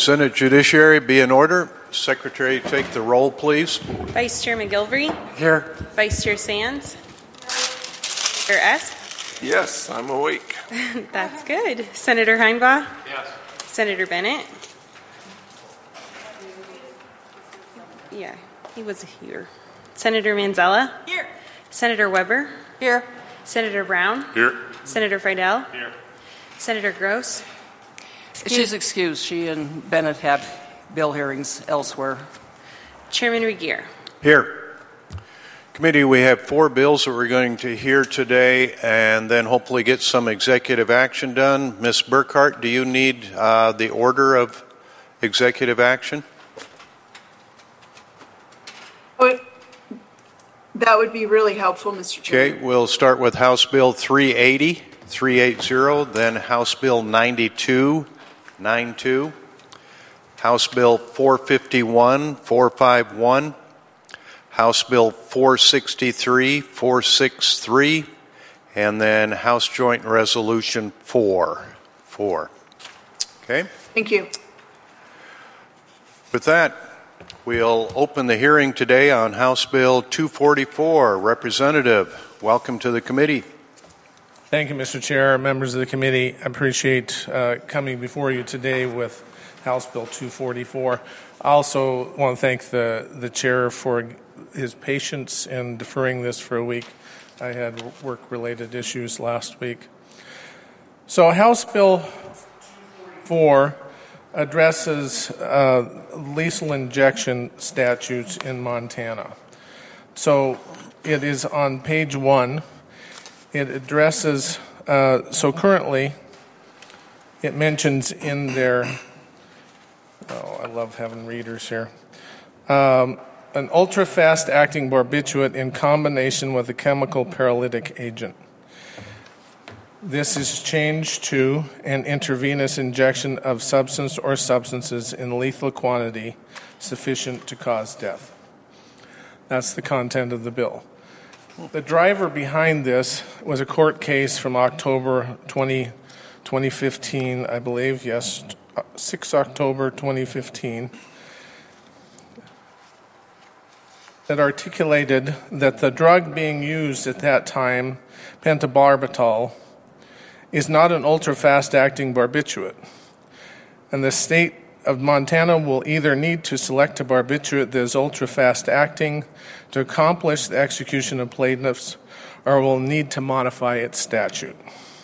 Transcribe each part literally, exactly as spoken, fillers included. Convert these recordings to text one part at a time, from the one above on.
Senate Judiciary be in order. Secretary, take the roll, please. Vice Chair McGilvery. Here. Vice Chair Sands. Senator Esp. Yes, I'm awake. That's good. Senator Heinbaugh. Yes. Senator Bennett. Yeah, he was here. Senator Manzella. Here. Senator Weber. Here. Senator Brown. Here. Senator Friedel. Here. Senator Gross. She's excused. She and Bennett have bill hearings elsewhere. Chairman Regier. Here. Committee, we have four bills that we're going to hear today and then hopefully get some executive action done. Miz Burkhart, do you need uh, the order of executive action? Oh, that would be really helpful, Mister Chairman. Okay, we'll start with House Bill three eighty, three eighty, then House Bill ninety-two, ninety-two, House Bill four fifty-one, four fifty-one, House Bill four sixty-three, four sixty-three, and then House Joint Resolution four. four. Okay? Thank you. With that, we'll open the hearing today on House Bill two forty-four. Representative, welcome to the committee. Thank you, Mister Chair. Members of the committee, I appreciate uh, coming before you today with House Bill two forty-four. I also want to thank the, the chair for his patience in deferring this for a week. I had work-related issues last week. So House Bill four addresses uh, lethal injection statutes in Montana. So it is on page one. It addresses, uh, so currently it mentions in there, oh, I love having readers here, um, an ultra-fast acting barbiturate in combination with a chemical paralytic agent. This is changed to an intravenous injection of substance or substances in lethal quantity sufficient to cause death. That's the content of the bill. The driver behind this was a court case from October twentieth, twenty fifteen, I believe, yes, the sixth of October twenty fifteen, that articulated that the drug being used at that time, pentobarbital, is not an ultra-fast-acting barbiturate, and the state of Montana will either need to select a barbiturate that is ultra-fast-acting to accomplish the execution of plaintiffs, or will need to modify its statute.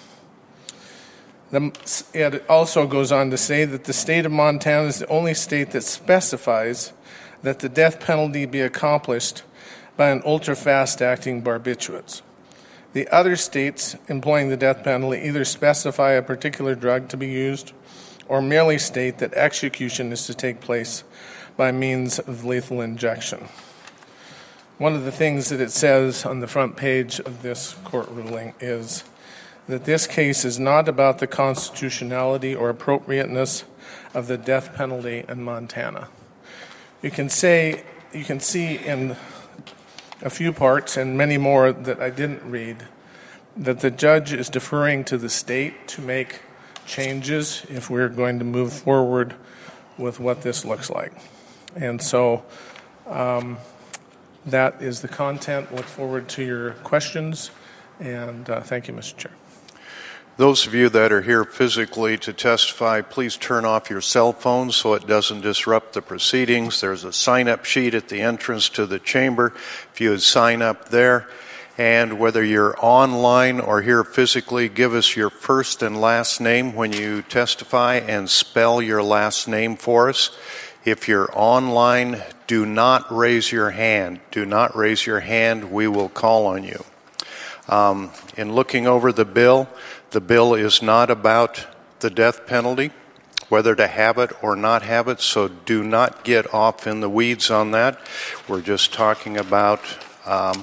The, it also goes on to say that the state of Montana is the only state that specifies that the death penalty be accomplished by an ultra-fast-acting barbiturates. The other states employing the death penalty either specify a particular drug to be used or merely state that execution is to take place by means of lethal injection. One of the things that it says on the front page of this court ruling is that this case is not about the constitutionality or appropriateness of the death penalty in Montana. You can say, you can see in a few parts and many more that I didn't read that the judge is deferring to the state to make changes if we're going to move forward with what this looks like. And so um, that is the content. Look forward to your questions, and uh, thank you, Mister Chair. Those of you that are here physically to testify, please turn off your cell phones so it doesn't disrupt the proceedings. There's a sign-up sheet at the entrance to the chamber. If you would sign up there. And whether you're online or here physically, give us your first and last name when you testify and spell your last name for us. If you're online, do not raise your hand. Do not raise your hand. We will call on you. Um, in looking over the bill, the bill is not about the death penalty, whether to have it or not have it, so do not get off in the weeds on that. We're just talking about um,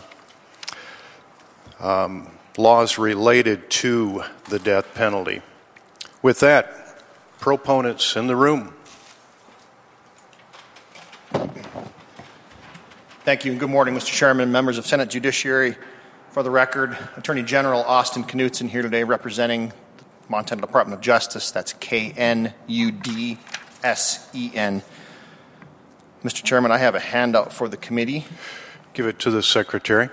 um, laws related to the death penalty. With that, proponents in the room. Thank you, and good morning, Mister Chairman, members of Senate Judiciary. For the record, Attorney General Austin Knudsen here today representing the Montana Department of Justice. That's K N U D S E N. Mister Chairman, I have a handout for the committee. Give it to the Secretary.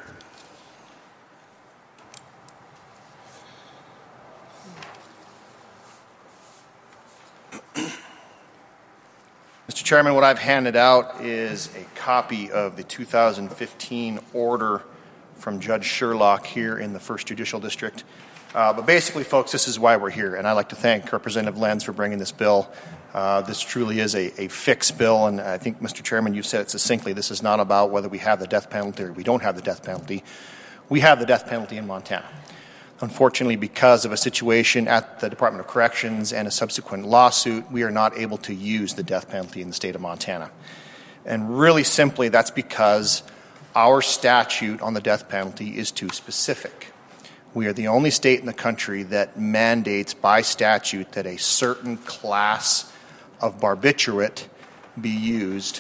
Mister Chairman, what I've handed out is a copy of the two thousand fifteen order from Judge Sherlock here in the First Judicial District. Uh, but basically, folks, this is why we're here, and I'd like to thank Representative Lenz for bringing this bill. Uh, this truly is a, a fixed bill, and I think, Mister Chairman, you said it succinctly. This is not about whether we have the death penalty or we don't have the death penalty. We have the death penalty in Montana. Unfortunately, because of a situation at the Department of Corrections and a subsequent lawsuit, we are not able to use the death penalty in the state of Montana. And really simply, that's because our statute on the death penalty is too specific. We are the only state in the country that mandates by statute that a certain class of barbiturate be used.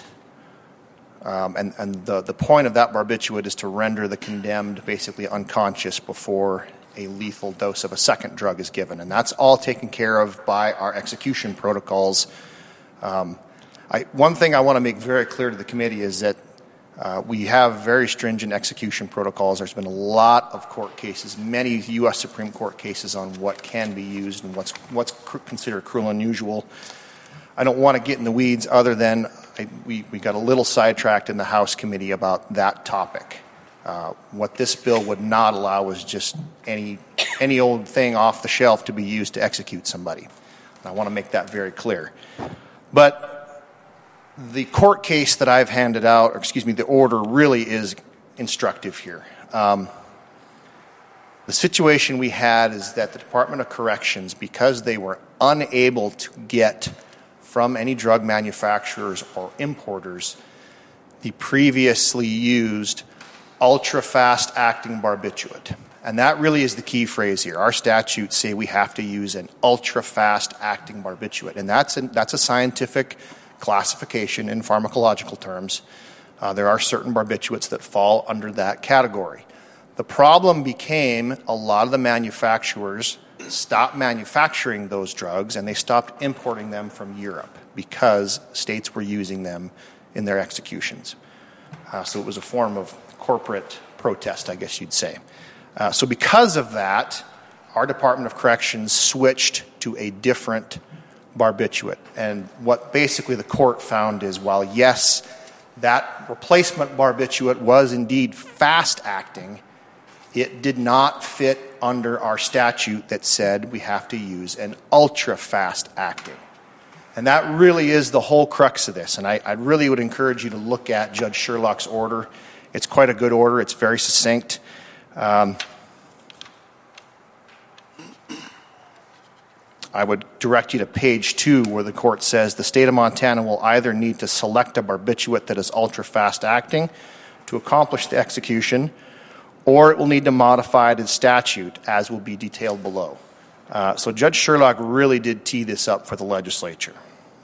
Um, and and the, the point of that barbiturate is to render the condemned basically unconscious before a lethal dose of a second drug is given. And that's all taken care of by our execution protocols. Um, I, one thing I want to make very clear to the committee is that uh, we have very stringent execution protocols. There's been a lot of court cases, many U S Supreme Court cases on what can be used and what's, what's cr- considered cruel and unusual. I don't want to get in the weeds other than I, we, we got a little sidetracked in the House committee about that topic. Uh, what this bill would not allow is just any any old thing off the shelf to be used to execute somebody. And I want to make that very clear. But the court case that I've handed out, or excuse me, the order really is instructive here. Um, the situation we had is that the Department of Corrections, because they were unable to get from any drug manufacturers or importers the previously used ultra-fast acting barbiturate. And that really is the key phrase here. Our statutes say we have to use an ultra-fast acting barbiturate. And that's, an, that's a scientific classification in pharmacological terms. Uh, there are certain barbiturates that fall under that category. The problem became a lot of the manufacturers stopped manufacturing those drugs and they stopped importing them from Europe because states were using them in their executions. Uh, so it was a form of corporate protest, I guess you'd say. Uh, so because of that, our Department of Corrections switched to a different barbiturate. And what basically the court found is, while yes, that replacement barbiturate was indeed fast-acting, it did not fit under our statute that said we have to use an ultra-fast-acting. And that really is the whole crux of this. And I, I really would encourage you to look at Judge Sherlock's order. It's quite a good order. It's very succinct. Um, I would direct you to page two where the court says the state of Montana will either need to select a barbiturate that is ultra-fast acting to accomplish the execution, or it will need to modify the statute as will be detailed below. Uh, so Judge Sherlock really did tee this up for the legislature.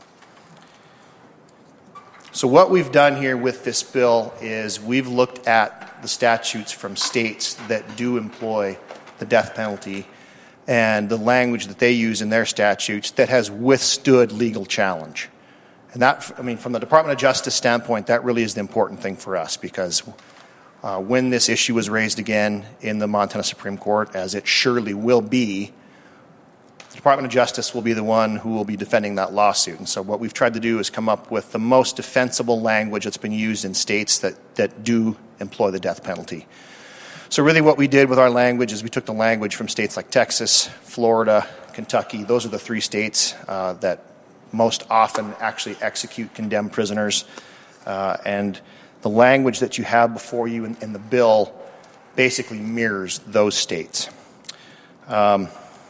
So what we've done here with this bill is we've looked at the statutes from states that do employ the death penalty and the language that they use in their statutes that has withstood legal challenge. And that, I mean, from the Department of Justice standpoint, that really is the important thing for us, because uh, when this issue was raised again in the Montana Supreme Court, as it surely will be, the Department of Justice will be the one who will be defending that lawsuit. And so what we've tried to do is come up with the most defensible language that's been used in states that, that do employ the death penalty. So really what we did with our language is we took the language from states like Texas, Florida, Kentucky. Those are the three states uh, that most often actually execute condemned prisoners. Uh, and the language that you have before you in, in the bill basically mirrors those states. Um,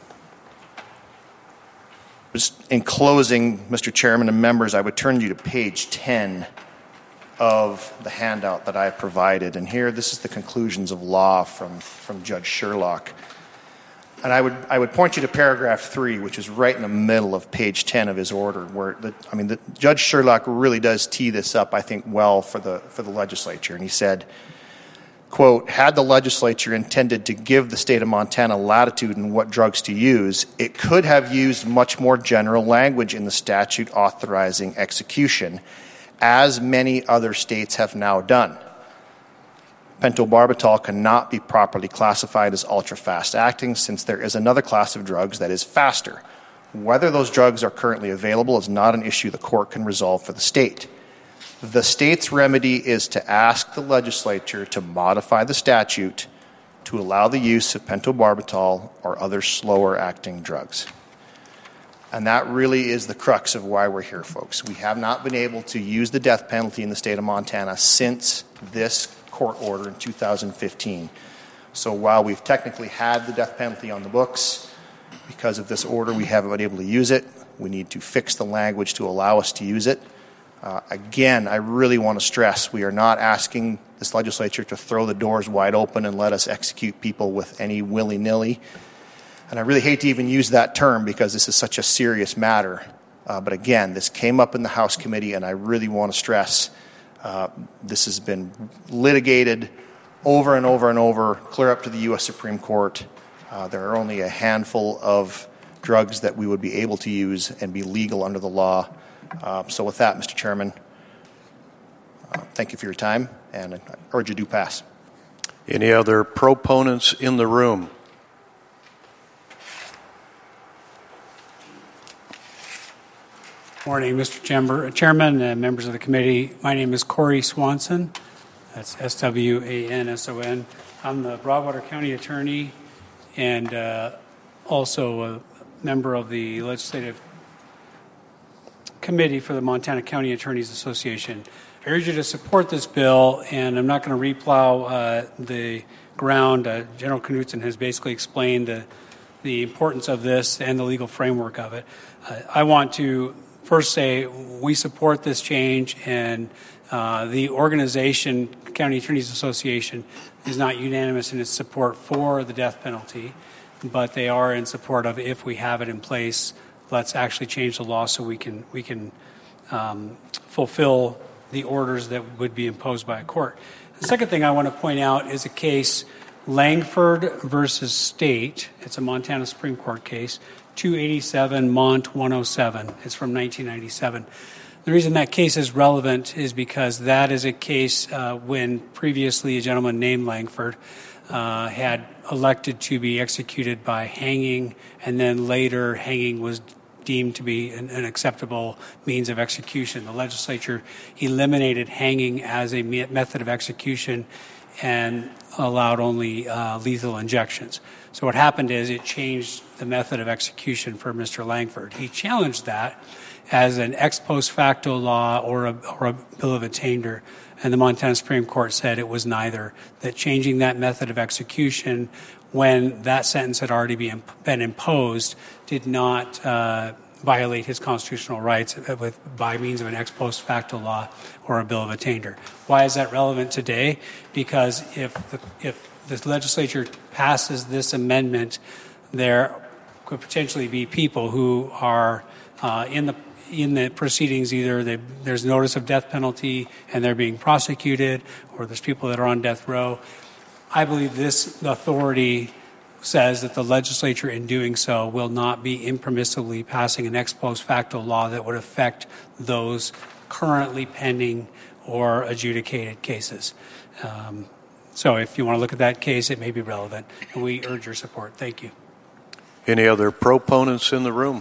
Just in closing, Mister Chairman and members, I would turn you to page ten of the handout that I provided. And here, this is the conclusions of law from, from Judge Sherlock. And I would I would point you to paragraph three, which is right in the middle of page ten of his order, where the, I mean, the, Judge Sherlock really does tee this up, I think, well for the for the legislature. And he said, quote, had the legislature intended to give the state of Montana latitude in what drugs to use, it could have used much more general language in the statute authorizing execution, as many other states have now done. Pentobarbital cannot be properly classified as ultra-fast acting since there is another class of drugs that is faster. Whether those drugs are currently available is not an issue the court can resolve for the state. The state's remedy is to ask the legislature to modify the statute to allow the use of pentobarbital or other slower acting drugs. And that really is the crux of why we're here, folks. We have not been able to use the death penalty in the state of Montana since this court order in two thousand fifteen. So while we've technically had the death penalty on the books, because of this order we haven't been able to use it. We need to fix the language to allow us to use it. Uh, again, I really want to stress we are not asking this legislature to throw the doors wide open and let us execute people with any willy-nilly. And I really hate to even use that term because this is such a serious matter. Uh, but again, this came up in the House committee, and I really want to stress uh, this has been litigated over and over and over, clear up to the U S Supreme Court. Uh, there are only a handful of drugs that we would be able to use and be legal under the law. Uh, so with that, Mister Chairman, uh, thank you for your time, and I urge you to pass. Any other proponents in the room? Morning, Mister Chamber, Chairman and members of the committee. My name is Corey Swanson. That's S W A N S O N. I'm the Broadwater County Attorney and uh, also a member of the Legislative Committee for the Montana County Attorneys Association. I urge you to support this bill, and I'm not going to replow uh, the ground. Uh, General Knudsen has basically explained the, the importance of this and the legal framework of it. Uh, I want to first say we support this change, and uh, the organization, County Attorneys Association, is not unanimous in its support for the death penalty, but they are in support of if we have it in place, let's actually change the law so we can we can um, fulfill the orders that would be imposed by a court. The second thing I want to point out is a case, Langford versus State. It's a Montana Supreme Court case, two eighty-seven Mont one oh seven. It's from nineteen ninety-seven. The reason that case is relevant is because that is a case uh, when previously a gentleman named Langford uh, had elected to be executed by hanging, and then later hanging was deemed to be an, an acceptable means of execution. The legislature eliminated hanging as a method of execution and allowed only uh, lethal injections. So what happened is it changed the method of execution for Mister Langford. He challenged that as an ex post facto law or a, or a bill of attainder, and the Montana Supreme Court said it was neither, that changing that method of execution when that sentence had already been, been imposed did not uh, violate his constitutional rights with, by means of an ex post facto law or a bill of attainder. Why is that relevant today? Because if the, if the legislature passes this amendment, there could potentially be people who are uh, in the in the proceedings, either they, there's notice of death penalty and they're being prosecuted, or there's people that are on death row. I believe this authority says that the legislature in doing so will not be impermissibly passing an ex post facto law that would affect those currently pending or adjudicated cases. Um, so if you want to look at that case, it may be relevant, and we urge your support. Thank you. Any other proponents in the room?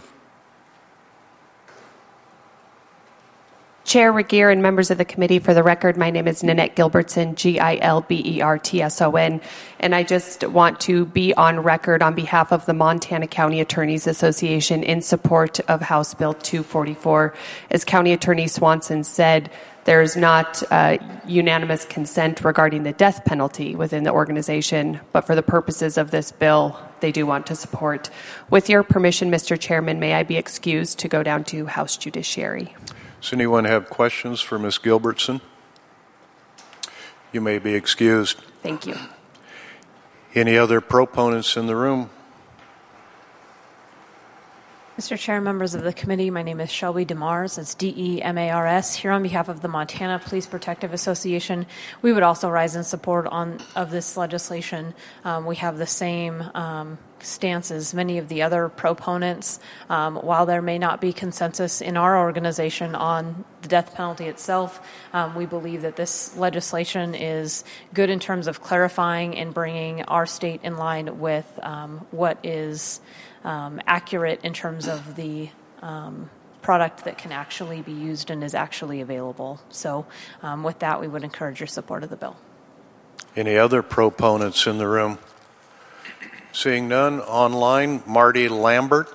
Chair Regier and members of the committee, for the record, my name is Nanette Gilbertson, G I L B E R T S O N, and I just want to be on record on behalf of the Montana County Attorneys Association in support of House Bill two forty-four. As County Attorney Swanson said, there is not uh, unanimous consent regarding the death penalty within the organization, but for the purposes of this bill, they do want to support. With your permission, Mister Chairman, may I be excused to go down to House Judiciary? Does anyone have questions for Miz Gilbertson? You may be excused. Thank you. Any other proponents in the room? Mister Chair, members of the committee, my name is Shelby DeMars. It's D E M A R S. Here on behalf of the Montana Police Protective Association, we would also rise in support on of this legislation. Um, we have the same um, stance as many of the other proponents. Um, while there may not be consensus in our organization on the death penalty itself, um, we believe that this legislation is good in terms of clarifying and bringing our state in line with um, what is Um, accurate in terms of the um, product that can actually be used and is actually available. So um, with that, we would encourage your support of the bill. Any other proponents in the room? Seeing none, online, Marty Lambert.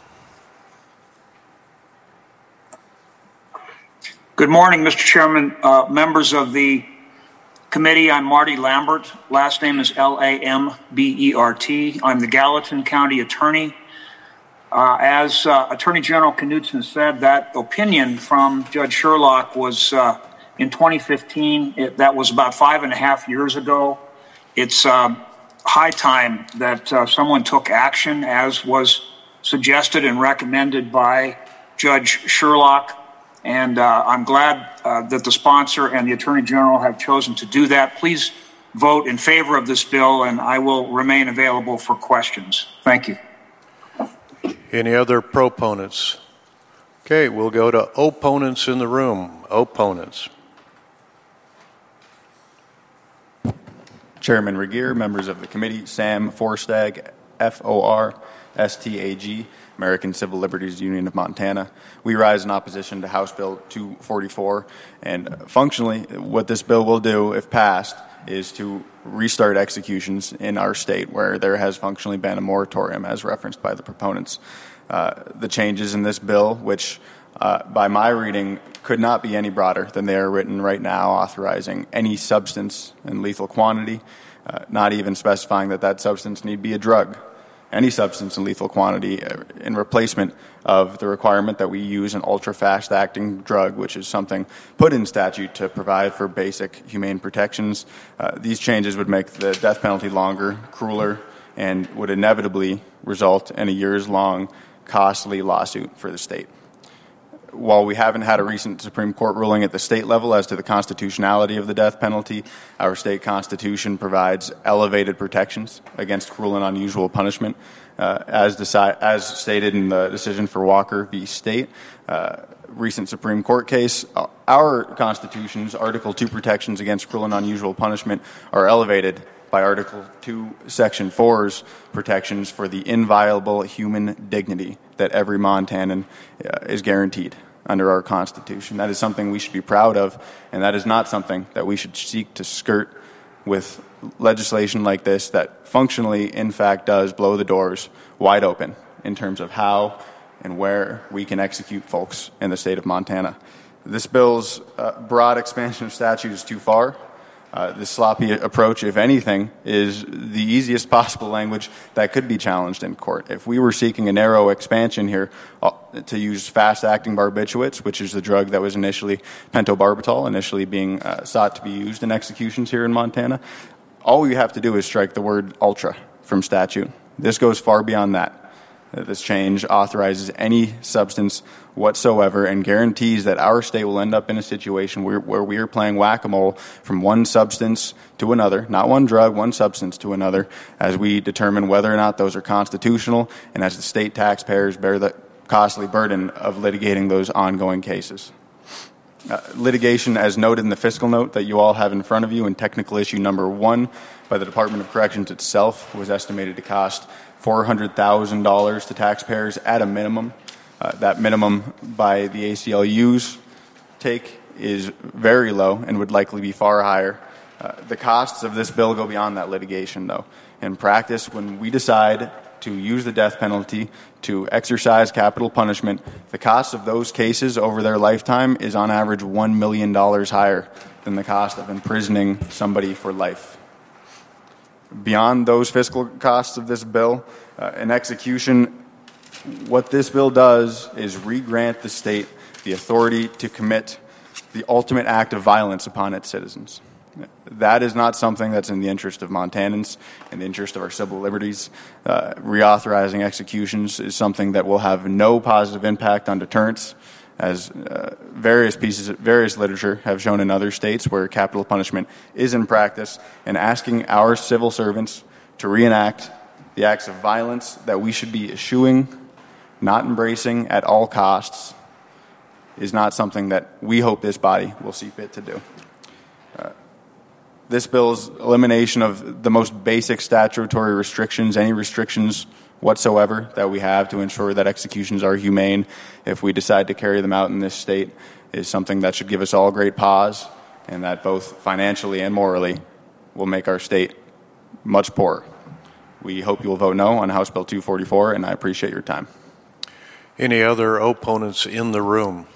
Good morning, Mister Chairman, uh, members of the committee. I'm Marty Lambert. Last name is L A M B E R T. I'm the Gallatin County Attorney. Uh, as uh, Attorney General Knudsen said, that opinion from Judge Sherlock was uh, in twenty fifteen. It, that was about five and a half years ago. It's uh, high time that uh, someone took action, as was suggested and recommended by Judge Sherlock. And uh, I'm glad uh, that the sponsor and the Attorney General have chosen to do that. Please vote in favor of this bill, and I will remain available for questions. Thank you. Any other proponents? Okay, we'll go to opponents in the room. Opponents. Chairman Regier, members of the committee, Sam Forstag, F O R S T A G, American Civil Liberties Union of Montana. We rise in opposition to House Bill two forty-four, and functionally what this bill will do, if passed, is to restart executions in our state where there has functionally been a moratorium, as referenced by the proponents. Uh, the changes in this bill, which uh, by my reading could not be any broader than they are written right now, authorizing any substance in lethal quantity, uh, not even specifying that that substance need be a drug, any substance in lethal quantity uh, in replacement of the requirement that we use an ultra-fast acting drug, which is something put in statute to provide for basic humane protections. Uh, these changes would make the death penalty longer, crueler, and would inevitably result in a years-long, costly lawsuit for the state. While we haven't had a recent Supreme Court ruling at the state level as to the constitutionality of the death penalty, our state constitution provides elevated protections against cruel and unusual punishment, uh, as, deci- as stated in the decision for Walker v. State. Uh, recent Supreme Court case, our Constitution's Article two protections against cruel and unusual punishment are elevated by Article two, Section four's protections for the inviolable human dignity that every Montanan uh, is guaranteed under our Constitution. That is something we should be proud of, and that is not something that we should seek to skirt with legislation like this that functionally, in fact, does blow the doors wide open in terms of how and where we can execute folks in the state of Montana. This bill's uh, broad expansion of statute is too far. Uh, this sloppy approach, if anything, is the easiest possible language that could be challenged in court. If we were seeking a narrow expansion here uh, to use fast-acting barbiturates, which is the drug that was initially pentobarbital, initially being uh, sought to be used in executions here in Montana, all we have to do is strike the word ultra from statute. This goes far beyond that. This change authorizes any substance whatsoever and guarantees that our state will end up in a situation where, where we are playing whack-a-mole from one substance to another, not one drug, one substance to another, as we determine whether or not those are constitutional and as the state taxpayers bear the costly burden of litigating those ongoing cases. Uh, litigation, as noted in the fiscal note that you all have in front of you in technical issue number one by the Department of Corrections itself, was estimated to cost four hundred thousand dollars to taxpayers at a minimum. Uh, that minimum by the A C L U's take is very low and would likely be far higher. Uh, the costs of this bill go beyond that litigation, though. In practice, when we decide to use the death penalty to exercise capital punishment, the cost of those cases over their lifetime is on average one million dollars higher than the cost of imprisoning somebody for life. Beyond those fiscal costs of this bill, uh, an execution, what this bill does is re-grant the state the authority to commit the ultimate act of violence upon its citizens. That is not something that's in the interest of Montanans, in the interest of our civil liberties. Uh, reauthorizing executions is something that will have no positive impact on deterrence, as uh, various pieces, various literature have shown in other states where capital punishment is in practice, and asking our civil servants to reenact the acts of violence that we should be eschewing, not embracing at all costs, is not something that we hope this body will see fit to do. Uh, this bill's elimination of the most basic statutory restrictions, any restrictions whatsoever that we have to ensure that executions are humane if we decide to carry them out in this state, is something that should give us all great pause, and that both financially and morally will make our state much poorer. We hope you will vote no on House Bill two forty-four, and I appreciate your time. Any other opponents in the room?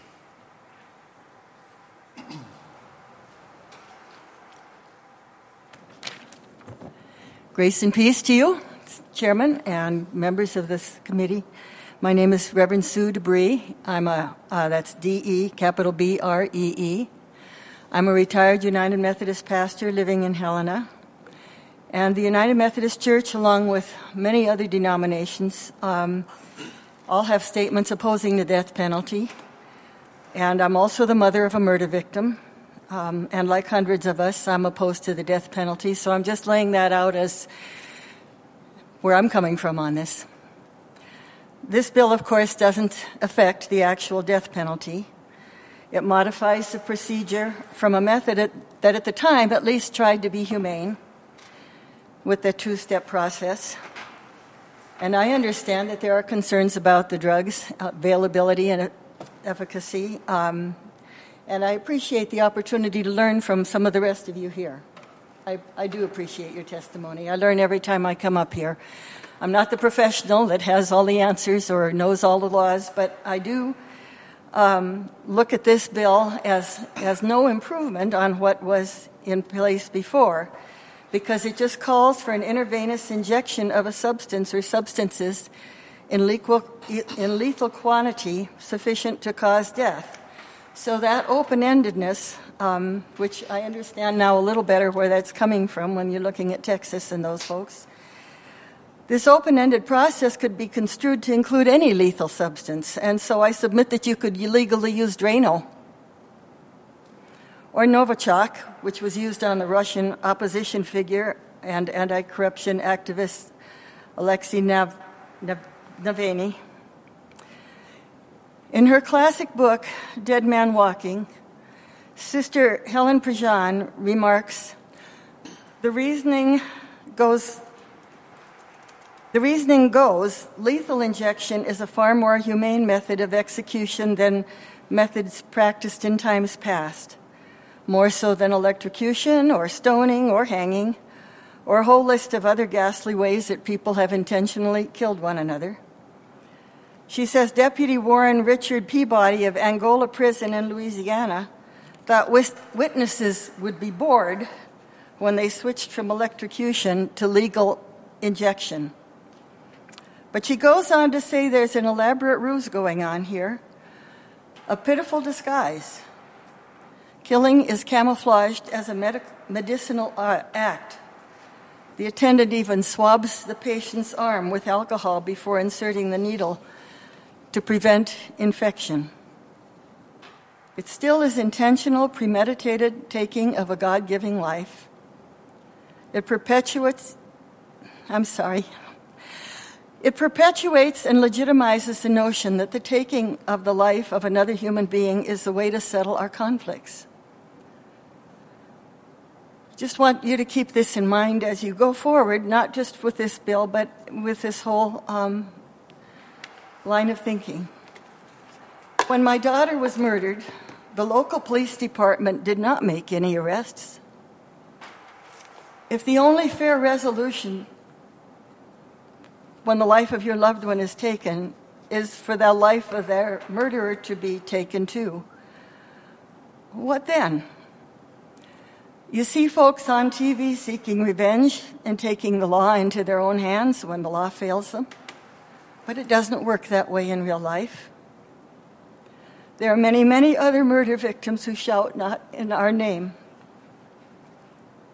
Grace and peace to you, Chairman and members of this committee. My name is Reverend Sue DeBree. I'm a, uh, that's D E, capital B R E E. I'm a retired United Methodist pastor living in Helena. And the United Methodist Church, along with many other denominations, um, all have statements opposing the death penalty. And I'm also the mother of a murder victim. Um, and like hundreds of us, I'm opposed to the death penalty. So I'm just laying that out as where I'm coming from on this. This bill, of course, doesn't affect the actual death penalty. It modifies the procedure from a method that at the time at least tried to be humane with the two-step process. And I understand that there are concerns about the drugs' availability and efficacy. Um, and I appreciate the opportunity to learn from some of the rest of you here. I, I do appreciate your testimony. I learn every time I come up here. I'm not the professional that has all the answers or knows all the laws, but I do um, look at this bill as, as no improvement on what was in place before, because it just calls for an intravenous injection of a substance or substances in lethal, in lethal quantity sufficient to cause death. So that open-endedness, um, which I understand now a little better where that's coming from when you're looking at Texas and those folks, this open-ended process could be construed to include any lethal substance. And so I submit that you could illegally use Drano or Novichok, which was used on the Russian opposition figure and anti-corruption activist Alexei Nav- Nav- Navalny. In her classic book, Dead Man Walking, Sister Helen Prejean remarks, the reasoning goes, the reasoning goes, lethal injection is a far more humane method of execution than methods practiced in times past, more so than electrocution or stoning or hanging, or a whole list of other ghastly ways that people have intentionally killed one another. She says Deputy Warren Richard Peabody of Angola Prison in Louisiana thought witnesses would be bored when they switched from electrocution to legal injection. But she goes on to say there's an elaborate ruse going on here, a pitiful disguise. Killing is camouflaged as a medic- medicinal uh, act. The attendant even swabs the patient's arm with alcohol before inserting the needle to prevent infection. It still is intentional, premeditated taking of a God-giving life. It perpetuates, I'm sorry, it perpetuates and legitimizes the notion that the taking of the life of another human being is the way to settle our conflicts. Just want you to keep this in mind as you go forward, not just with this bill, but with this whole um, line of thinking. When my daughter was murdered, the local police department did not make any arrests. If the only fair resolution when the life of your loved one is taken is for the life of their murderer to be taken too, what then? You see folks on T V seeking revenge and taking the law into their own hands when the law fails them. But it doesn't work that way in real life. There are many, many other murder victims who shout not in our name.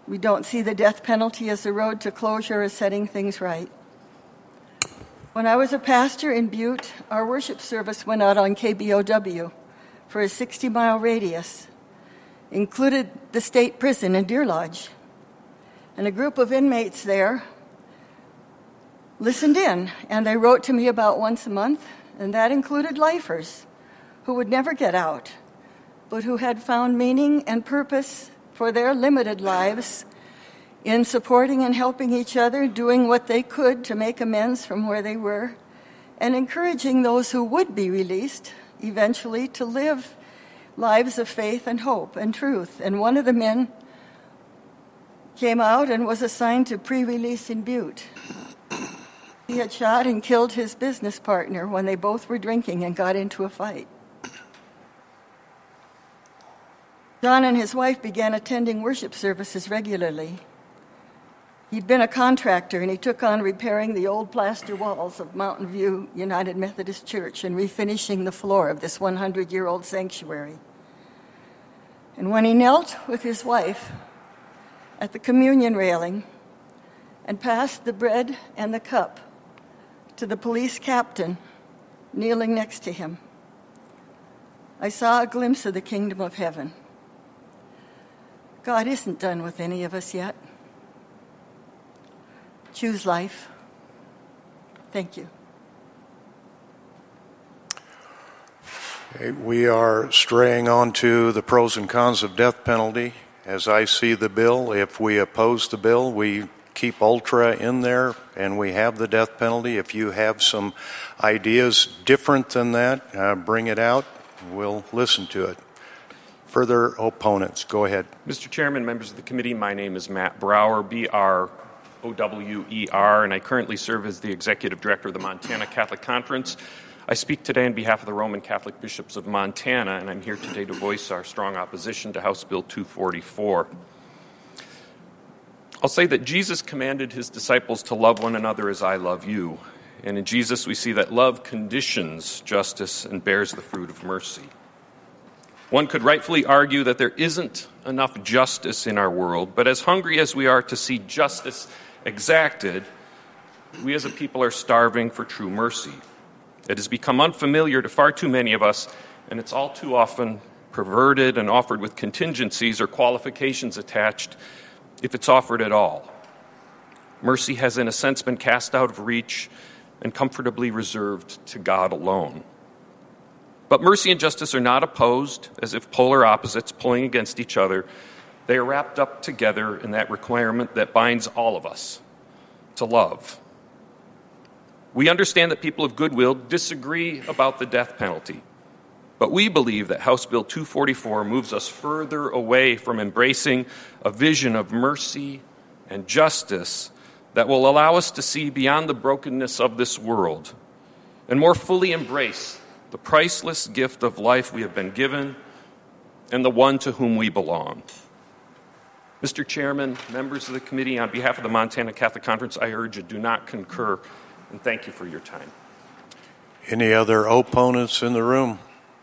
We don't see the death penalty as a road to closure or setting things right. When I was a pastor in Butte, our worship service went out on K B O W for a sixty-mile radius, included the state prison in Deer Lodge. And a group of inmates there listened in, and they wrote to me about once a month, and that included lifers who would never get out, but who had found meaning and purpose for their limited lives in supporting and helping each other, doing what they could to make amends from where they were, and encouraging those who would be released eventually to live lives of faith and hope and truth. And one of the men came out and was assigned to pre-release in Butte. He had shot and killed his business partner when they both were drinking and got into a fight. John and his wife began attending worship services regularly. He'd been a contractor, and he took on repairing the old plaster walls of Mountain View United Methodist Church and refinishing the floor of this hundred-year-old sanctuary. And when he knelt with his wife at the communion railing and passed the bread and the cup to the police captain kneeling next to him, I saw a glimpse of the kingdom of heaven. God isn't done with any of us yet. Choose life. Thank you. Okay, we are straying on to the pros and cons of death penalty. As I see the bill, if we oppose the bill, we keep ultra in there and we have the death penalty. If you have some ideas different than that, uh, bring it out. We'll listen to it. Further opponents, go ahead. Mister Chairman, members of the committee, my name is Matt Brower, B R O W E R, and I currently serve as the Executive Director of the Montana Catholic Conference. I speak today on behalf of the Roman Catholic Bishops of Montana, and I'm here today to voice our strong opposition to House Bill two forty-four. I'll say that Jesus commanded his disciples to love one another as I love you. And in Jesus we see that love conditions justice and bears the fruit of mercy. One could rightfully argue that there isn't enough justice in our world, but as hungry as we are to see justice exacted, we as a people are starving for true mercy. It has become unfamiliar to far too many of us, and it's all too often perverted and offered with contingencies or qualifications attached, if it's offered at all. Mercy has, in a sense, been cast out of reach and comfortably reserved to God alone. But mercy and justice are not opposed, as if polar opposites pulling against each other. They are wrapped up together in that requirement that binds all of us to love. We understand that people of goodwill disagree about the death penalty, but we believe that House Bill two forty-four moves us further away from embracing a vision of mercy and justice that will allow us to see beyond the brokenness of this world and more fully embrace the priceless gift of life we have been given and the one to whom we belong. Mister Chairman, members of the committee, on behalf of the Montana Catholic Conference, I urge you do not concur, and thank you for your time. Any other opponents in the room?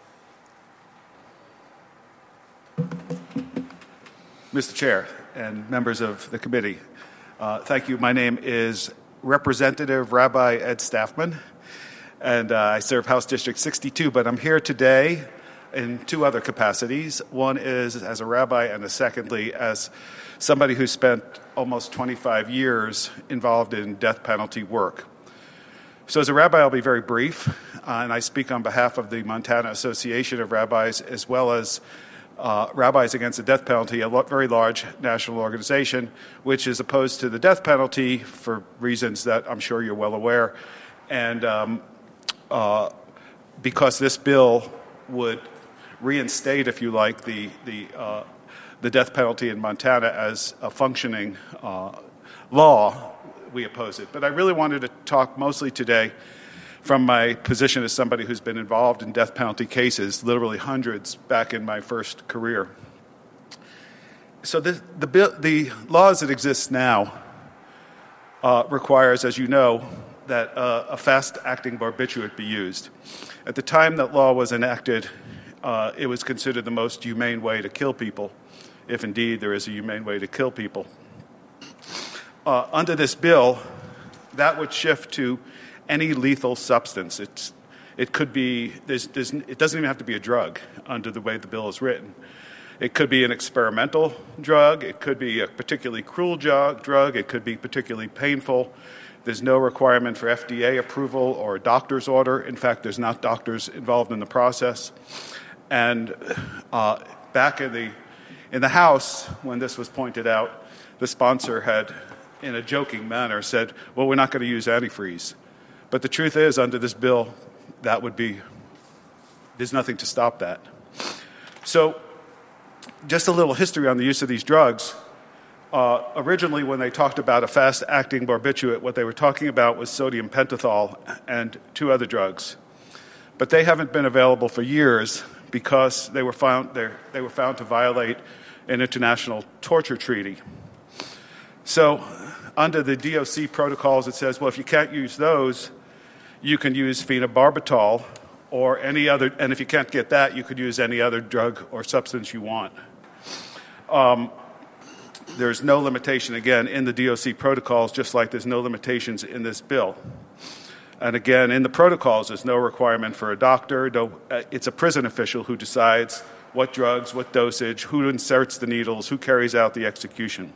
Mister Chair and members of the committee, uh, thank you. My name is Representative Rabbi Ed Staffman, and uh, I serve House District sixty-two, but I'm here today in two other capacities. One is as a rabbi, and secondly as somebody who spent almost twenty-five years involved in death penalty work. So as a rabbi, I'll be very brief, uh, and I speak on behalf of the Montana Association of Rabbis, as well as uh, Rabbis Against the Death Penalty, a lo- very large national organization, which is opposed to the death penalty for reasons that I'm sure you're well aware. And um, uh, because this bill would reinstate, if you like, the the uh, the death penalty in Montana as a functioning uh, law, we oppose it. But I really wanted to talk mostly today from my position as somebody who's been involved in death penalty cases, literally hundreds, back in my first career. So the the, bill, the laws that exist now uh, requires, as you know, that uh, a fast-acting barbiturate be used. At the time that law was enacted, uh, it was considered the most humane way to kill people. if indeed there is a humane way to kill people. Uh, under this bill, that would shift to any lethal substance. It's, it could be, there's, there's, it doesn't even have to be a drug under the way the bill is written. It could be an experimental drug. It could be a particularly cruel drug. It could be particularly painful. There's no requirement for F D A approval or a doctor's order. In fact, there's not doctors involved in the process. And uh, back in the, in the House, when this was pointed out, the sponsor had, in a joking manner, said, well, we're not going to use antifreeze. But the truth is, under this bill, that would be, there's nothing to stop that. So, just a little history on the use of these drugs. Uh, originally, when they talked about a fast-acting barbiturate, what they were talking about was sodium pentothal and two other drugs. But they haven't been available for years because they were found, they were found to violate an international torture treaty. So, under the D O C protocols, it says, well, if you can't use those, you can use phenobarbital or any other, and if you can't get that, you could use any other drug or substance you want. Um, there's no limitation, again, in the D O C protocols, just like there's no limitations in this bill. And again, in the protocols, there's no requirement for a doctor. No, uh, it's a prison official who decides what drugs, what dosage, who inserts the needles, who carries out the execution.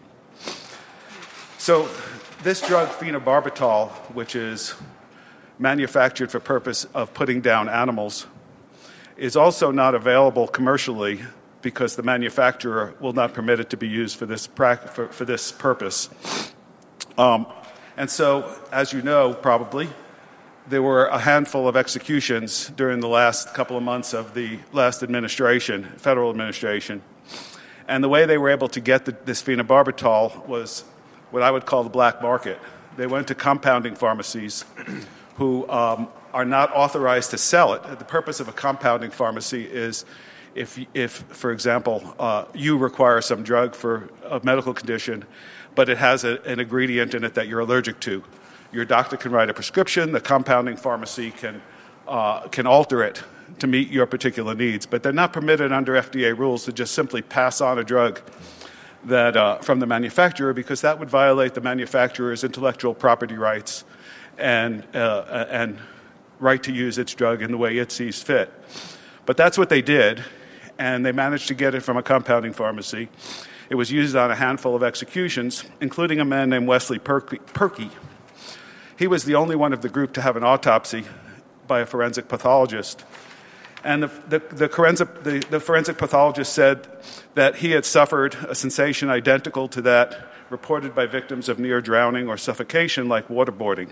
So this drug, phenobarbital, which is manufactured for purpose of putting down animals, is also not available commercially because the manufacturer will not permit it to be used for this, pra- for, for this purpose. Um, and so, as you know, probably, there were a handful of executions during the last couple of months of the last administration, federal administration. And the way they were able to get the, this phenobarbital was what I would call the black market. They went to compounding pharmacies who um, are not authorized to sell it. The purpose of a compounding pharmacy is if, if for example, uh, you require some drug for a medical condition, but it has a, an ingredient in it that you're allergic to. Your doctor can write a prescription. The compounding pharmacy can, uh, can alter it to meet your particular needs. But they're not permitted under F D A rules to just simply pass on a drug that uh, from the manufacturer, because that would violate the manufacturer's intellectual property rights and uh, and right to use its drug in the way it sees fit. But that's what they did, and they managed to get it from a compounding pharmacy. It was used on a handful of executions, including a man named Wesley Perky. He was the only one of the group to have an autopsy by a forensic pathologist. And the, the, the, forensic, the, the forensic pathologist said that he had suffered a sensation identical to that reported by victims of near drowning or suffocation, like waterboarding.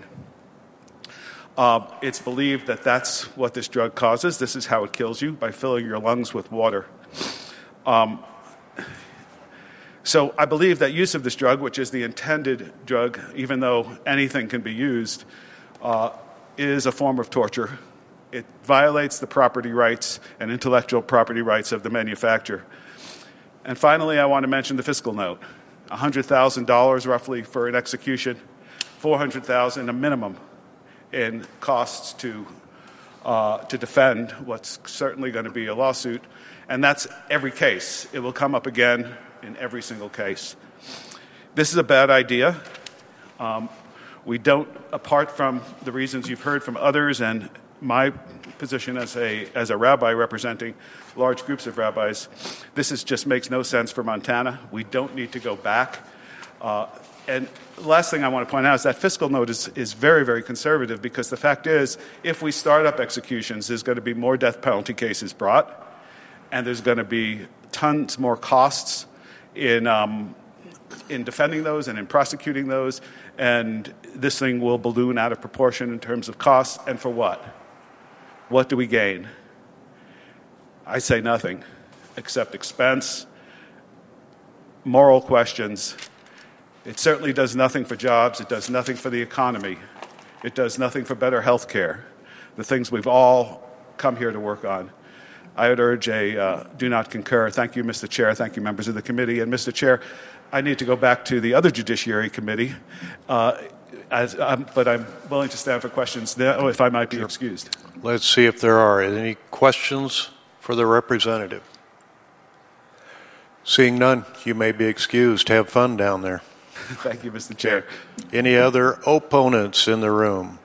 Uh, it's believed that that's what this drug causes. This is how it kills you, by filling your lungs with water. Um, so I believe that use of this drug, which is the intended drug, even though anything can be used, uh, is a form of torture. It violates the property rights and intellectual property rights of the manufacturer. And finally, I want to mention the fiscal note. one hundred thousand dollars roughly for an execution, four hundred thousand dollars a minimum in costs to uh, to defend what's certainly going to be a lawsuit. And that's every case. It will come up again in every single case. This is a bad idea. Um, we don't, apart from the reasons you've heard from others and my position as a as a rabbi representing large groups of rabbis, this is just makes no sense for Montana. We don't need to go back. Uh, and the last thing I want to point out is that fiscal note is, is very, very conservative, because the fact is, if we start up executions, there's going to be more death penalty cases brought, and there's going to be tons more costs in um, in defending those and in prosecuting those, and this thing will balloon out of proportion in terms of costs. And for what? What do we gain? I say nothing, except expense, moral questions. It certainly does nothing for jobs. It does nothing for the economy. It does nothing for better health care, the things we've all come here to work on. I would urge a uh, do not concur. Thank you, Mister Chair. Thank you, members of the committee. And, Mister Chair, I need to go back to the other Judiciary Committee, uh, as, um, but I'm willing to stand for questions now, if I might be excused. Let's see if there are any questions for the representative. Seeing none, you may be excused. Have fun down there. Thank you, Mister Chair. Any other opponents in the room?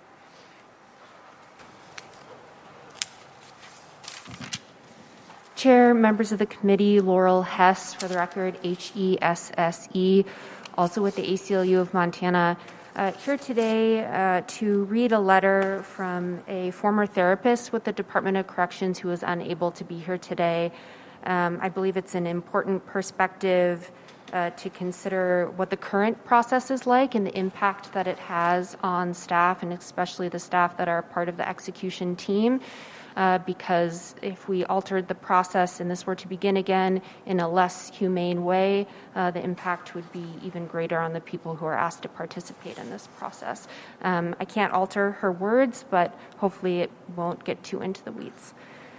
Chair, members of the committee, Laurel Hess, for the record, H E S S E, also with the A C L U of Montana. Uh, here today uh, to read a letter from a former therapist with the Department of Corrections who was unable to be here today. Um, I believe it's an important perspective uh, to consider what the current process is like and the impact that it has on staff, and especially the staff that are part of the execution team. Uh, because if we altered the process and this were to begin again in a less humane way, uh, the impact would be even greater on the people who are asked to participate in this process. Um, I can't alter her words, but hopefully it won't get too into the weeds.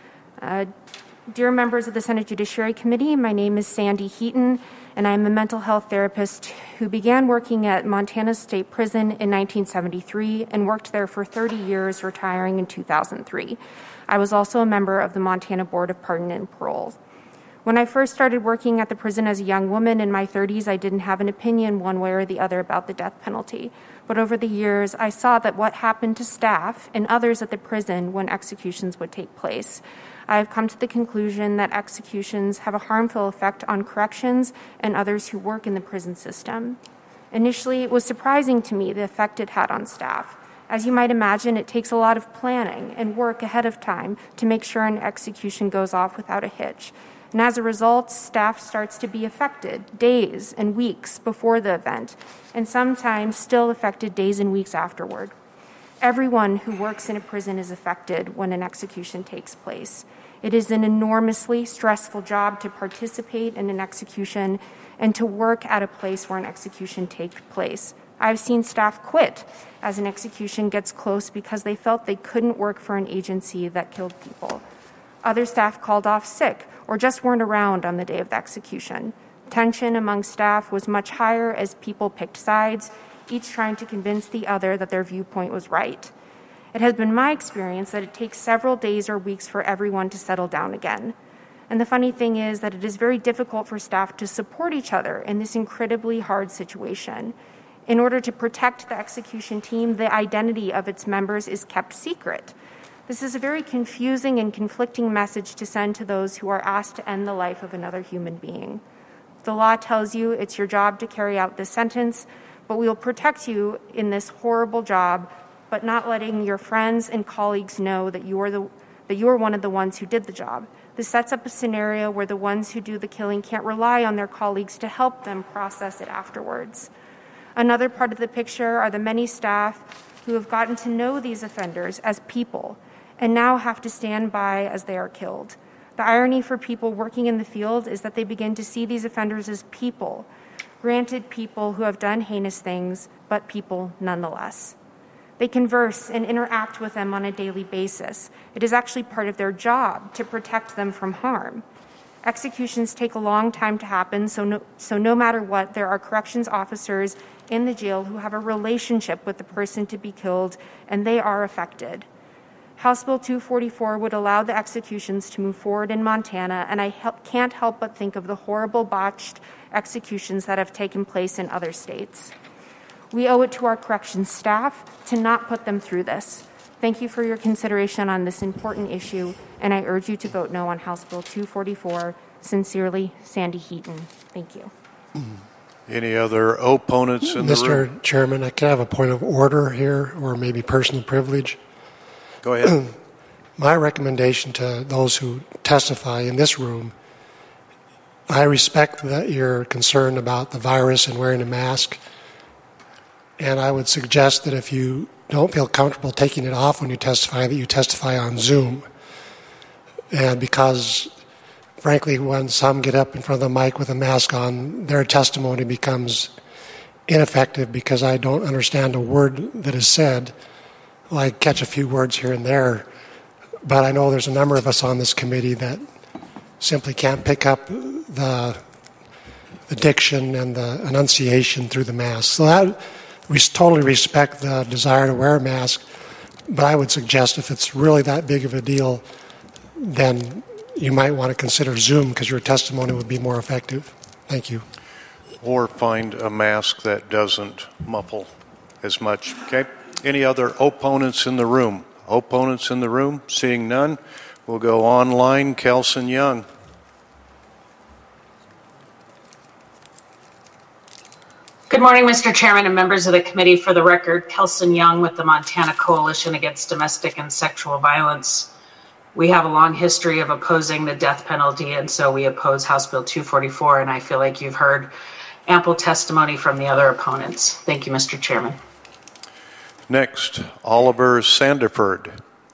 Uh, dear members of the Senate Judiciary Committee, my name is Sandy Heaton, and I'm a mental health therapist who began working at Montana State Prison in nineteen seventy-three and worked there for thirty years, retiring in two thousand three. I was also a member of the Montana Board of Pardon and Parole. When I first started working at the prison as a young woman in my thirties, I didn't have an opinion one way or the other about the death penalty. But over the years, I saw that what happened to staff and others at the prison when executions would take place. I have come to the conclusion that executions have a harmful effect on corrections and others who work in the prison system. Initially, it was surprising to me the effect it had on staff. As you might imagine, it takes a lot of planning and work ahead of time to make sure an execution goes off without a hitch. And as a result, staff starts to be affected days and weeks before the event, and sometimes still affected days and weeks afterward. Everyone who works in a prison is affected when an execution takes place. It is an enormously stressful job to participate in an execution and to work at a place where an execution takes place. I've seen staff quit as an execution gets close because they felt they couldn't work for an agency that killed people. Other staff called off sick or just weren't around on the day of the execution. Tension among staff was much higher as people picked sides, each trying to convince the other that their viewpoint was right. It has been my experience that it takes several days or weeks for everyone to settle down again. And the funny thing is that it is very difficult for staff to support each other in this incredibly hard situation. In order to protect the execution team, the identity of its members is kept secret. This is a very confusing and conflicting message to send to those who are asked to end the life of another human being. The law tells you it's your job to carry out this sentence, but we will protect you in this horrible job, but not letting your friends and colleagues know that you are the that you are one of the ones who did the job. This sets up a scenario where the ones who do the killing can't rely on their colleagues to help them process it afterwards. Another part of the picture are the many staff who have gotten to know these offenders as people and now have to stand by as they are killed. The irony for people working in the field is that they begin to see these offenders as people, granted people who have done heinous things, but people nonetheless. They converse and interact with them on a daily basis. It is actually part of their job to protect them from harm. Executions take a long time to happen, so no, so no matter what, there are corrections officers in the jail who have a relationship with the person to be killed, and they are affected. House Bill two forty-four would allow the executions to move forward in Montana, and I he- can't help but think of the horrible botched executions that have taken place in other states. We owe it to our corrections staff to not put them through this. Thank you for your consideration on this important issue, and I urge you to vote no on House Bill two forty-four. Sincerely, Sandy Heaton. Thank you. Any other opponents in Mister the room? Mister Chairman, I can have a point of order here, or maybe personal privilege. Go ahead. My recommendation to those who testify in this room, I respect that you're concerned about the virus and wearing a mask, and I would suggest that if you don't feel comfortable taking it off when you testify, that you testify on Zoom. And because, frankly, when some get up in front of the mic with a mask on, their testimony becomes ineffective because I don't understand a word that is said. Well, I catch a few words here and there, but I know there's a number of us on this committee that simply can't pick up the, the diction and the enunciation through the mask. So that, we totally respect the desire to wear a mask, but I would suggest if it's really that big of a deal, then you might want to consider Zoom because your testimony would be more effective. Thank you. Or find a mask that doesn't muffle as much. Okay. Any other opponents in the room? Opponents in the room? Seeing none, we'll go online. Kelson Young. Good morning, Mister Chairman and members of the committee. For the record, Kelson Young with the Montana Coalition Against Domestic and Sexual Violence. We have a long history of opposing the death penalty, and so we oppose House Bill two forty-four, and I feel like you've heard ample testimony from the other opponents. Thank you, Mister Chairman. Next, Oliver Sandiford.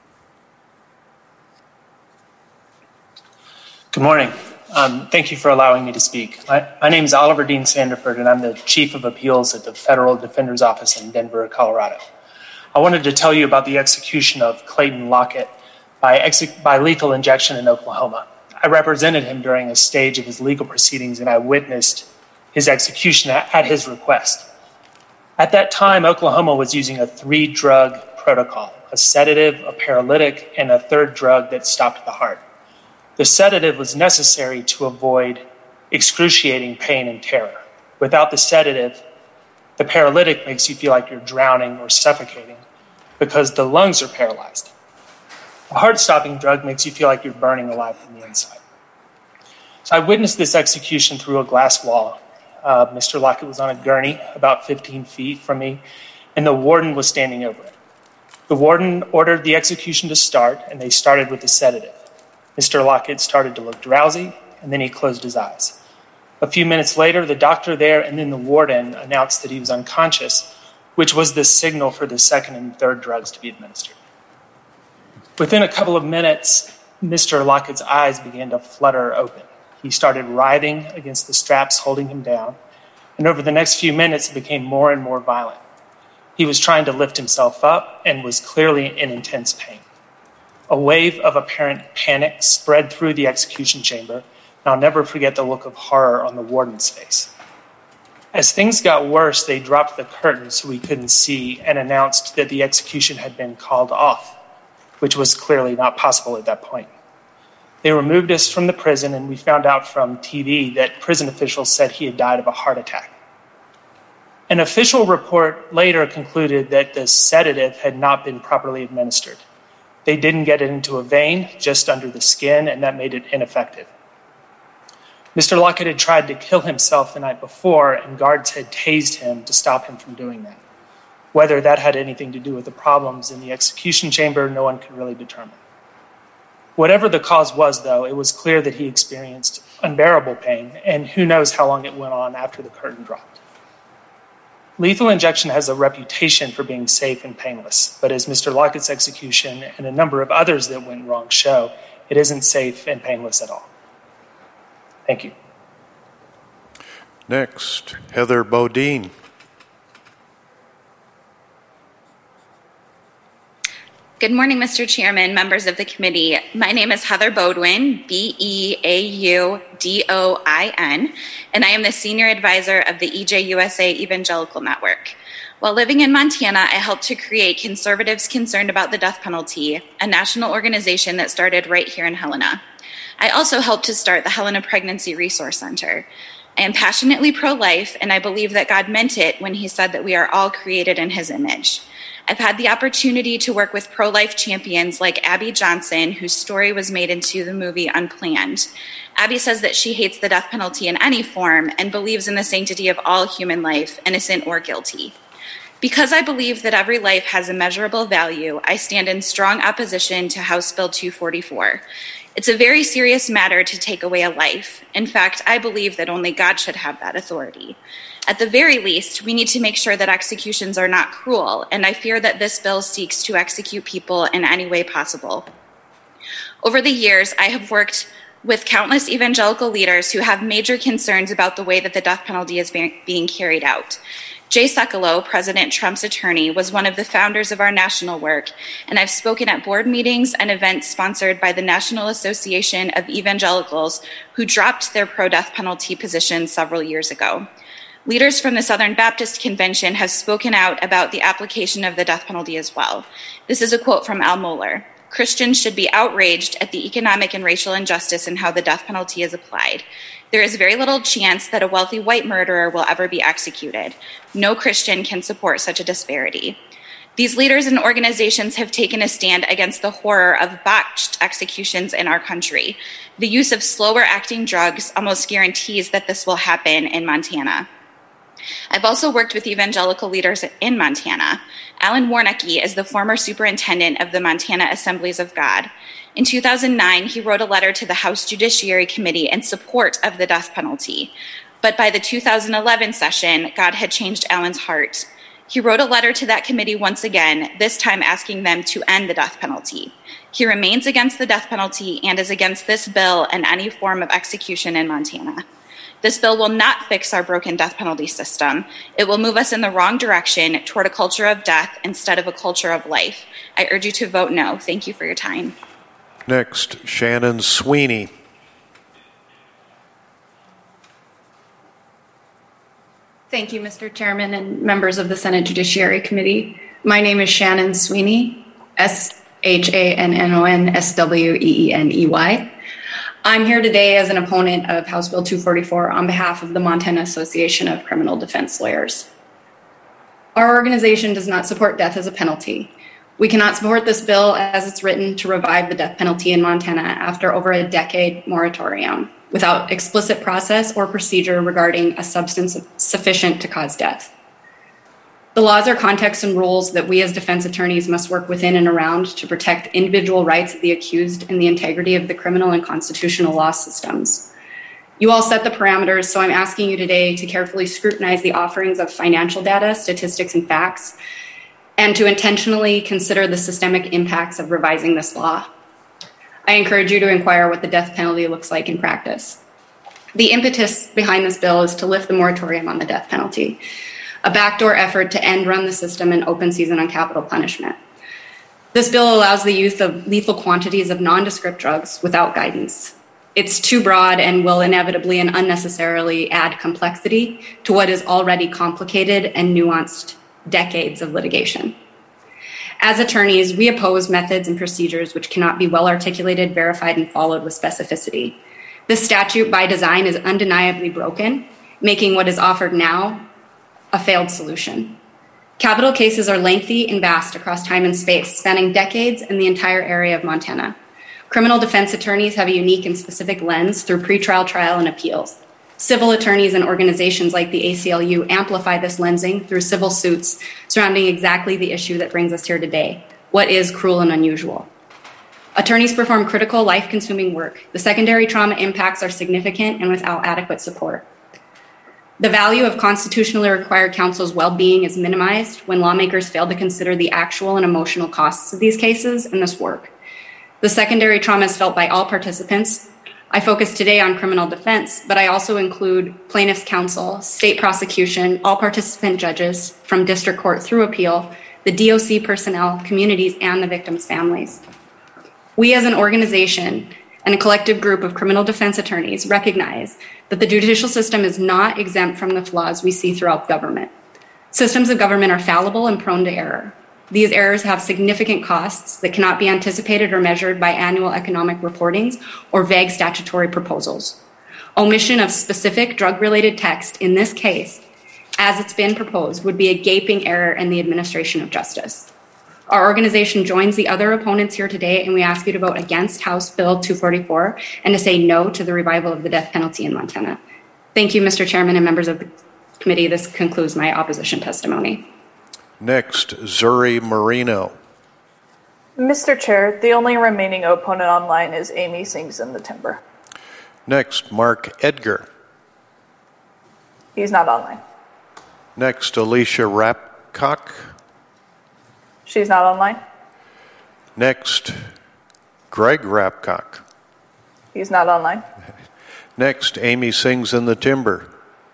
Good morning. Um, thank you for allowing me to speak. My, my name is Oliver Dean Sandiford, and I'm the Chief of Appeals at the Federal Defender's Office in Denver, Colorado. I wanted to tell you about the execution of Clayton Lockett by, exe- by lethal injection in Oklahoma. I represented him during a stage of his legal proceedings, and I witnessed his execution at, at his request. At that time, Oklahoma was using a three-drug protocol, a sedative, a paralytic, and a third drug that stopped the heart. The sedative was necessary to avoid excruciating pain and terror. Without the sedative, the paralytic makes you feel like you're drowning or suffocating because the lungs are paralyzed. The heart-stopping drug makes you feel like you're burning alive from the inside. So I witnessed this execution through a glass wall. Uh, Mister Lockett was on a gurney about fifteen feet from me, and the warden was standing over it. The warden ordered the execution to start, and they started with the sedative. Mister Lockett started to look drowsy, and then he closed his eyes. A few minutes later, the doctor there and then the warden announced that he was unconscious, which was the signal for the second and third drugs to be administered. Within a couple of minutes, Mister Lockett's eyes began to flutter open. He started writhing against the straps holding him down, and over the next few minutes, it became more and more violent. He was trying to lift himself up and was clearly in intense pain. A wave of apparent panic spread through the execution chamber, and I'll never forget the look of horror on the warden's face. As things got worse, they dropped the curtain so we couldn't see and announced that the execution had been called off, which was clearly not possible at that point. They removed us from the prison, and we found out from T V that prison officials said he had died of a heart attack. An official report later concluded that the sedative had not been properly administered. They didn't get it into a vein, just under the skin, and that made it ineffective. Mister Lockett had tried to kill himself the night before, and guards had tased him to stop him from doing that. Whether that had anything to do with the problems in the execution chamber, no one could really determine. Whatever the cause was, though, it was clear that he experienced unbearable pain, and who knows how long it went on after the curtain dropped. Lethal injection has a reputation for being safe and painless, but as Mister Lockett's execution and a number of others that went wrong show, it isn't safe and painless at all. Thank you. Next, Heather Bodine. Good morning, Mister Chairman, members of the committee. My name is Heather Beaudoin, B E A U D O I N, and I am the Senior Advisor of the E J U S A Evangelical Network. While living in Montana, I helped to create Conservatives Concerned About the Death Penalty, a national organization that started right here in Helena. I also helped to start the Helena Pregnancy Resource Center. I am passionately pro-life, and I believe that God meant it when he said that we are all created in his image. I've had the opportunity to work with pro-life champions like Abby Johnson, whose story was made into the movie Unplanned. Abby says that she hates the death penalty in any form and believes in the sanctity of all human life, innocent or guilty. Because I believe that every life has immeasurable value, I stand in strong opposition to House Bill two forty-four. It's a very serious matter to take away a life. In fact, I believe that only God should have that authority. At the very least, we need to make sure that executions are not cruel, and I fear that this bill seeks to execute people in any way possible. Over the years, I have worked with countless evangelical leaders who have major concerns about the way that the death penalty is being carried out. Jay Sekulow, President Trump's attorney, was one of the founders of our national work, and I've spoken at board meetings and events sponsored by the National Association of Evangelicals, who dropped their pro-death penalty position several years ago. Leaders from the Southern Baptist Convention have spoken out about the application of the death penalty as well. This is a quote from Al Mohler. Christians should be outraged at the economic and racial injustice in how the death penalty is applied. There is very little chance that a wealthy white murderer will ever be executed. No Christian can support such a disparity. These leaders and organizations have taken a stand against the horror of botched executions in our country. The use of slower acting drugs almost guarantees that this will happen in Montana. I've also worked with evangelical leaders in Montana. Alan Warnecke is the former superintendent of the Montana Assemblies of God. In two thousand nine, he wrote a letter to the House Judiciary Committee in support of the death penalty. But by the two thousand eleven session, God had changed Alan's heart. He wrote a letter to that committee once again, this time asking them to end the death penalty. He remains against the death penalty and is against this bill and any form of execution in Montana. This bill will not fix our broken death penalty system. It will move us in the wrong direction toward a culture of death instead of a culture of life. I urge you to vote no. Thank you for your time. Next, Shannon Sweeney. Thank you, Mister Chairman and members of the Senate Judiciary Committee. My name is Shannon Sweeney, S H A N N O N S W E E N E Y. I'm here today as an opponent of House Bill two forty-four on behalf of the Montana Association of Criminal Defense Lawyers. Our organization does not support death as a penalty. We cannot support this bill as it's written to revive the death penalty in Montana after over a decade moratorium without explicit process or procedure regarding a substance sufficient to cause death. The laws are contexts and rules that we as defense attorneys must work within and around to protect individual rights of the accused and the integrity of the criminal and constitutional law systems. You all set the parameters, so I'm asking you today to carefully scrutinize the offerings of financial data, statistics, and facts, and to intentionally consider the systemic impacts of revising this law. I encourage you to inquire what the death penalty looks like in practice. The impetus behind this bill is to lift the moratorium on the death penalty, a backdoor effort to end run the system and open season on capital punishment. This bill allows the use of lethal quantities of nondescript drugs without guidance. It's too broad and will inevitably and unnecessarily add complexity to what is already complicated and nuanced decades of litigation. As attorneys, we oppose methods and procedures which cannot be well articulated, verified, and followed with specificity. This statute, by design, is undeniably broken, making what is offered now a failed solution. Capital cases are lengthy and vast across time and space, spanning decades in the entire area of Montana. Criminal defense attorneys have a unique and specific lens through pretrial, trial, and appeals. Civil attorneys and organizations like the A C L U amplify this lensing through civil suits surrounding exactly the issue that brings us here today. What is cruel and unusual? Attorneys perform critical, life-consuming work. The secondary trauma impacts are significant and without adequate support. The value of constitutionally required counsel's well-being is minimized when lawmakers fail to consider the actual and emotional costs of these cases and this work. The secondary trauma is felt by all participants. I focus today on criminal defense, but I also include plaintiff's counsel, state prosecution, all participant judges from district court through appeal, the D O C personnel, communities, and the victims' families. We as an organization and a collective group of criminal defense attorneys recognize that the judicial system is not exempt from the flaws we see throughout government. Systems of government are fallible and prone to error. These errors have significant costs that cannot be anticipated or measured by annual economic reportings or vague statutory proposals. Omission of specific drug-related text in this case, as it's been proposed, would be a gaping error in the administration of justice. Our organization joins the other opponents here today, and we ask you to vote against House Bill two forty-four and to say no to the revival of the death penalty in Montana. Thank you, Mister Chairman and members of the committee. This concludes my opposition testimony. Next, Zuri Marino. Mister Chair, the only remaining opponent online is Amy Sings in the Timber. Next, Mark Edgar. He's not online. Next, Alicia Rapcock. She's not online. Next, Greg Rapcock. He's not online. Next, Amy Sings in the Timber.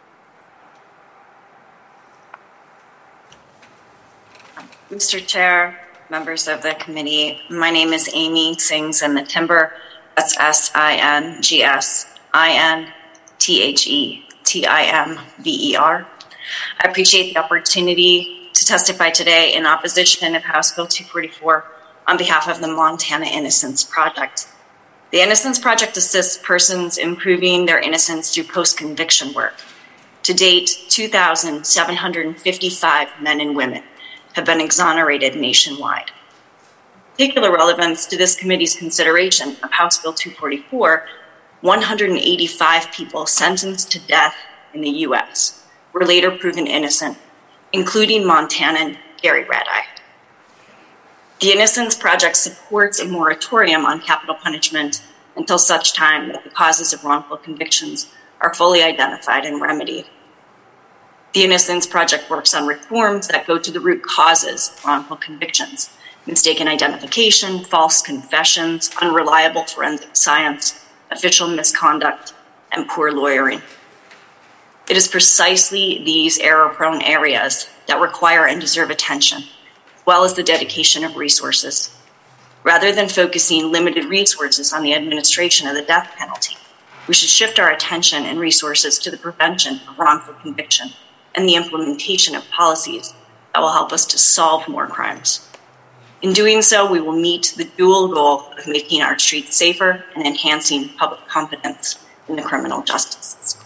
Mister Chair, members of the committee, my name is Amy Sings in the Timber. That's S I N G S I N T H E T I M B E R. I appreciate the opportunity to testify today in opposition of House Bill two forty-four on behalf of the Montana Innocence Project. The Innocence Project assists persons in proving their innocence through post-conviction work. To date, two thousand seven hundred fifty-five men and women have been exonerated nationwide. Particular relevance to this committee's consideration of House Bill two forty-four, one hundred eighty-five people sentenced to death in the U S were later proven innocent, including Montanan Gary Radai. The Innocence Project supports a moratorium on capital punishment until such time that the causes of wrongful convictions are fully identified and remedied. The Innocence Project works on reforms that go to the root causes of wrongful convictions: mistaken identification, false confessions, unreliable forensic science, official misconduct, and poor lawyering. It is precisely these error-prone areas that require and deserve attention, as well as the dedication of resources. Rather than focusing limited resources on the administration of the death penalty, we should shift our attention and resources to the prevention of wrongful conviction and the implementation of policies that will help us to solve more crimes. In doing so, we will meet the dual goal of making our streets safer and enhancing public confidence in the criminal justice system.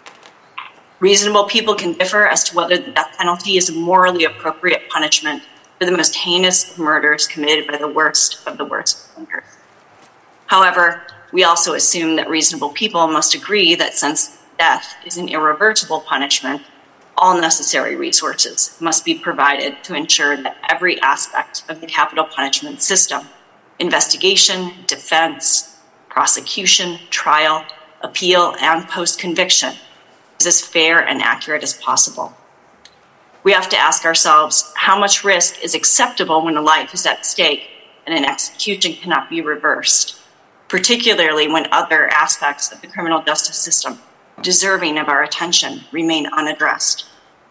Reasonable people can differ as to whether the death penalty is a morally appropriate punishment for the most heinous of murders committed by the worst of the worst offenders. However, we also assume that reasonable people must agree that since death is an irreversible punishment, all necessary resources must be provided to ensure that every aspect of the capital punishment system, investigation, defense, prosecution, trial, appeal, and post-conviction, is as fair and accurate as possible. We have to ask ourselves how much risk is acceptable when a life is at stake and an execution cannot be reversed, particularly when other aspects of the criminal justice system deserving of our attention remain unaddressed.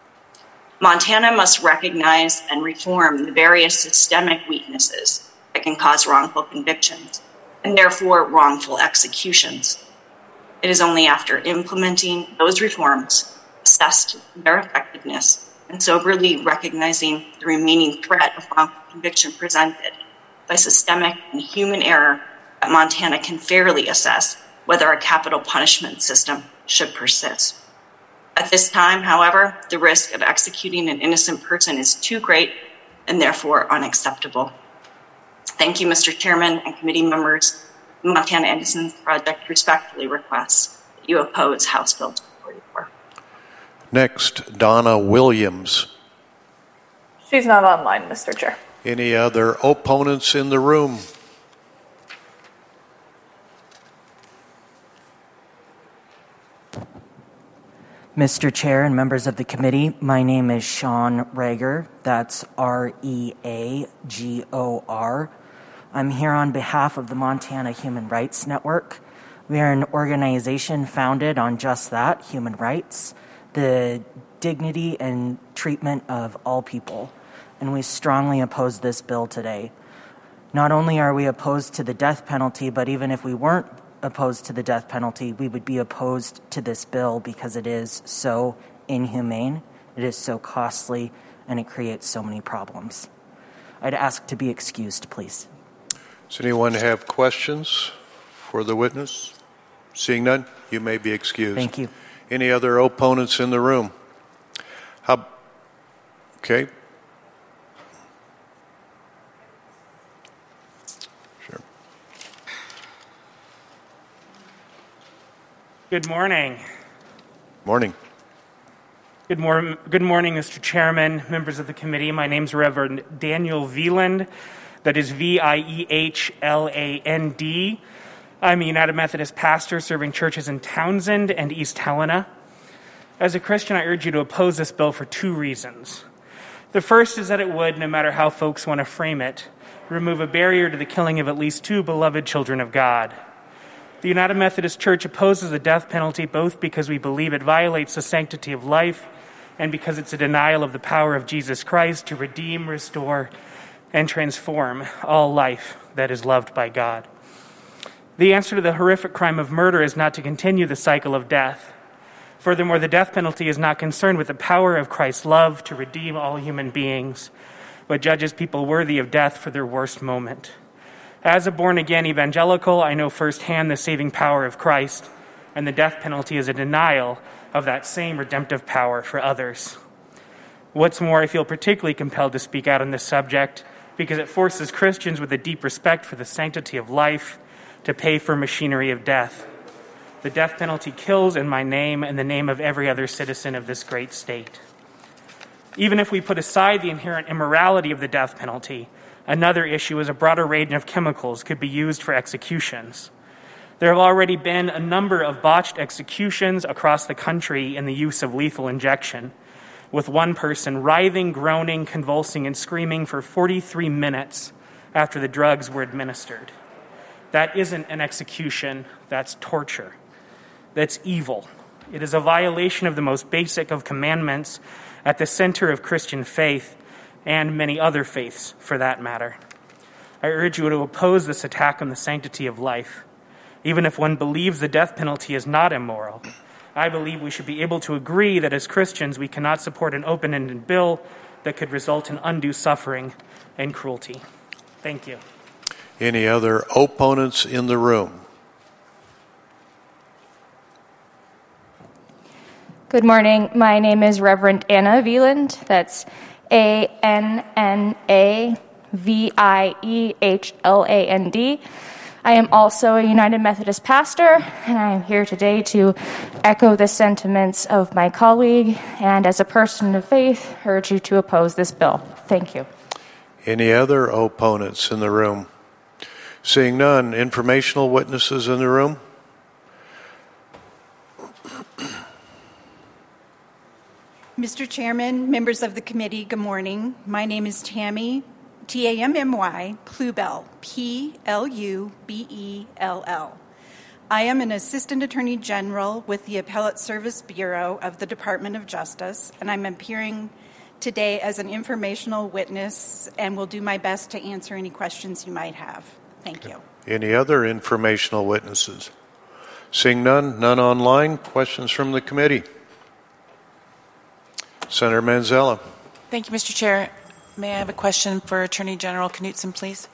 Montana must recognize and reform the various systemic weaknesses that can cause wrongful convictions and therefore wrongful executions. It is only after implementing those reforms, assessed their effectiveness, and soberly recognizing the remaining threat of wrongful conviction presented by systemic and human error that Montana can fairly assess whether a capital punishment system should persist. At this time, however, the risk of executing an innocent person is too great and therefore unacceptable. Thank you, Mister Chairman and committee members. The Montana Innocence Project respectfully requests that you oppose House Bill two forty-four. Next, Donna Williams. She's not online, Mister Chair. Any other opponents in the room? Mister Chair and members of the committee, my name is Sean Reagor. That's R E A G O R. I'm here on behalf of the Montana Human Rights Network. We are an organization founded on just that, human rights, the dignity and treatment of all people, and we strongly oppose this bill today. Not only are we opposed to the death penalty, but even if we weren't opposed to the death penalty, we would be opposed to this bill because it is so inhumane, it is so costly, and it creates so many problems. I'd ask to be excused, please. Does anyone have questions for the witness? Seeing none, you may be excused. Thank you. Any other opponents in the room? How? Okay. Sure. Good morning. Morning. Good, mor- good morning, Mister Chairman, members of the committee. My name is Reverend Daniel Veland. That is V I E H L A N D. I'm a United Methodist pastor serving churches in Townsend and East Helena. As a Christian, I urge you to oppose this bill for two reasons. The first is that it would, no matter how folks want to frame it, remove a barrier to the killing of at least two beloved children of God. The United Methodist Church opposes the death penalty both because we believe it violates the sanctity of life and because it's a denial of the power of Jesus Christ to redeem, restore, and transform all life that is loved by God. The answer to the horrific crime of murder is not to continue the cycle of death. Furthermore, the death penalty is not concerned with the power of Christ's love to redeem all human beings, but judges people worthy of death for their worst moment. As a born-again evangelical, I know firsthand the saving power of Christ, and the death penalty is a denial of that same redemptive power for others. What's more, I feel particularly compelled to speak out on this subject because it forces Christians with a deep respect for the sanctity of life to pay for machinery of death. The death penalty kills in my name and the name of every other citizen of this great state. Even if we put aside the inherent immorality of the death penalty, another issue is a broader range of chemicals could be used for executions. There have already been a number of botched executions across the country in the use of lethal injection, with one person writhing, groaning, convulsing, and screaming for forty-three minutes after the drugs were administered. That isn't an execution, that's torture. That's evil. It is a violation of the most basic of commandments at the center of Christian faith and many other faiths, for that matter. I urge you to oppose this attack on the sanctity of life. Even if one believes the death penalty is not immoral, I believe we should be able to agree that as Christians we cannot support an open-ended bill that could result in undue suffering and cruelty. Thank you. Any other opponents in the room? Good morning. My name is Reverend Anna Wieland. That's A N N A V I E H L A N D. I am also a United Methodist pastor, and I am here today to echo the sentiments of my colleague, and as a person of faith, urge you to oppose this bill. Thank you. Any other opponents in the room? Seeing none, informational witnesses in the room? Mister Chairman, members of the committee, good morning. My name is Tammy, T A M M Y, Plubell, P L U B E L L. I am an Assistant Attorney General with the Appellate Service Bureau of the Department of Justice, and I'm appearing today as an informational witness and will do my best to answer any questions you might have. Thank you. Any other informational witnesses? Seeing none, none online. Questions from the committee? Senator Manzella. Thank you, Mister Chair. May I have a question for Attorney General Knudsen, please?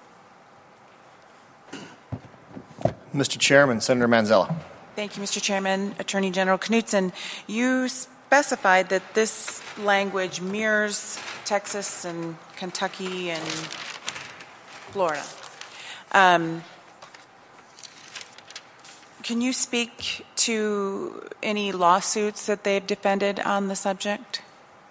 Mister Chairman, Senator Manzella. Thank you, Mister Chairman. Attorney General Knudsen, you specified that this language mirrors Texas and Kentucky and Florida. Um, can you speak to any lawsuits that they've defended on the subject?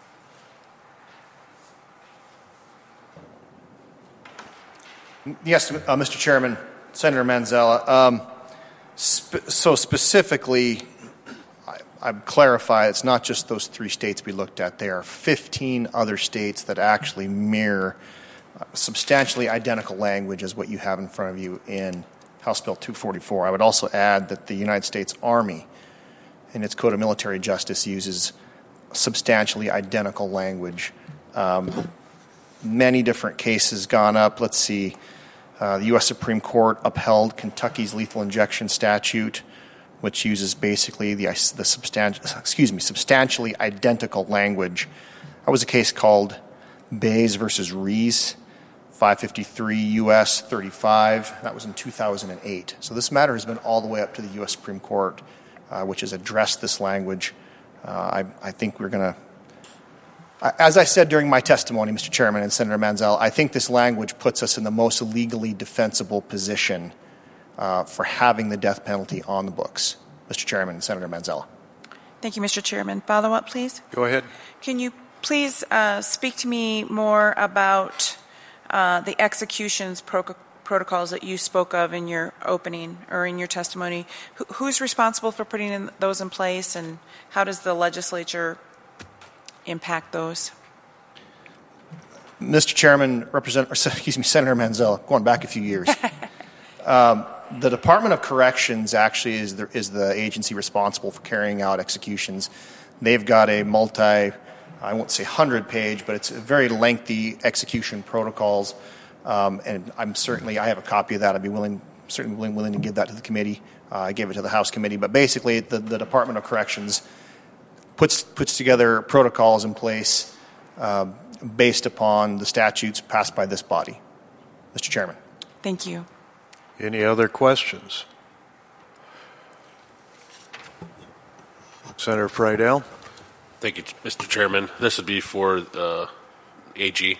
Yes, uh, Mister Chairman, Senator Manzella. Um, sp- so specifically, I, I clarify, it's not just those three states we looked at. There are fifteen other states that actually mirror uh, substantially identical language as what you have in front of you in House Bill two forty-four. I would also add that the United States Army, in its Code of Military Justice, uses substantially identical language. Um, many different cases gone up. Let's see. Uh, the U S Supreme Court upheld Kentucky's lethal injection statute, which uses basically the the substan- excuse me substantially identical language. That was a case called Bays versus Rees, five fifty-three U S thirty-five. That was in two thousand eight. So this matter has been all the way up to the U S Supreme Court, uh, which has addressed this language. Uh, I, I think we're going to. As I said during my testimony, Mister Chairman and Senator Manzella, I think this language puts us in the most legally defensible position uh, for having the death penalty on the books. Mister Chairman and Senator Manzella. Thank you, Mister Chairman. Follow up, please. Go ahead. Can you please uh, speak to me more about uh, the executions pro- protocols that you spoke of in your opening or in your testimony? Wh- who's responsible for putting in those in place, and how does the legislature impact those? Mister Chairman, Representative, excuse me, Senator Manzella, going back a few years. um, the Department of Corrections actually is the, is the agency responsible for carrying out executions. They've got a multi, I won't say hundred-page, but it's a very lengthy execution protocols. Um, and I'm certainly, I have a copy of that. I'd be willing, certainly willing, willing to give that to the committee. Uh, I gave it to the House committee. But basically, the, the Department of Corrections puts puts together protocols in place, uh, based upon the statutes passed by this body. Mister Chairman. Thank you. Any other questions? Senator Friedel. Thank you, Mister Chairman. This would be for uh, A G.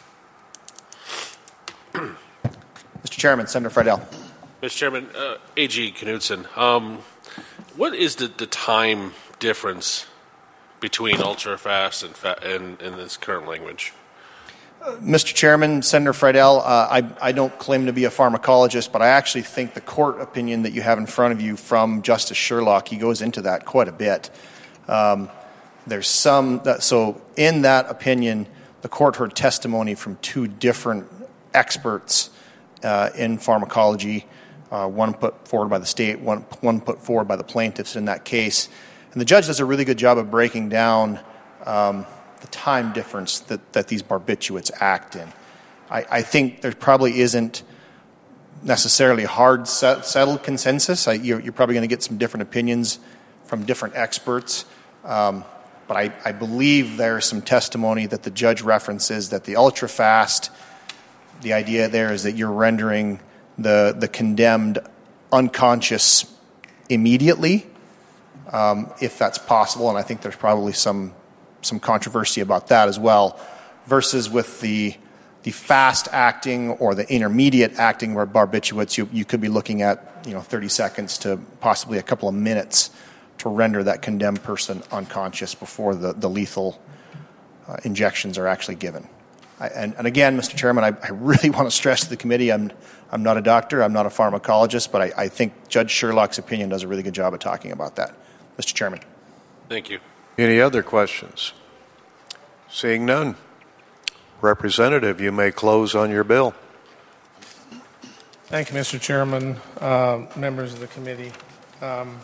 Mister Chairman, Senator Friedel. Mister Chairman, uh, A G Knudsen, um, what is the, the time difference between ultra-fast and, fa- and, and this current language? Uh, Mister Chairman, Senator Friedel, uh, I, I don't claim to be a pharmacologist, but I actually think the court opinion that you have in front of you from Justice Sherlock, he goes into that quite a bit. Um, there's some, that, so in that opinion, the court heard testimony from two different experts uh, in pharmacology, uh, one put forward by the state, one, one put forward by the plaintiffs in that case. And the judge does a really good job of breaking down um, the time difference that, that these barbiturates act in. I, I think there probably isn't necessarily a hard set, settled consensus. I, you're, you're probably going to get some different opinions from different experts. Um, but I, I believe there's some testimony that the judge references that the ultra-fast, the idea there is that you're rendering the, the condemned unconscious immediately, um, if that's possible, and I think there's probably some some controversy about that as well, versus with the the fast acting or the intermediate acting where barbiturates, you, you could be looking at, you know, thirty seconds to possibly a couple of minutes to render that condemned person unconscious before the, the lethal uh, injections are actually given. I, and, and again, Mister Chairman, I, I really want to stress to the committee, I'm I'm not a doctor, I'm not a pharmacologist, but I, I think Judge Sherlock's opinion does a really good job of talking about that. Mister Chairman. Thank you. Any other questions? Seeing none. Representative, you may close on your bill. Thank you, Mister Chairman, uh, members of the committee. Um,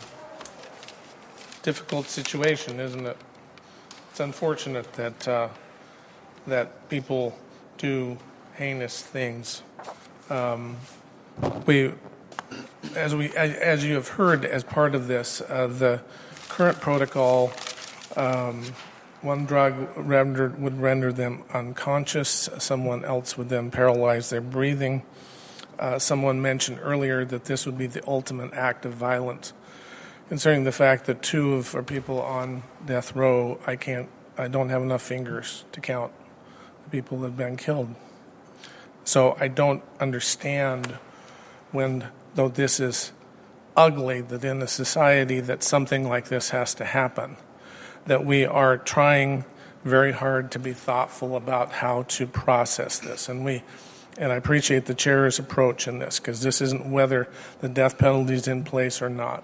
difficult situation, isn't it? It's unfortunate that uh, that people do heinous things. Um, we, as we, as you have heard, as part of this, uh, the current protocol, um, one drug rendered, would render them unconscious. Someone else would then paralyze their breathing. Uh, someone mentioned earlier that this would be the ultimate act of violence. Concerning the fact that two of our people on death row, I can't, I don't have enough fingers to count the people that have been killed. So I don't understand when, though this is ugly, that in a society that something like this has to happen, that we are trying very hard to be thoughtful about how to process this. And we, and I appreciate the chair's approach in this, because this isn't whether the death penalty is in place or not.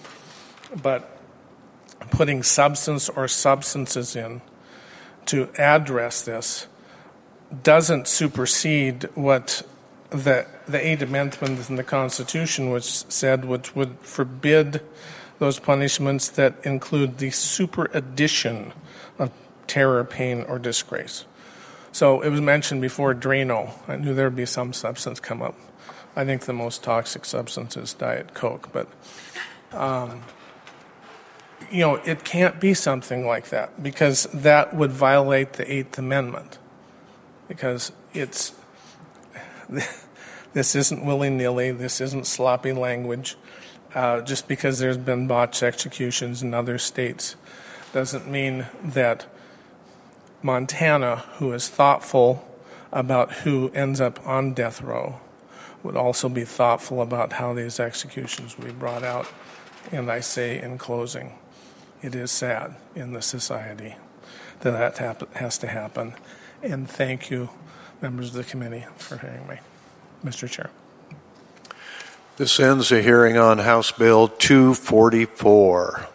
But putting substance or substances in to address this doesn't supersede what the the Eighth Amendment in the Constitution, which said, which would forbid those punishments that include the super addition of terror, pain, or disgrace. So it was mentioned before Drano. I knew there would be some substance come up. I think the most toxic substance is Diet Coke, but um, you know, it can't be something like that, because that would violate the Eighth Amendment. Because it's, this isn't willy-nilly, this isn't sloppy language. Uh, just because there's been botched executions in other states doesn't mean that Montana, who is thoughtful about who ends up on death row, would also be thoughtful about how these executions will be brought out. And I say in closing, it is sad in the society that that hap- has to happen. And thank you, members of the committee, for hearing me. Mister Chair. This ends the hearing on House Bill two forty-four.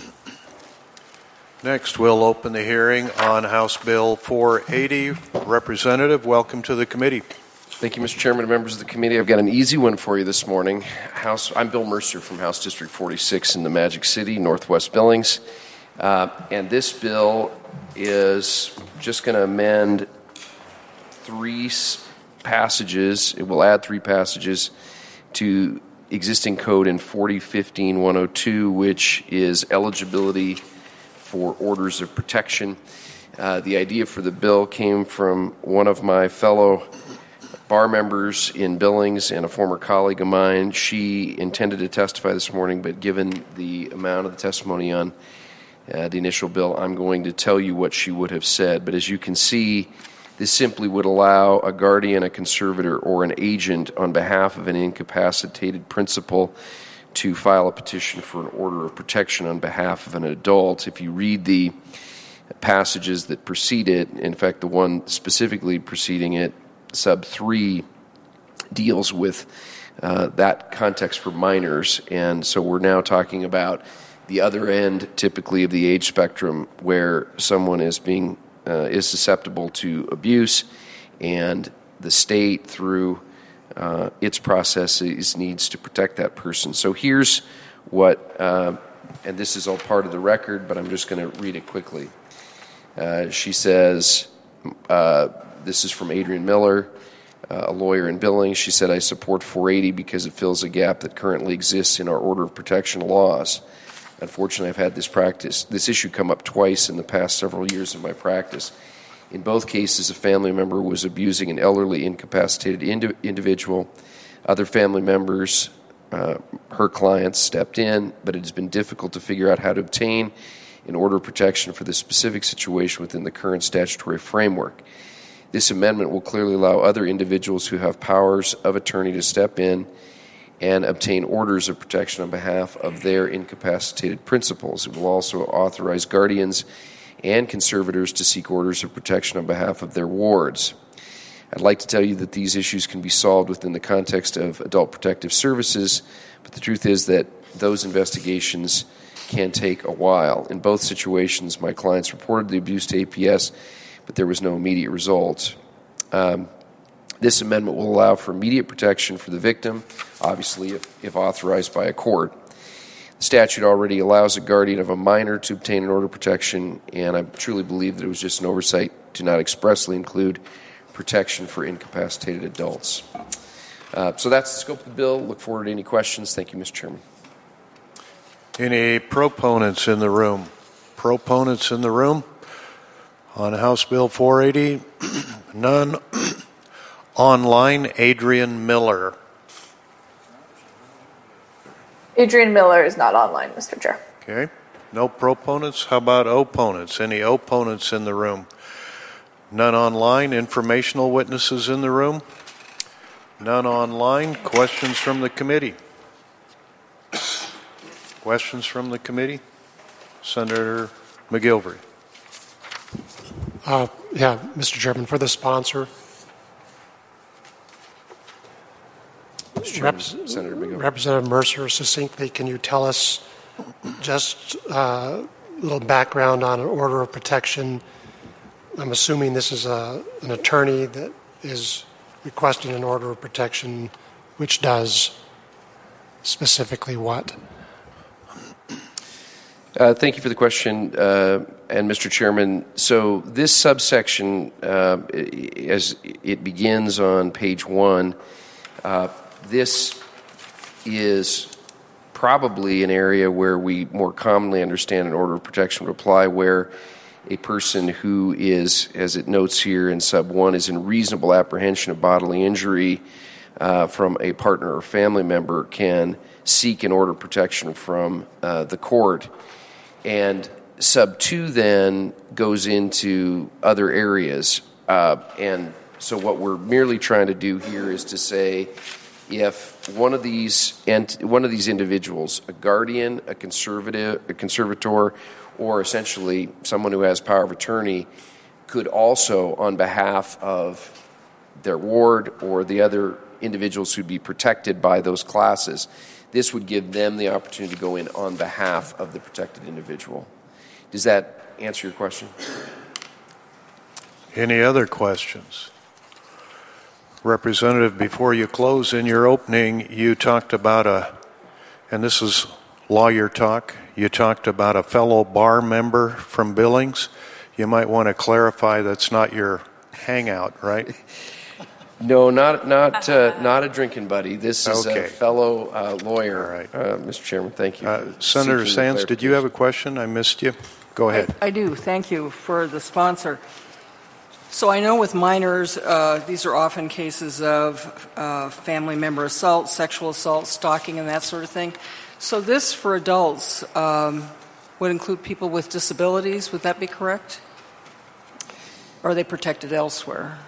Next, we'll open the hearing on House Bill four eighty. Representative, welcome to the committee. Thank you, Mister Chairman and members of the committee. I've got an easy one for you this morning. House, I'm Bill Mercer from House District forty-six in the Magic City, Northwest Billings. Uh, and this bill is just going to amend three passages. It will add three passages to existing code in forty fifteen one oh two, which is eligibility for orders of protection. Uh, the idea for the bill came from one of my fellow bar members in Billings and a former colleague of mine. She intended to testify this morning, but given the amount of the testimony on uh, the initial bill, I'm going to tell you what she would have said. But as you can see, this simply would allow a guardian, a conservator, or an agent on behalf of an incapacitated principal to file a petition for an order of protection on behalf of an adult. If you read the passages that precede it, in fact, the one specifically preceding it, sub three, deals with uh, that context for minors. And so we're now talking about the other end, typically, of the age spectrum, where someone is being uh, is susceptible to abuse, and the state, through uh, its processes, needs to protect that person. So here's what, uh, and this is all part of the record, but I'm just going to read it quickly. Uh, she says, uh, this is from Adrian Miller, uh, a lawyer in Billings. She said, I support four eighty because it fills a gap that currently exists in our order of protection laws. Unfortunately, I've had this practice, this issue come up twice in the past several years of my practice. In both cases, a family member was abusing an elderly, incapacitated indi- individual. Other family members, uh, her clients, stepped in, but it has been difficult to figure out how to obtain an order of protection for this specific situation within the current statutory framework. This amendment will clearly allow other individuals who have powers of attorney to step in and obtain orders of protection on behalf of their incapacitated principals. It will also authorize guardians and conservators to seek orders of protection on behalf of their wards. I'd like to tell you that these issues can be solved within the context of adult protective services, but the truth is that those investigations can take a while. In both situations, my clients reported the abuse to A P S, but there was no immediate result. Um, This amendment will allow for immediate protection for the victim, obviously if, if authorized by a court. The statute already allows a guardian of a minor to obtain an order of protection, and I truly believe that it was just an oversight to not expressly include protection for incapacitated adults. Uh, so that's the scope of the bill. Look forward to any questions. Thank you, Mister Chairman. Any proponents in the room? Proponents in the room on House Bill four eighty? None. Online, Adrian Miller. Adrian Miller is not online, Mister Chair. Okay. No proponents? How about opponents? Any opponents in the room? None online. Informational witnesses in the room? None online. Questions from the committee? Questions from the committee? Senator McGilvery. Uh, yeah, Mister Chairman, for the sponsor. Rep- Senator McGilvery. Representative Mercer, succinctly, can you tell us just uh, a little background on an order of protection? I'm assuming this is a, an attorney that is requesting an order of protection, which does specifically what? Uh, thank you for the question, uh, and Mister Chairman. So this subsection, uh, as it begins on page one, uh, this is probably an area where we more commonly understand an order of protection would apply, where a person who is, as it notes here in sub one, is in reasonable apprehension of bodily injury uh, from a partner or family member can seek an order of protection from uh, the court. And sub two then goes into other areas. Uh, and so what we're merely trying to do here is to say, if one of these ent- one of these individuals, a guardian, a conservative, a conservator, or essentially someone who has power of attorney, could also, on behalf of their ward or the other individuals who'd be protected by those classes, this would give them the opportunity to go in on behalf of the protected individual. Does that answer your question? Any other questions? Representative, before you close, in your opening, you talked about a, and this is lawyer talk, you talked about a fellow bar member from Billings. You might want to clarify that's not your hangout, right? No, not not uh, not a drinking buddy. This is okay. a fellow uh, lawyer, right. uh, Mister Chairman. Thank you. Uh, Senator Sands, did you have a question? I missed you. Go ahead. I, I do. Thank you for the sponsor. So I know with minors, uh, these are often cases of uh, family member assault, sexual assault, stalking, and that sort of thing. So this, for adults, um, would include people with disabilities. Would that be correct? Or are they protected elsewhere?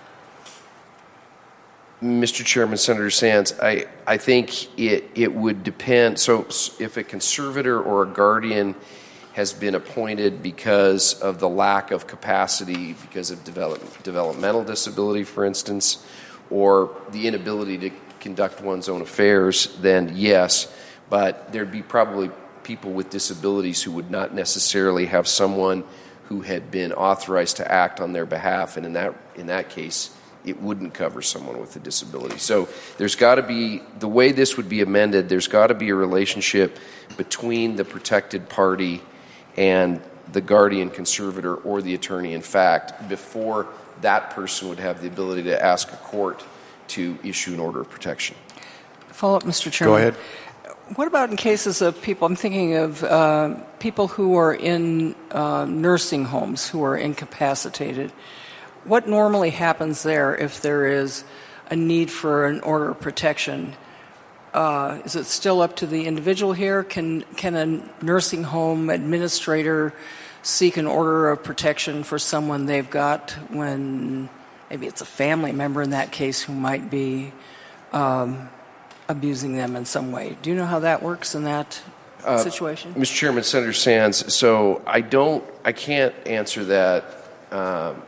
Mister Chairman, Senator Sands, I, I think it, it would depend. So if a conservator or a guardian has been appointed because of the lack of capacity, because of develop, developmental disability, for instance, or the inability to conduct one's own affairs, then yes. But there'd be probably people with disabilities who would not necessarily have someone who had been authorized to act on their behalf, and in that in that case, it wouldn't cover someone with a disability. So there's got to be, the way this would be amended, there's got to be a relationship between the protected party and the guardian, conservator, or the attorney in fact, before that person would have the ability to ask a court to issue an order of protection. Follow up, Mister Chairman. Go ahead. What about in cases of people, I'm thinking of uh, people who are in uh, nursing homes who are incapacitated. What normally happens there if there is a need for an order of protection? Uh, is it still up to the individual here? Can can a nursing home administrator seek an order of protection for someone they've got when maybe it's a family member in that case who might be um, abusing them in some way? Do you know how that works in that uh, situation? Mister Chairman, Senator Sands, so I don't, I can't answer that um,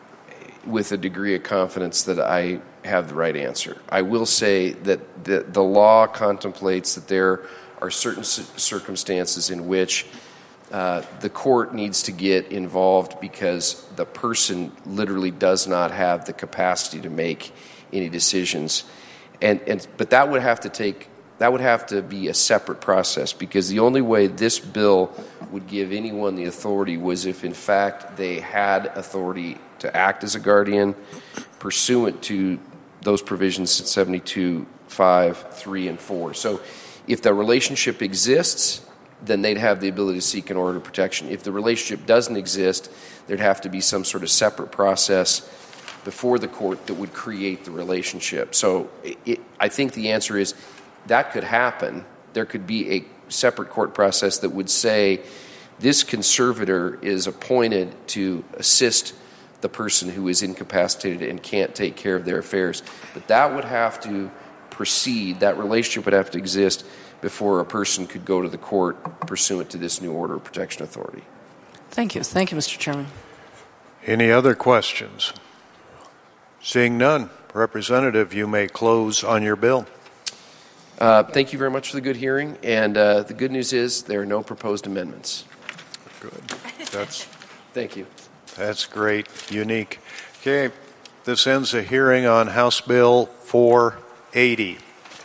with a degree of confidence that I have the right answer. I will say that the, the law contemplates that there are certain circumstances in which uh, the court needs to get involved because the person literally does not have the capacity to make any decisions. And, and but that would have to take that would have to be a separate process, because the only way this bill would give anyone the authority was if in fact they had authority to act as a guardian pursuant to those provisions in seventy-two, five, three, and four. So if the relationship exists, then they'd have the ability to seek an order of protection. If the relationship doesn't exist, there'd have to be some sort of separate process before the court that would create the relationship. So it, I think the answer is that could happen. There could be a separate court process that would say this conservator is appointed to assist the person who is incapacitated and can't take care of their affairs. But that would have to proceed, that relationship would have to exist before a person could go to the court pursuant to this new order of protection authority. Thank you. Thank you, Mister Chairman. Any other questions? Seeing none, Representative, you may close on your bill. Uh, thank you very much for the good hearing, and uh, the good news is there are no proposed amendments. Good. That's Thank you. That's great, unique. Okay, this ends a hearing on House Bill four eighty.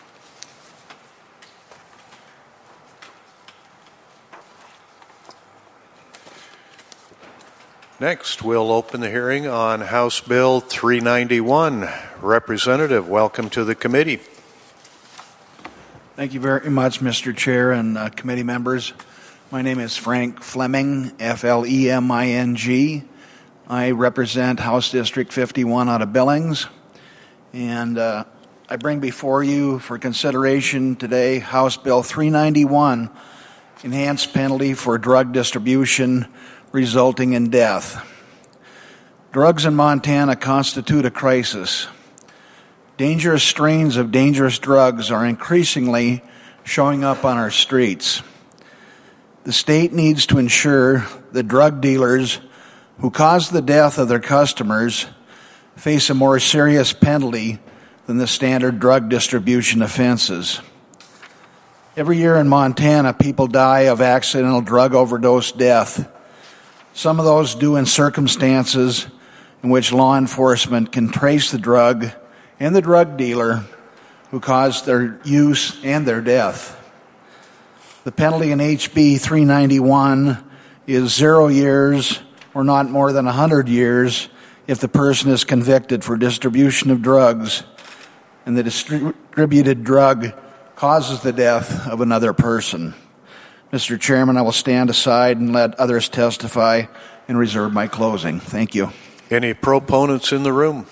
Next, we'll open the hearing on House Bill three ninety-one. Representative, welcome to the committee. Thank you very much, Mister Chair and uh, committee members. My name is Frank Fleming, F L E M I N G. I represent House District fifty-one out of Billings, and uh, I bring before you for consideration today House Bill three ninety-one, Enhanced Penalty for Drug Distribution Resulting in Death. Drugs in Montana constitute a crisis. Dangerous strains of dangerous drugs are increasingly showing up on our streets. The state needs to ensure that drug dealers who cause the death of their customers face a more serious penalty than the standard drug distribution offenses. Every year in Montana, people die of accidental drug overdose death. Some of those do in circumstances in which law enforcement can trace the drug and the drug dealer who caused their use and their death. The penalty in H B three ninety-one is zero years or not more than one hundred years if the person is convicted for distribution of drugs and the distributed drug causes the death of another person. Mister Chairman, I will stand aside and let others testify and reserve my closing. Thank you. Any proponents in the room?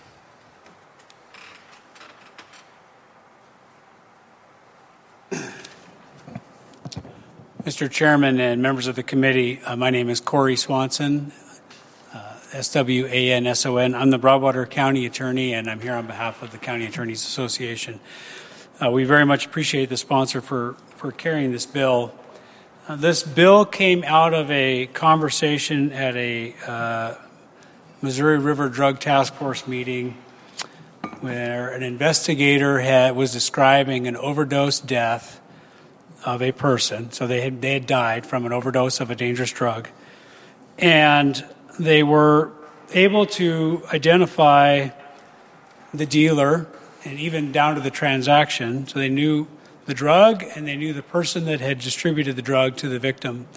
Mister Chairman and members of the committee, uh, my name is Corey Swanson, uh, S W A N S O N. I'm the Broadwater County Attorney, and I'm here on behalf of the County Attorneys Association. Uh, we very much appreciate the sponsor for, for carrying this bill. Uh, this bill came out of a conversation at a uh, Missouri River Drug Task Force meeting where an investigator had, was describing an overdose death of a person. So they had, they had died from an overdose of a dangerous drug. And they were able to identify the dealer and even down to the transaction. So they knew the drug and they knew the person that had distributed the drug to the victim.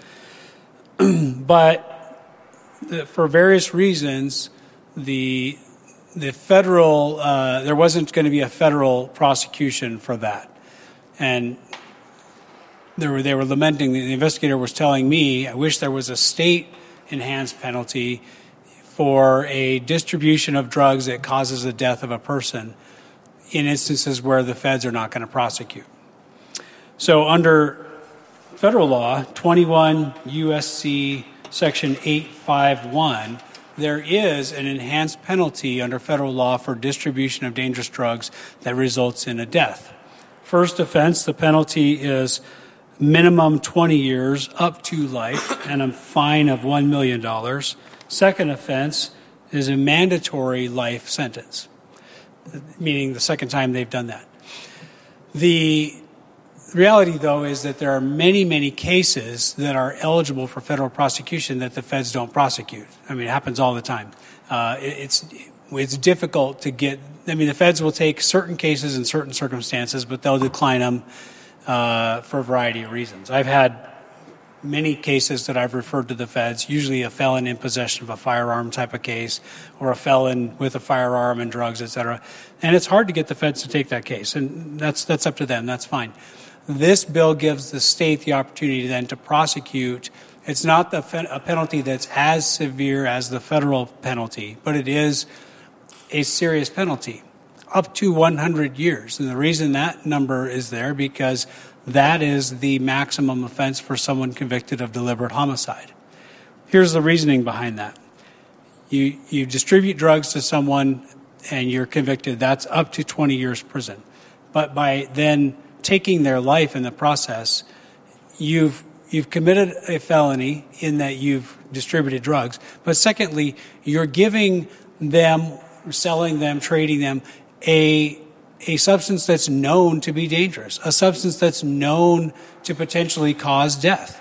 But the, for various reasons, the the federal, uh, there wasn't going to be a federal prosecution for that. And They were, they were lamenting, the investigator was telling me, I wish there was a state enhanced penalty for a distribution of drugs that causes the death of a person in instances where the feds are not going to prosecute. So under federal law, twenty-one U S C section eight fifty-one, there is an enhanced penalty under federal law for distribution of dangerous drugs that results in a death. First offense, the penalty is minimum twenty years up to life and a fine of one million dollars. Second offense is a mandatory life sentence, meaning the second time they've done that. The reality, though, is that there are many, many cases that are eligible for federal prosecution that the feds don't prosecute. I mean, it happens all the time. Uh, it, it's it's difficult to get, I mean, the feds will take certain cases in certain circumstances, but they'll decline them Uh, for a variety of reasons. I've had many cases that I've referred to the feds, usually a felon in possession of a firearm type of case or a felon with a firearm and drugs, et cetera. And it's hard to get the feds to take that case, and that's that's up to them. That's fine. This bill gives the state the opportunity then to prosecute. It's not the fe- a penalty that's as severe as the federal penalty, but it is a serious penalty, up to one hundred years. And the reason that number is there because that is the maximum offense for someone convicted of deliberate homicide. Here's the reasoning behind that. You you distribute drugs to someone and you're convicted, that's up to twenty years prison. But by then taking their life in the process, you've you've committed a felony in that you've distributed drugs. But secondly, you're giving them, selling them, trading them a a substance that's known to be dangerous, a substance that's known to potentially cause death.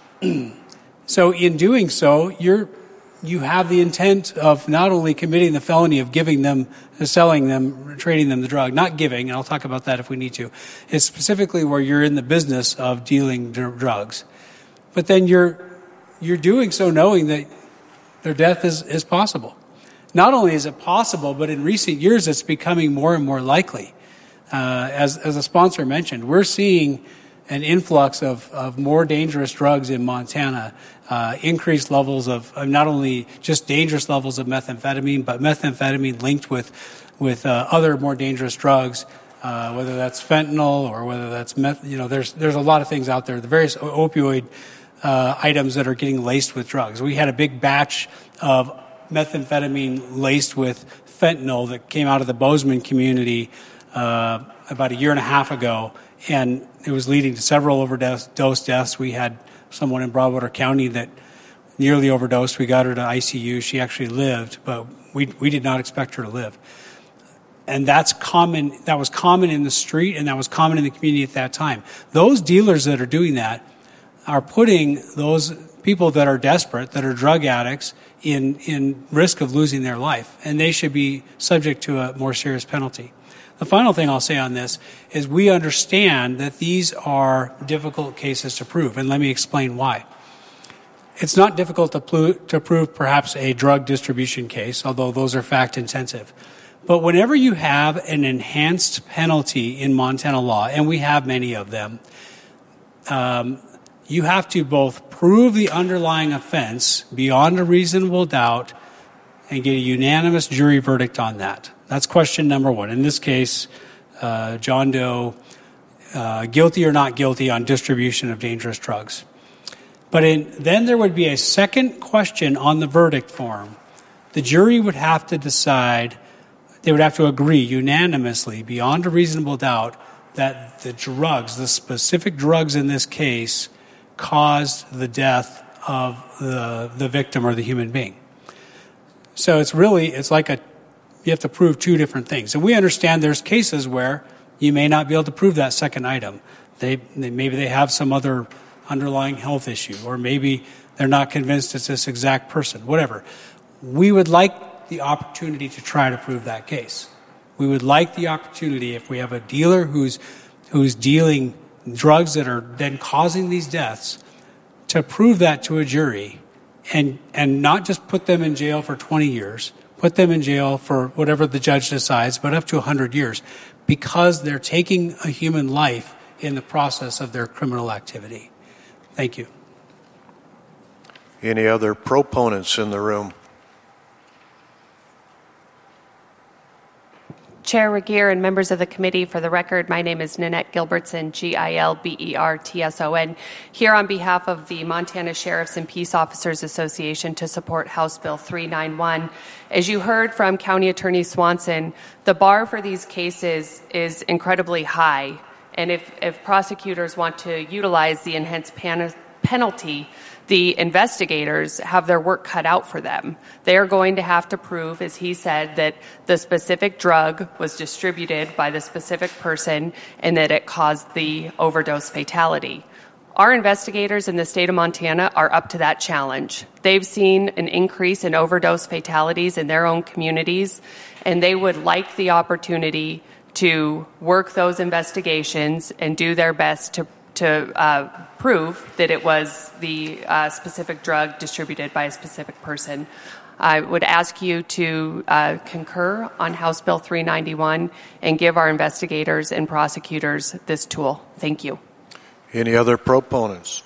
So in doing so, you're you have the intent of not only committing the felony of giving them, selling them, trading them the drug, not giving, and I'll talk about that if we need to. It's specifically where you're in the business of dealing dr- drugs. But then you're you're doing so knowing that their death is, is possible. Not only is it possible, but in recent years it's becoming more and more likely. Uh, as, as a sponsor mentioned, we're seeing an influx of, of more dangerous drugs in Montana, uh, increased levels of, of not only just dangerous levels of methamphetamine, but methamphetamine linked with, with uh, other more dangerous drugs, uh, whether that's fentanyl or whether that's meth. You know, there's there's a lot of things out there. The various opioid uh, items that are getting laced with drugs. We had a big batch of methamphetamine laced with fentanyl that came out of the Bozeman community uh, about a year and a half ago, and it was leading to several overdose deaths. We had someone in Broadwater County that nearly overdosed. We got her to I C U. She actually lived, but we we did not expect her to live. And that's common. That was common in the street, and that was common in the community at that time. Those dealers that are doing that are putting those people that are desperate, that are drug addicts, in, in risk of losing their life, and they should be subject to a more serious penalty. The final thing I'll say on this is we understand that these are difficult cases to prove, and let me explain why. It's not difficult to, pl- to prove perhaps a drug distribution case, although those are fact-intensive. But whenever you have an enhanced penalty in Montana law, and we have many of them, um, you have to both prove the underlying offense beyond a reasonable doubt and get a unanimous jury verdict on that. That's question number one. In this case, uh, John Doe, uh, guilty or not guilty on distribution of dangerous drugs. But in, then there would be a second question on the verdict form. The jury would have to decide, they would have to agree unanimously, beyond a reasonable doubt, that the drugs, the specific drugs in this case, caused the death of the, the victim or the human being. So it's really, it's like a, you have to prove two different things. And we understand there's cases where you may not be able to prove that second item. They, they maybe they have some other underlying health issue, or maybe they're not convinced it's this exact person, whatever. We would like the opportunity to try to prove that case. We would like the opportunity, if we have a dealer who's who's dealing drugs that are then causing these deaths, to prove that to a jury and and not just put them in jail for twenty years, put them in jail for whatever the judge decides, but up to one hundred years, because they're taking a human life in the process of their criminal activity. Thank you. Any other proponents in the room? Chair Regier and members of the committee, for the record, my name is Nanette Gilbertson, G I L B E R T S O N, here on behalf of the Montana Sheriffs and Peace Officers Association to support House Bill three ninety-one. As you heard from County Attorney Swanson, the bar for these cases is incredibly high, and if, if prosecutors want to utilize the enhanced pan- penalty, the investigators have their work cut out for them. They are going to have to prove, as he said, that the specific drug was distributed by the specific person and that it caused the overdose fatality. Our investigators in the state of Montana are up to that challenge. They've seen an increase in overdose fatalities in their own communities, and they would like the opportunity to work those investigations and do their best to to uh, prove that it was the uh, specific drug distributed by a specific person. I would ask you to uh, concur on House Bill three ninety-one and give our investigators and prosecutors this tool. Thank you. Any other proponents?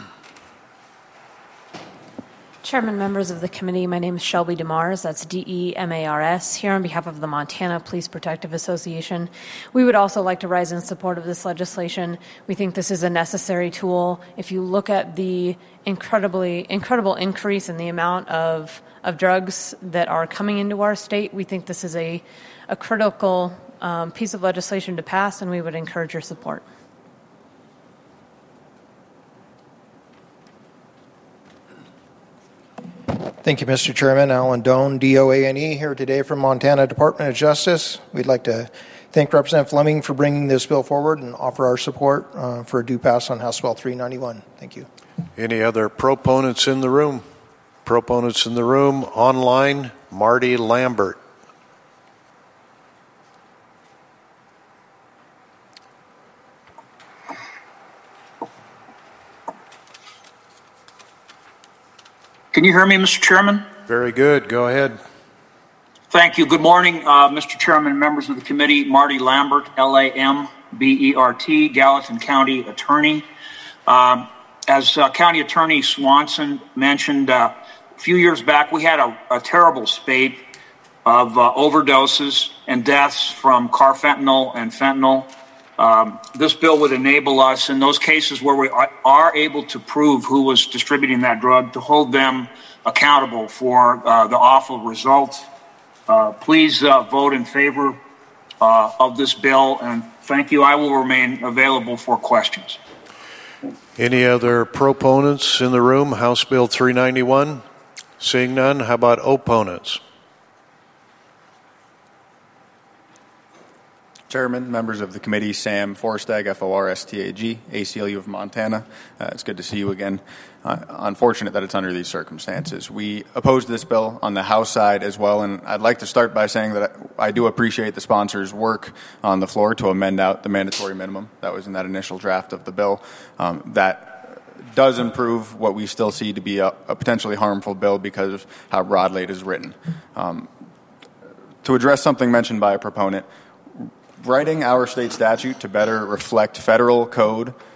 Chairman, members of the committee, my name is Shelby DeMars, that's D E M A R S, here on behalf of the Montana Police Protective Association. We would also like to rise in support of this legislation. We think this is a necessary tool. If you look at the incredibly incredible increase in the amount of, of drugs that are coming into our state, we think this is a, a critical um, piece of legislation to pass, and we would encourage your support. Thank you, Mister Chairman. Alan Doan, D O A N E, here today from Montana Department of Justice. We'd like to thank Representative Fleming for bringing this bill forward and offer our support uh, for a due pass on House Bill three ninety-one. Thank you. Any other proponents in the room? Proponents in the room. Online, Marty Lambert. Can you hear me, Mister Chairman? Very good. Go ahead. Thank you. Good morning, uh, Mister Chairman and members of the committee. Marty Lambert, L A M B E R T, Gallatin County Attorney. Um, as uh, County Attorney Swanson mentioned, uh, a few years back we had a, a terrible spate of uh, overdoses and deaths from carfentanil and fentanyl. Um, this bill would enable us, in those cases where we are, are able to prove who was distributing that drug, to hold them accountable for uh, the awful results. Uh, please uh, vote in favor uh, of this bill, and thank you. I will remain available for questions. Any other proponents in the room? House Bill three ninety-one? Seeing none, how about opponents? Chairman, members of the committee, Sam Forstag, F O R S T A G, A C L U of Montana. Uh, it's good to see you again. Uh, unfortunate that it's under these circumstances. We opposed this bill on the House side as well, and I'd like to start by saying that I do appreciate the sponsors' work on the floor to amend out the mandatory minimum that was in that initial draft of the bill. Um, that does improve what we still see to be a, a potentially harmful bill because of how broadly it is written. Um, to address something mentioned by a proponent, writing our state statute to better reflect federal code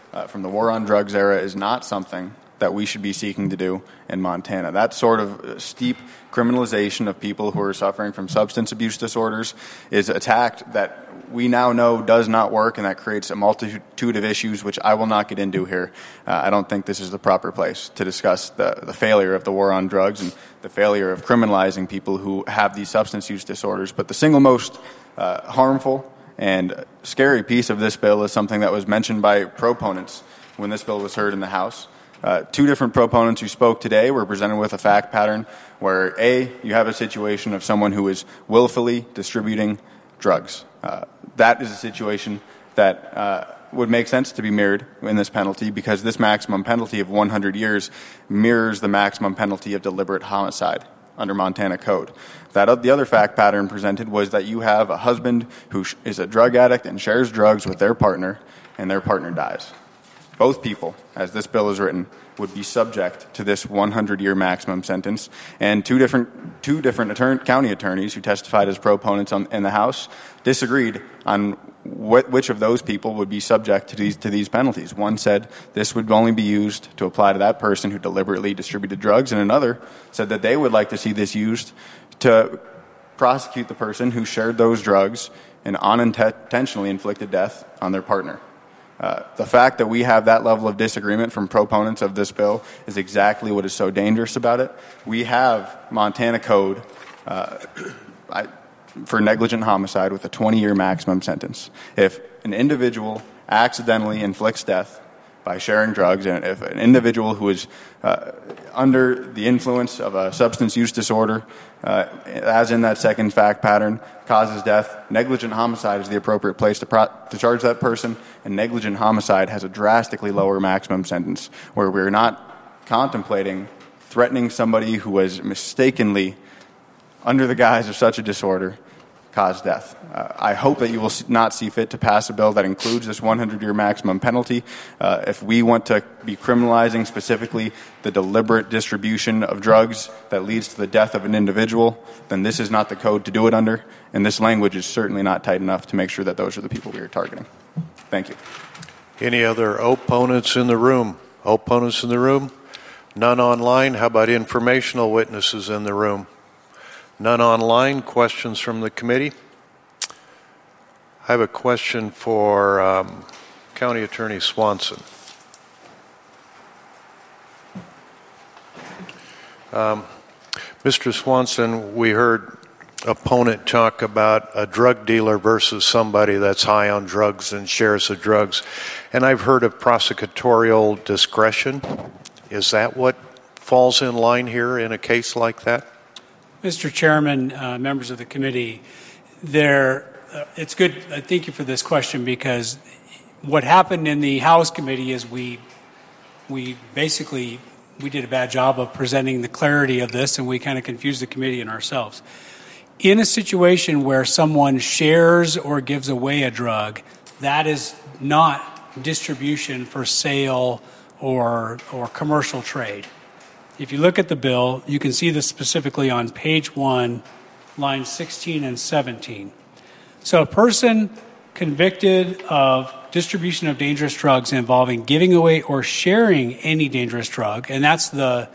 uh, from the war on drugs era is not something that we should be seeking to do in Montana. That sort of steep criminalization of people who are suffering from substance abuse disorders is a tact that we now know does not work, and that creates a multitude of issues, which I will not get into here. Uh, I don't think this is the proper place to discuss the, the failure of the war on drugs and the failure of criminalizing people who have these substance use disorders. But the single most uh, harmful and scary piece of this bill is something that was mentioned by proponents when this bill was heard in the House. Uh, two different proponents who spoke today were presented with a fact pattern where, A, you have a situation of someone who is willfully distributing drugs. Uh, that is a situation that uh, would make sense to be mirrored in this penalty, because this maximum penalty of one hundred years mirrors the maximum penalty of deliberate homicide under Montana Code. That the other fact pattern presented was that you have a husband who sh- is a drug addict and shares drugs with their partner, and their partner dies. Both people, as this bill is written, would be subject to this one hundred year maximum sentence. And two different two different attorney, county attorneys who testified as proponents on, in the House disagreed on what, which of those people would be subject to these to these penalties. One said this would only be used to apply to that person who deliberately distributed drugs, and another said that they would like to see this used to prosecute the person who shared those drugs and unintentionally inflicted death on their partner. Uh, the fact that we have that level of disagreement from proponents of this bill is exactly what is so dangerous about it. We have Montana Code uh, I, for negligent homicide with a twenty year maximum sentence. If an individual accidentally inflicts death by sharing drugs, and if an individual who is uh, under the influence of a substance use disorder, uh, as in that second fact pattern, causes death, negligent homicide is the appropriate place to, pro- to charge that person, and negligent homicide has a drastically lower maximum sentence, where we're not contemplating threatening somebody who was mistakenly, under the guise of such a disorder, caused death. Uh, I hope that you will not see fit to pass a bill that includes this one hundred year maximum penalty. Uh, if we want to be criminalizing specifically the deliberate distribution of drugs that leads to the death of an individual, then this is not the code to do it under, and this language is certainly not tight enough to make sure that those are the people we are targeting. Thank you. Any other opponents in the room? Opponents in the room? None online? How about informational witnesses in the room? None online. Questions from the committee? I have a question for um, County Attorney Swanson. Um, Mister Swanson, we heard opponent talk about a drug dealer versus somebody that's high on drugs and shares the drugs. And I've heard of prosecutorial discretion. Is that what falls in line here in a case like that? Mister Chairman, uh, members of the committee, there, uh, it's good. Uh, thank you for this question, because what happened in the House committee is we, we basically, we did a bad job of presenting the clarity of this, and we kind of confused the committee and ourselves. In a situation where someone shares or gives away a drug, that is not distribution for sale or or commercial trade. If you look at the bill, you can see this specifically on page one, lines sixteen and seventeen. So a person convicted of distribution of dangerous drugs involving giving away or sharing any dangerous drug, and that's the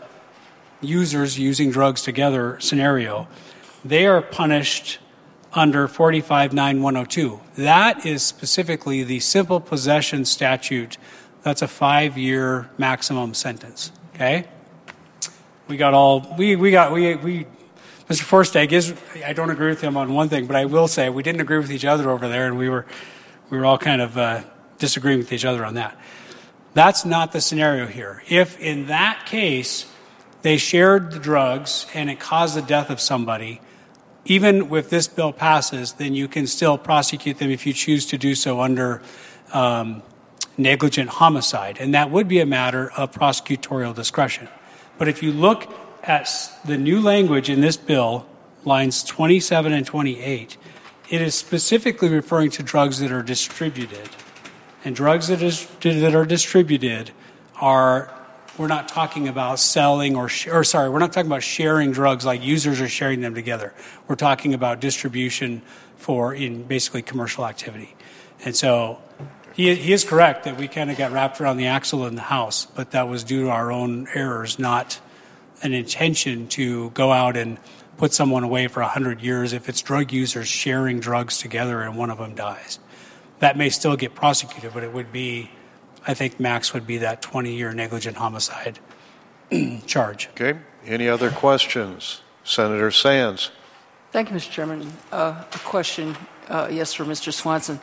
users using drugs together scenario, they are punished under forty-five nine one oh two. That is specifically the simple possession statute. That's a five-year maximum sentence, okay? We got all, we, we got, we, we, Mister Forstag is, I don't agree with him on one thing, but I will say we didn't agree with each other over there, and we were, we were all kind of uh, disagreeing with each other on that. That's not the scenario here. If in that case they shared the drugs and it caused the death of somebody, even if this bill passes, then you can still prosecute them if you choose to do so under um, negligent homicide, and that would be a matter of prosecutorial discretion. But if you look at the new language in this bill, lines twenty-seven and twenty-eight, it is specifically referring to drugs that are distributed. And drugs that, is, that are distributed are, we're not talking about selling or, sh- or, sorry, we're not talking about sharing drugs like users are sharing them together. We're talking about distribution for in basically commercial activity. And so He, he is correct that we kind of got wrapped around the axle in the House, but that was due to our own errors, not an intention to go out and put someone away for one hundred years if it's drug users sharing drugs together and one of them dies. That may still get prosecuted, but it would be, I think max would be that twenty-year negligent homicide charge. Okay. Any other questions? Senator Sands. Thank you, Mister Chairman. Uh, a question, uh, yes, for Mister Swanson.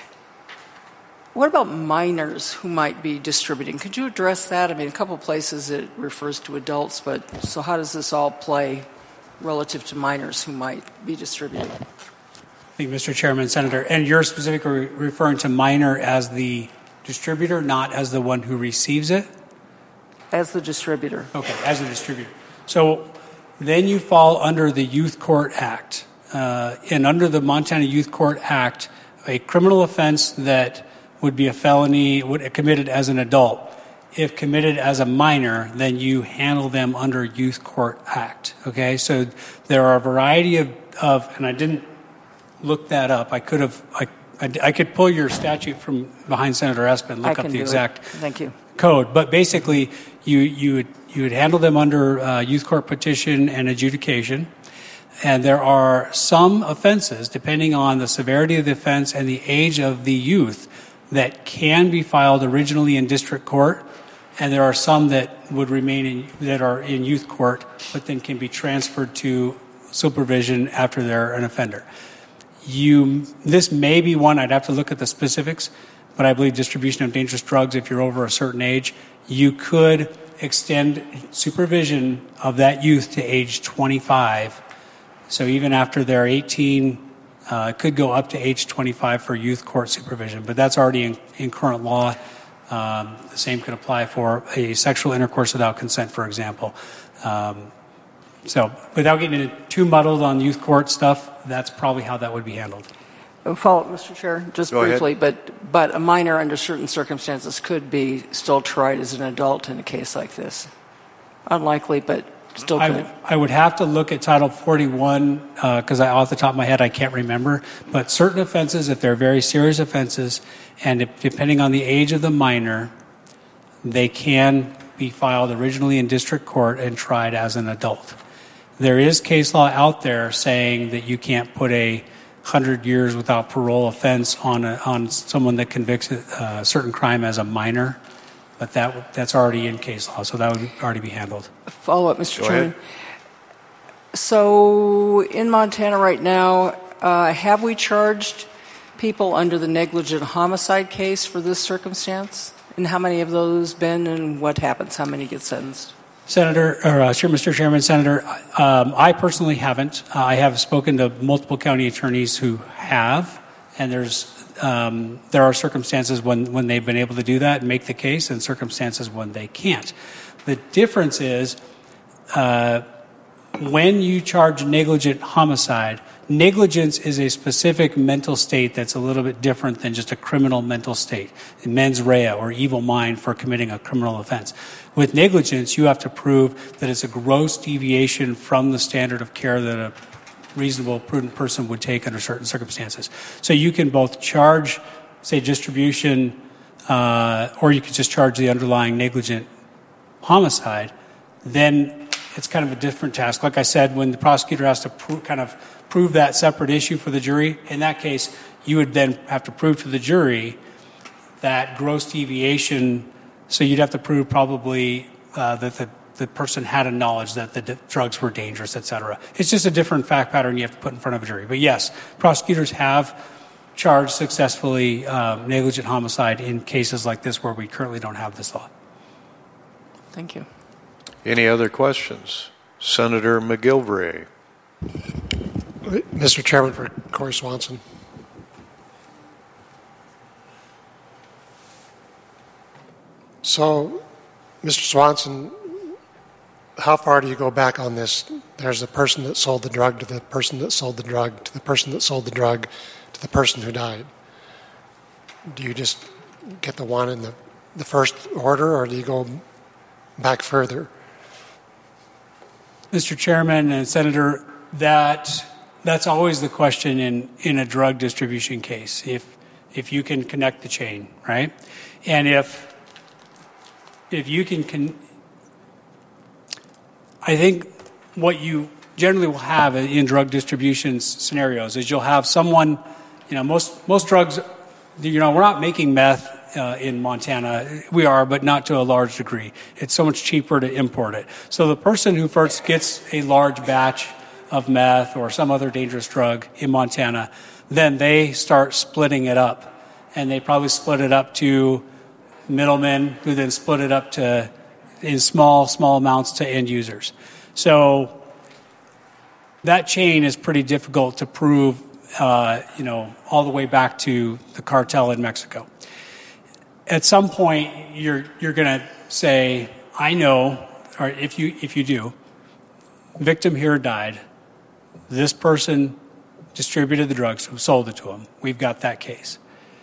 What about minors who might be distributing? Could you address that? I mean, a couple of places it refers to adults, but so how does this all play relative to minors who might be distributing? I think, Mister Chairman, Senator, and you're specifically referring to minor as the distributor, not as the one who receives it? As the distributor. Okay, as the distributor. So then you fall under the Youth Court Act. Uh, and under the Montana Youth Court Act, a criminal offense that would be a felony would, committed as an adult. If committed as a minor, then you handle them under Youth Court Act. Okay, so there are a variety of, of and I didn't look that up. I could have, I, I, I could pull your statute from behind Senator Espen and look I up can the do exact it. Thank you. code. But basically, you you would you would handle them under uh, Youth Court petition and adjudication. And there are some offenses, depending on the severity of the offense and the age of the youth, that can be filed originally in district court, and there are some that would remain in, that are in youth court, but then can be transferred to supervision after they're an offender. You, this may be one, I'd have to look at the specifics, but I believe distribution of dangerous drugs, if you're over a certain age, you could extend supervision of that youth to age twenty-five. So even after they're eighteen, Uh, it could go up to age twenty-five for youth court supervision, but that's already in, in current law. Um, the same could apply for a sexual intercourse without consent, for example. Um, so without getting into too muddled on youth court stuff, that's probably how that would be handled. A follow-up, Mister Chair, just Go briefly, ahead. but but a minor under certain circumstances could be still tried as an adult in a case like this. Unlikely, but still could. I, I would have to look at Title forty-one because uh, off the top of my head I can't remember. But certain offenses, if they're very serious offenses, and if, depending on the age of the minor, they can be filed originally in district court and tried as an adult. There is case law out there saying that you can't put a hundred years without parole offense on a, on someone that convicts a certain crime as a minor. But that that's already in case law, so that would already be handled. Follow up, Mister Go Chairman. ahead. So in Montana right now, uh, have we charged people under the negligent homicide case for this circumstance? And how many have those been, and what happens? How many get sentenced? Senator, or uh, Mister Chairman, Senator, um, I personally haven't. Uh, I have spoken to multiple county attorneys who have, and there's um, there are circumstances when, when they've been able to do that and make the case, and circumstances when they can't. The difference is uh, when you charge negligent homicide, negligence is a specific mental state that's a little bit different than just a criminal mental state, mens rea or evil mind for committing a criminal offense. With negligence, you have to prove that it's a gross deviation from the standard of care that a reasonable, prudent person would take under certain circumstances. So you can both charge, say, distribution, uh, or you could just charge the underlying negligent homicide. Then it's kind of a different task. Like I said, when the prosecutor has to pro- kind of prove that separate issue for the jury, in that case, you would then have to prove to the jury that gross deviation. So you'd have to prove probably uh, that the, the person had a knowledge that the d- drugs were dangerous, et cetera. It's just a different fact pattern you have to put in front of a jury. But yes, prosecutors have charged successfully um, negligent homicide in cases like this where we currently don't have this law. Thank you. Any other questions? Senator McGilvray. Mister Chairman, for Corey Swanson. So, Mister Swanson, how far do you go back on this? There's the person that sold the drug to the person that sold the drug to the person that sold the drug to the person who died. Do you just get the one in the, the first order, or do you go back further? Mister Chairman and Senator, that that's always the question in, in a drug distribution case. If if you can connect the chain, right? And if if you can, con- I think what you generally will have in drug distribution scenarios is you'll have someone, you know, most most drugs, you know, we're not making meth uh, in Montana. We are, but not to a large degree. It's so much cheaper to import it. So the person who first gets a large batch of meth or some other dangerous drug in Montana, then they start splitting it up. And they probably split it up to middlemen who then split it up to in small, small amounts to end users. So that chain is pretty difficult to prove, uh, you know, all the way back to the cartel in Mexico. At some point, you're you're going to say, I know, or if you if you do, victim here died. This person distributed the drugs, who sold it to him. We've got that case.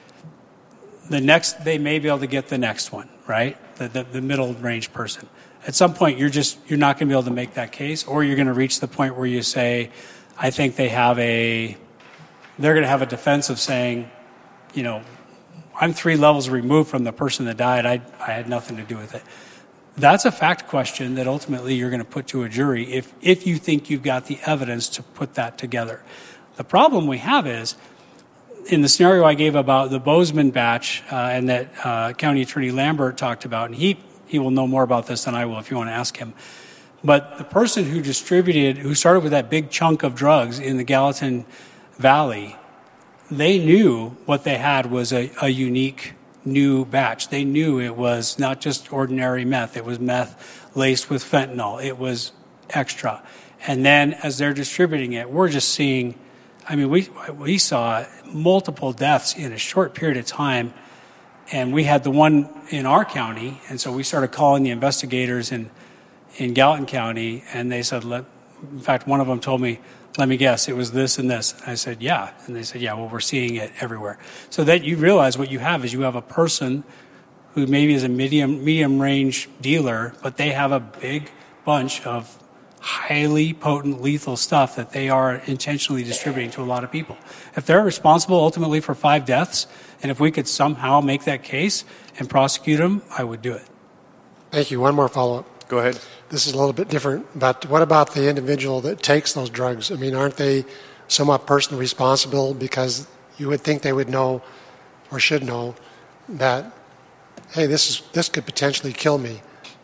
The next, they may be able to get the next one, right? The, the, the middle range person. At some point, you're just, you're not going to be able to make that case, or you're going to reach the point where you say, I think they have a, they're going to have a defense of saying, you know, I'm three levels removed from the person that died. I, I had nothing to do with it. That's a fact question that ultimately you're going to put to a jury if, if you think you've got the evidence to put that together. The problem we have is, in the scenario I gave about the Bozeman batch uh, and that uh, County Attorney Lambert talked about, and he, he will know more about this than I will if you want to ask him, but the person who distributed, who started with that big chunk of drugs in the Gallatin Valley, they knew what they had was a, a unique new batch. They knew it was not just ordinary meth. It was meth laced with fentanyl. It was extra. And then as they're distributing it, we're just seeing, I mean, we we saw multiple deaths in a short period of time, and we had the one in our county, and so we started calling the investigators in in Gallatin County, and they said, let, in fact, one of them told me, let me guess, it was this and this. And I said, yeah. And they said, yeah, well, we're seeing it everywhere. So that you realize what you have is you have a person who maybe is a medium medium range dealer, but they have a big bunch of highly potent, lethal stuff that they are intentionally distributing to a lot of people. If they're responsible ultimately for five deaths, and if we could somehow make that case and prosecute them, I would do it. Thank you. One more follow-up. Go ahead. This is a little bit different, but what about the individual that takes those drugs? I mean, aren't they somewhat personally responsible, because you would think they would know or should know that, hey, this is this could potentially kill me?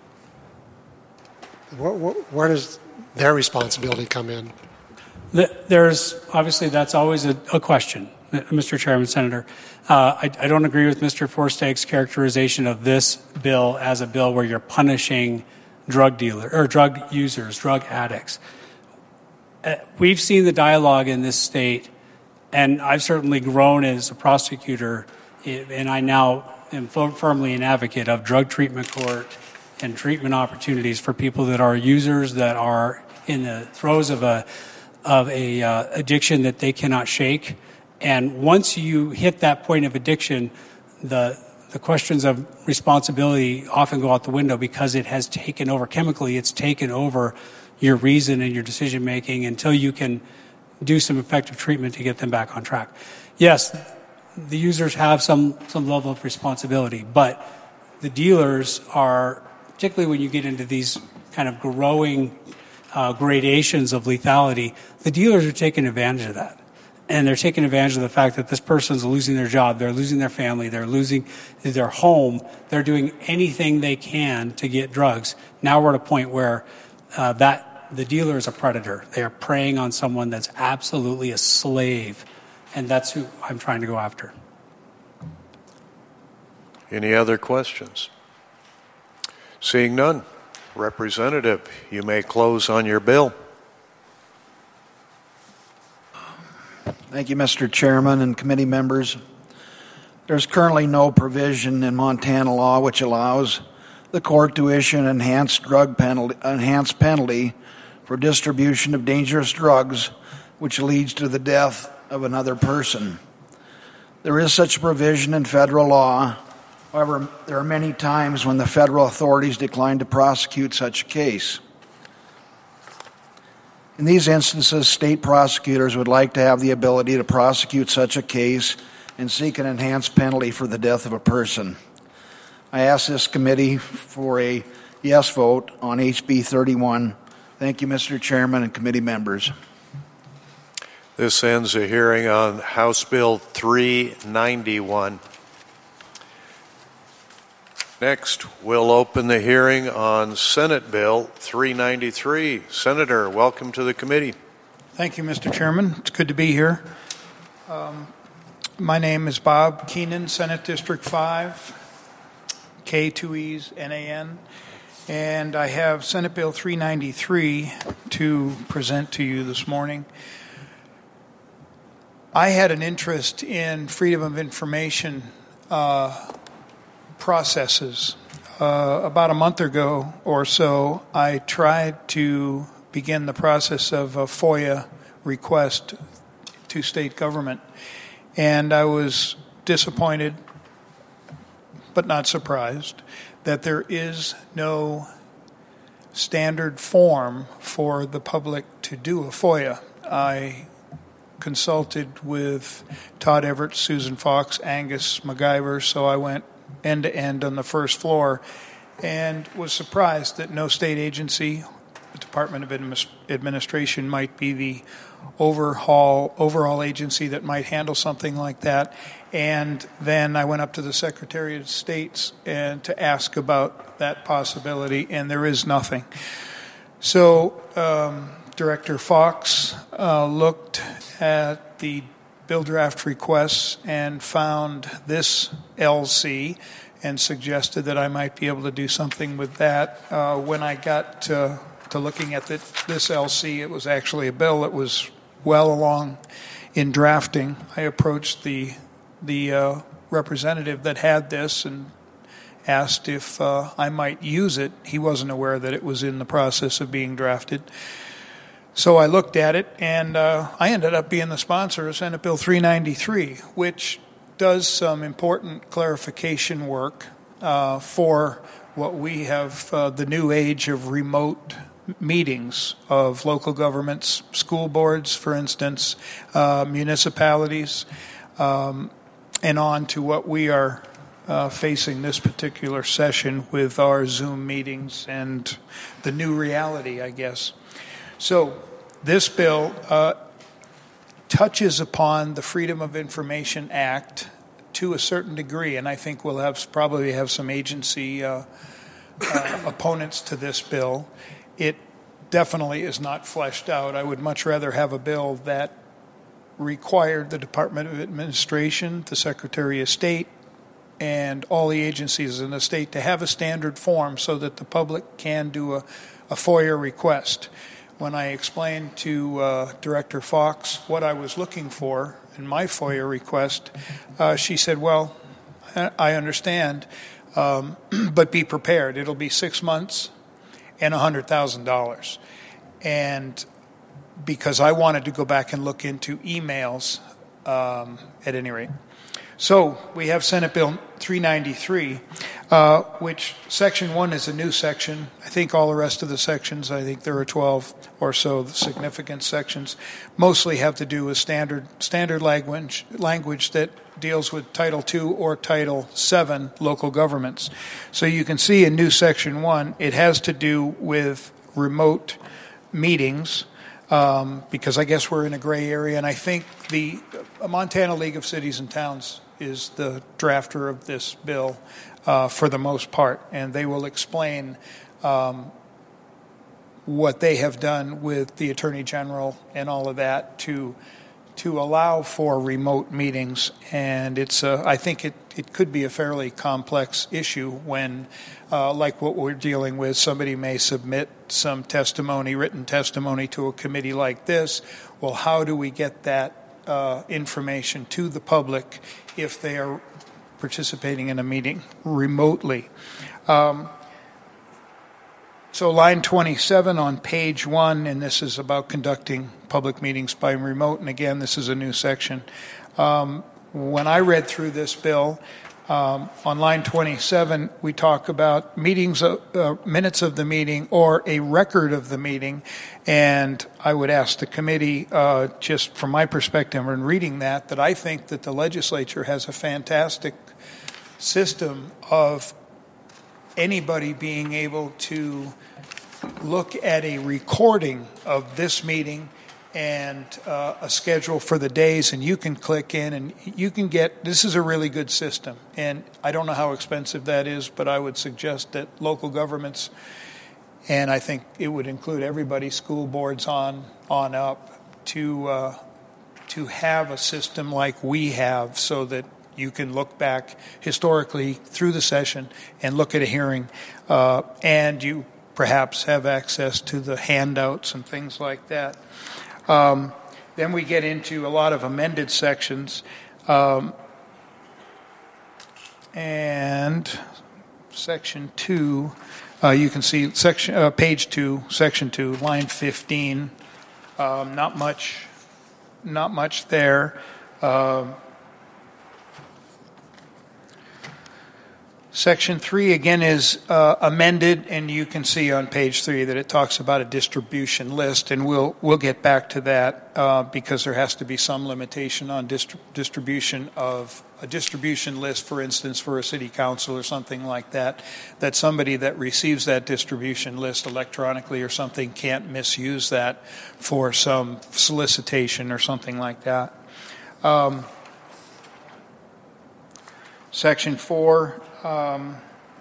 Where, where, where does their responsibility come in? There's obviously that's always a, a question, Mister Chairman, Senator. Uh, I, I don't agree with Mister Forsteg's characterization of this bill as a bill where you're punishing drug dealers or drug users, drug addicts. Uh, we've seen the dialogue in this state, and I've certainly grown as a prosecutor, and I now am firmly an advocate of drug treatment court and treatment opportunities for people that are users, that are in the throes of a of a uh, addiction that they cannot shake. And once you hit that point of addiction, the the questions of responsibility often go out the window, because it has taken over chemically. It's taken over your reason and your decision making until you can do some effective treatment to get them back on track. Yes, the users have some some level of responsibility, but the dealers are, particularly when you get into these kind of growing uh, gradations of lethality, the dealers are taking advantage of that. And they're taking advantage of the fact that this person's losing their job, they're losing their family, they're losing their home, they're doing anything they can to get drugs. Now we're at a point where uh, that the dealer is a predator. They are preying on someone that's absolutely a slave, and that's who I'm trying to go after. Any other questions? Seeing none, Representative, you may close on your bill. Thank you, Mister Chairman and committee members. There's currently no provision in Montana law which allows the court to issue an enhanced drug penalty, enhanced penalty for distribution of dangerous drugs which leads to the death of another person. There is such a provision in federal law. However, there are many times when the federal authorities decline to prosecute such a case. In these instances, state prosecutors would like to have the ability to prosecute such a case and seek an enhanced penalty for the death of a person. I ask this committee for a yes vote on H B thirty-one. Thank you, Mister Chairman and committee members. This ends a hearing on House Bill three ninety-one. Next, we'll open the hearing on Senate Bill three ninety-three. Senator, welcome to the committee. Thank you, Mister Chairman. It's good to be here. Um, my name is Bob Keenan, Senate District five, K two E's, N A N, and I have Senate Bill three ninety-three to present to you this morning. I had an interest in freedom of information uh, processes. Uh, about a month ago or so, I tried to begin the process of a FOIA request to state government. And I was disappointed, but not surprised, that there is no standard form for the public to do a FOIA. I consulted with Todd Everett, Susan Fox, Angus MacGyver, so I went end to end on the first floor and was surprised that no state agency, the Department of Admi- Administration might be the overhaul overall agency that might handle something like that. And then I went up to the Secretary of State and to ask about that possibility, and there is nothing. So um, Director Fox uh, looked at the bill draft requests and found this L C and suggested that I might be able to do something with that. Uh, when I got to, to looking at the, this L C, it was actually a bill that was well along in drafting. I approached the the uh, representative that had this and asked if uh, I might use it. He wasn't aware that it was in the process of being drafted. So I looked at it, and uh, I ended up being the sponsor of Senate Bill three ninety-three, which does some important clarification work uh, for what we have, uh, the new age of remote meetings of local governments, school boards, for instance, uh, municipalities, um, and on to what we are uh, facing this particular session with our Zoom meetings and the new reality, I guess. So this bill uh, touches upon the Freedom of Information Act to a certain degree, and I think we'll have probably have some agency uh, uh, opponents to this bill. It definitely is not fleshed out. I would much rather have a bill that required the Department of Administration, the Secretary of State, and all the agencies in the state to have a standard form so that the public can do a, a FOIA request. When I explained to uh, Director Fox what I was looking for in my FOIA request, uh, she said, well, I understand, um, but be prepared. It'll be six months and one hundred thousand dollars. And because I wanted to go back and look into emails um, at any rate. So we have Senate Bill three ninety-three, uh, which Section one is a new section. I think all the rest of the sections, I think there are twelve or so significant sections, mostly have to do with standard standard language, language that deals with Title two or Title seven local governments. So you can see in new Section one, it has to do with remote meetings, um, because I guess we're in a gray area, and I think the Montana League of Cities and Towns is the drafter of this bill uh, for the most part, and they will explain um, what they have done with the Attorney General and all of that to to allow for remote meetings. And it's uh, I think it, it could be a fairly complex issue when, uh, like what we're dealing with, somebody may submit some testimony, written testimony to a committee like this. Well, how do we get that uh, information to the public if they are participating in a meeting remotely? Um, so line twenty-seven on page one, and this is about conducting public meetings by remote, and again, this is a new section. Um, when I read through this bill, Um, on line twenty-seven, we talk about meetings, uh, uh, minutes of the meeting or a record of the meeting. And I would ask the committee, uh, just from my perspective in reading that, that I think that the legislature has a fantastic system of anybody being able to look at a recording of this meeting and uh, a schedule for the days, and you can click in and you can get, this is a really good system. And I don't know how expensive that is, but I would suggest that local governments, and I think it would include everybody, school boards on on up, to uh, to have a system like we have, so that you can look back historically through the session and look at a hearing, uh, and you perhaps have access to the handouts and things like that. Um, then we get into a lot of amended sections. Um, and section two, uh, you can see section uh, page two, section two, line fifteen. Um, not much, not much there. Um, Section three, again, is uh, amended, and you can see on page three that it talks about a distribution list, and we'll we'll get back to that uh, because there has to be some limitation on distri- distribution of a distribution list, for instance, for a city council or something like that, that somebody that receives that distribution list electronically or something can't misuse that for some solicitation or something like that. Um, section four. Um,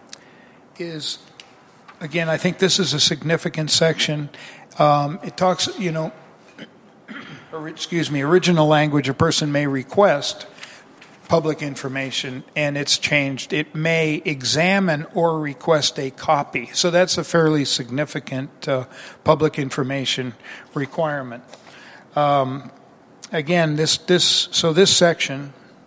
is, again, I think this is a significant section. Um, it talks, you know, or, excuse me, original language, a person may request public information, and it's changed. It may examine or request a copy. So that's a fairly significant uh, public information requirement. Um, again, this, this, so this section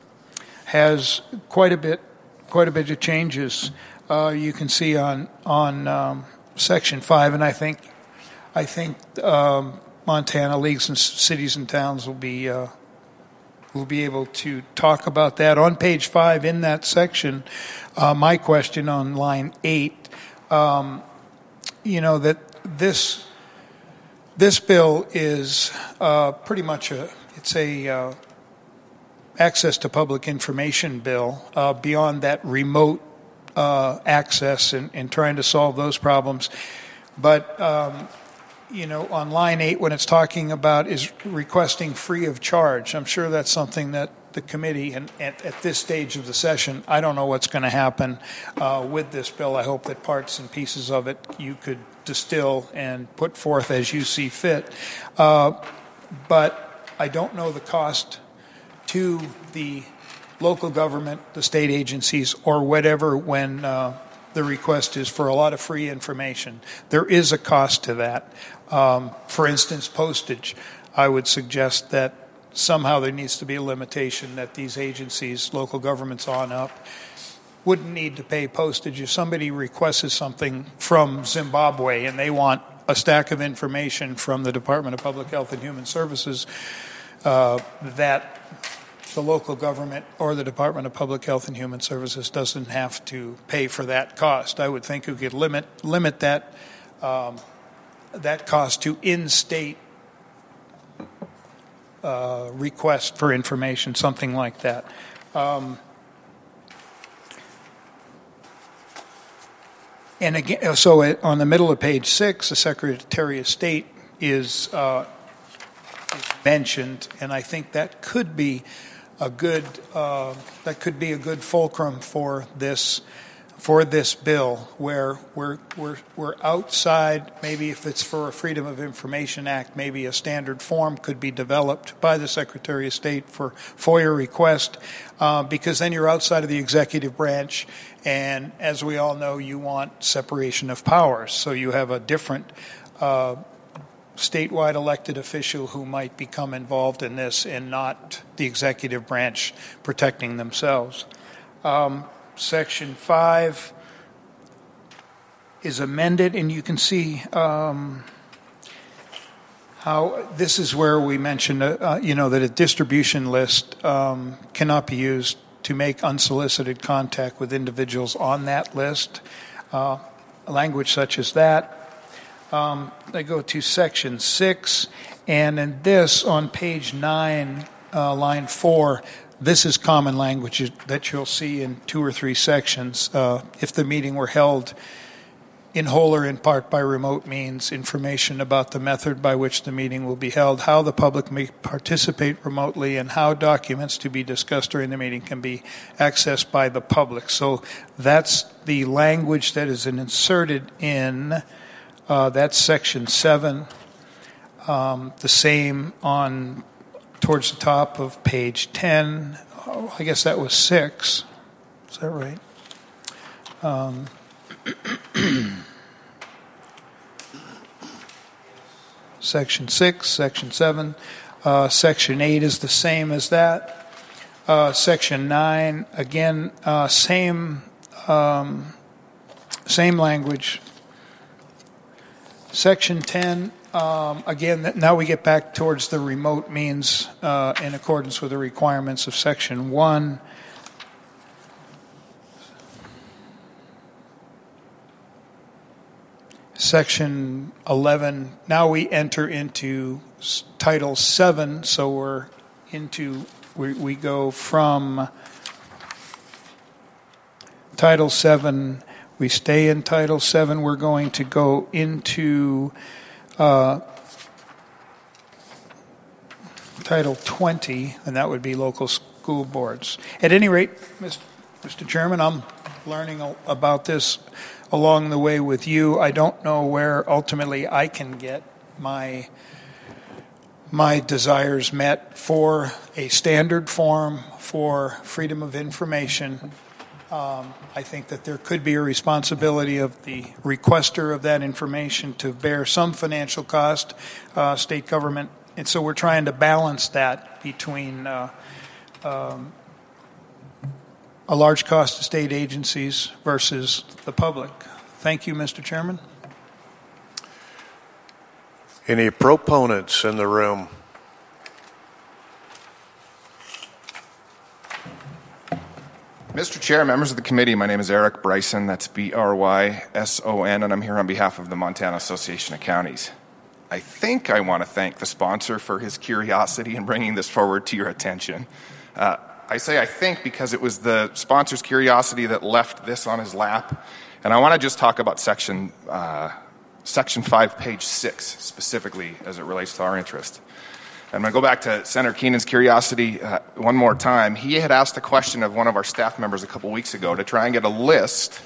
has quite a bit Quite a bit of changes uh, you can see on on um, section five, and I think I think um, Montana leagues and cities and towns will be uh, will be able to talk about that on page five in that section. Uh, my question on line eight, um, you know that this this bill is uh, pretty much a it's a uh, access to public information bill uh, beyond that remote uh, access and, and trying to solve those problems. But, um, you know, on line eight, when it's talking about is requesting free of charge, I'm sure that's something that the committee, and at, at this stage of the session, I don't know what's going to happen uh, with this bill. I hope that parts and pieces of it you could distill and put forth as you see fit. Uh, but I don't know the cost to the local government, the state agencies, or whatever when uh, the request is for a lot of free information. There is a cost to that. Um, for instance, postage. I would suggest that somehow there needs to be a limitation that these agencies, local governments on up, wouldn't need to pay postage. If somebody requests something from Zimbabwe and they want a stack of information from the Department of Public Health and Human Services, uh, that the local government or the Department of Public Health and Human Services doesn't have to pay for that cost. I would think we could limit limit that um, that cost to in-state uh, request for information, something like that. Um, and again, so it, on the middle of page six, the Secretary of State is, uh, is mentioned, and I think that could be a good uh, that could be a good fulcrum for this for this bill, where we're we're we're outside. Maybe if it's for a Freedom of Information Act, maybe a standard form could be developed by the Secretary of State for FOIA request, uh, because then you're outside of the executive branch, and as we all know, you want separation of powers. So you have a different Uh, statewide elected official who might become involved in this and not the executive branch protecting themselves. Um, section five is amended, and you can see um, how this is where we mentioned, uh, uh, you know, that a distribution list um, cannot be used to make unsolicited contact with individuals on that list. Uh, language such as that. Um, they go to section six, and in this, on page nine, uh, line four, this is common language that you'll see in two or three sections. Uh, if the meeting were held in whole or in part by remote means, information about the method by which the meeting will be held, how the public may participate remotely, and how documents to be discussed during the meeting can be accessed by the public. So that's the language that is inserted in uh, that's section seven. Um, the same on towards the top of page ten. Oh, I guess that was six. Is that right? Um, section six, section seven. Uh, section eight is the same as that. Uh, section nine, again, uh, same, um, same language. Section ten, um, again, now we get back towards the remote means uh, in accordance with the requirements of section one. Section eleven, now we enter into Title seven, so we're into, we, we go from Title seven, we stay in Title seven, we're going to go into uh, Title twenty, and that would be local school boards. At any rate, Mister Chairman, I'm learning about this along the way with you. I don't know where ultimately I can get my my desires met for a standard form for freedom of information. Um, I think that there could be a responsibility of the requester of that information to bear some financial cost, uh, state government, and so we're trying to balance that between uh, um, a large cost to state agencies versus the public. Thank you, Mister Chairman. Any proponents in the room? Mister Chair, members of the committee, my name is Eric Bryson, that's B R Y S O N, and I'm here on behalf of the Montana Association of Counties. I think I want to thank the sponsor for his curiosity in bringing this forward to your attention. Uh, I say I think because it was the sponsor's curiosity that left this on his lap, and I want to just talk about section uh, section five, page six, specifically as it relates to our interest. I'm going to go back to Senator Keenan's curiosity uh, one more time. He had asked a question of one of our staff members a couple weeks ago to try and get a list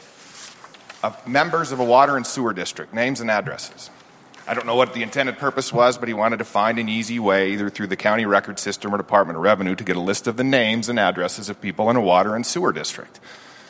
of members of a water and sewer district, names and addresses. I don't know what the intended purpose was, but he wanted to find an easy way, either through the county record system or Department of Revenue, to get a list of the names and addresses of people in a water and sewer district.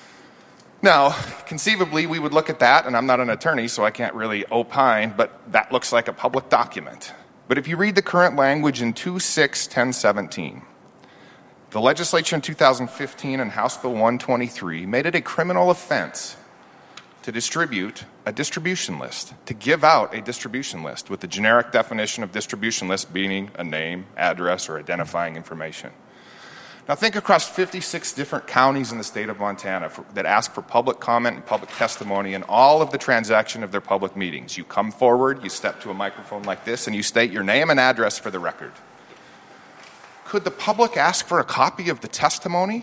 Now, conceivably, we would look at that, and I'm not an attorney, so I can't really opine, but that looks like a public document. But if you read the current language in two six ten seventeen, the legislature in two thousand fifteen in House Bill one twenty-three made it a criminal offense to distribute a distribution list, to give out a distribution list with the generic definition of distribution list being a name, address, or identifying information. Now think across fifty-six different counties in the state of Montana for, that ask for public comment and public testimony in all of the transaction of their public meetings. You come forward, you step to a microphone like this, and you state your name and address for the record. Could the public ask for a copy of the testimony,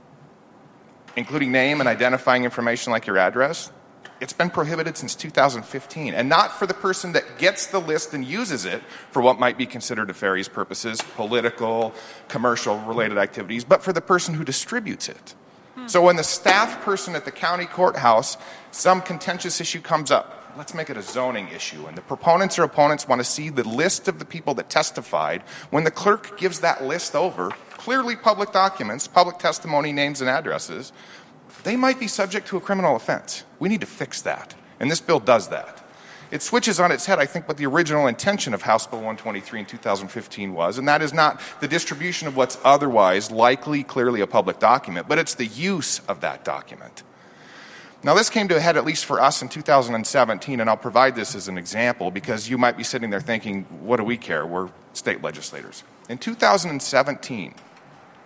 including name and identifying information like your address? It's been prohibited since two thousand fifteen, and not for the person that gets the list and uses it for what might be considered nefarious purposes, political, commercial related activities, but for the person who distributes it. Hmm. So when the staff person at the county courthouse, some contentious issue comes up, let's make it a zoning issue, and the proponents or opponents want to see the list of the people that testified. When the clerk gives that list over, clearly public documents, public testimony, names and addresses, they might be subject to a criminal offense. We need to fix that, and this bill does that. It switches on its head, I think, what the original intention of House Bill one twenty-three in two thousand fifteen was, and that is not the distribution of what's otherwise likely clearly a public document, but it's the use of that document. Now, this came to a head, at least for us, in two thousand seventeen, and I'll provide this as an example because you might be sitting there thinking, what do we care? We're state legislators. In two thousand seventeen,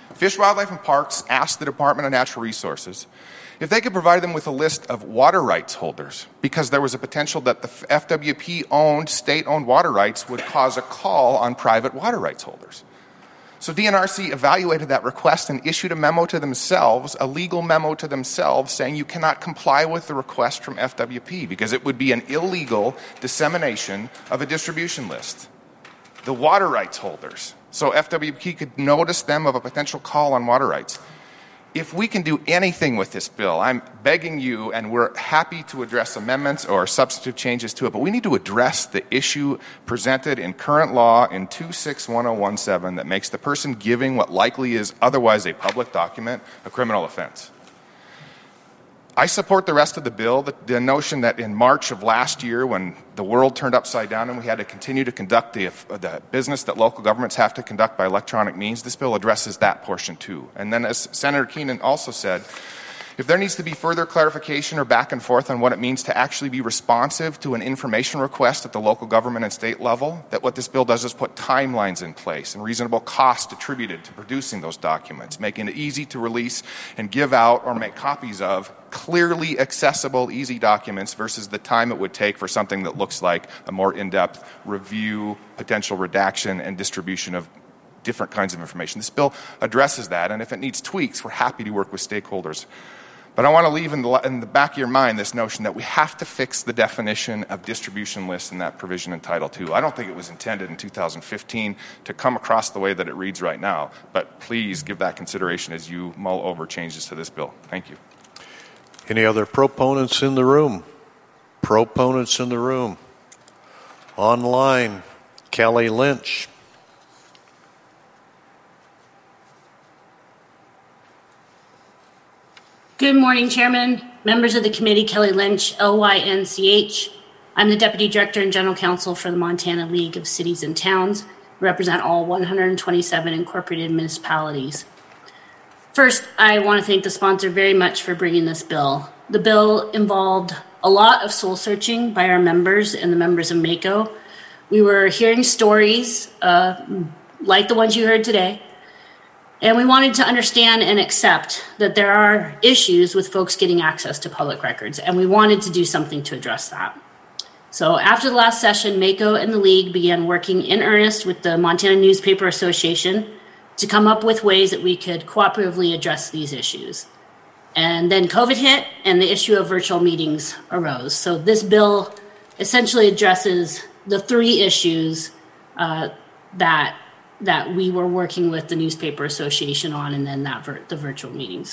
Fish, Wildlife, and Parks asked the Department of Natural Resources if they could provide them with a list of water rights holders, because there was a potential that the F W P-owned, state-owned water rights would cause a call on private water rights holders. So D N R C evaluated that request and issued a memo to themselves, a legal memo to themselves, saying you cannot comply with the request from F W P because it would be an illegal dissemination of a distribution list. The water rights holders. So F W P could notice them of a potential call on water rights. If we can do anything with this bill, I'm begging you, and we're happy to address amendments or substantive changes to it, but we need to address the issue presented in current law in two six one oh one seven that makes the person giving what likely is otherwise a public document a criminal offense. I support the rest of the bill, the, the notion that in March of last year, when the world turned upside down and we had to continue to conduct the, the business that local governments have to conduct by electronic means, this bill addresses that portion too. And then, as Senator Keenan also said, if there needs to be further clarification or back and forth on what it means to actually be responsive to an information request at the local government and state level, that what this bill does is put timelines in place and reasonable costs attributed to producing those documents, making it easy to release and give out or make copies of clearly accessible, easy documents versus the time it would take for something that looks like a more in-depth review, potential redaction, and distribution of different kinds of information. This bill addresses that, and if it needs tweaks, we're happy to work with stakeholders. But I want to leave in the, in the back of your mind this notion that we have to fix the definition of distribution lists in that provision in Title two. I don't think it was intended in two thousand fifteen to come across the way that it reads right now, but please give that consideration as you mull over changes to this bill. Thank you. Any other proponents in the room? Proponents in the room? Online, Kelly Lynch. Good morning, Chairman, members of the committee. Kelly Lynch, L Y N C H. I'm the Deputy Director and General Counsel for the Montana League of Cities and Towns. I represent all one hundred twenty-seven incorporated municipalities. First, I want to thank the sponsor very much for bringing this bill. The bill involved a lot of soul searching by our members and the members of MACO. We were hearing stories uh, like the ones you heard today, and we wanted to understand and accept that there are issues with folks getting access to public records, and we wanted to do something to address that. So after the last session, MACO and the League began working in earnest with the Montana Newspaper Association to come up with ways that we could cooperatively address these issues. And then COVID hit, and the issue of virtual meetings arose. So this bill essentially addresses the three issues uh, that that we were working with the Newspaper Association on, and then that vir- the virtual meetings.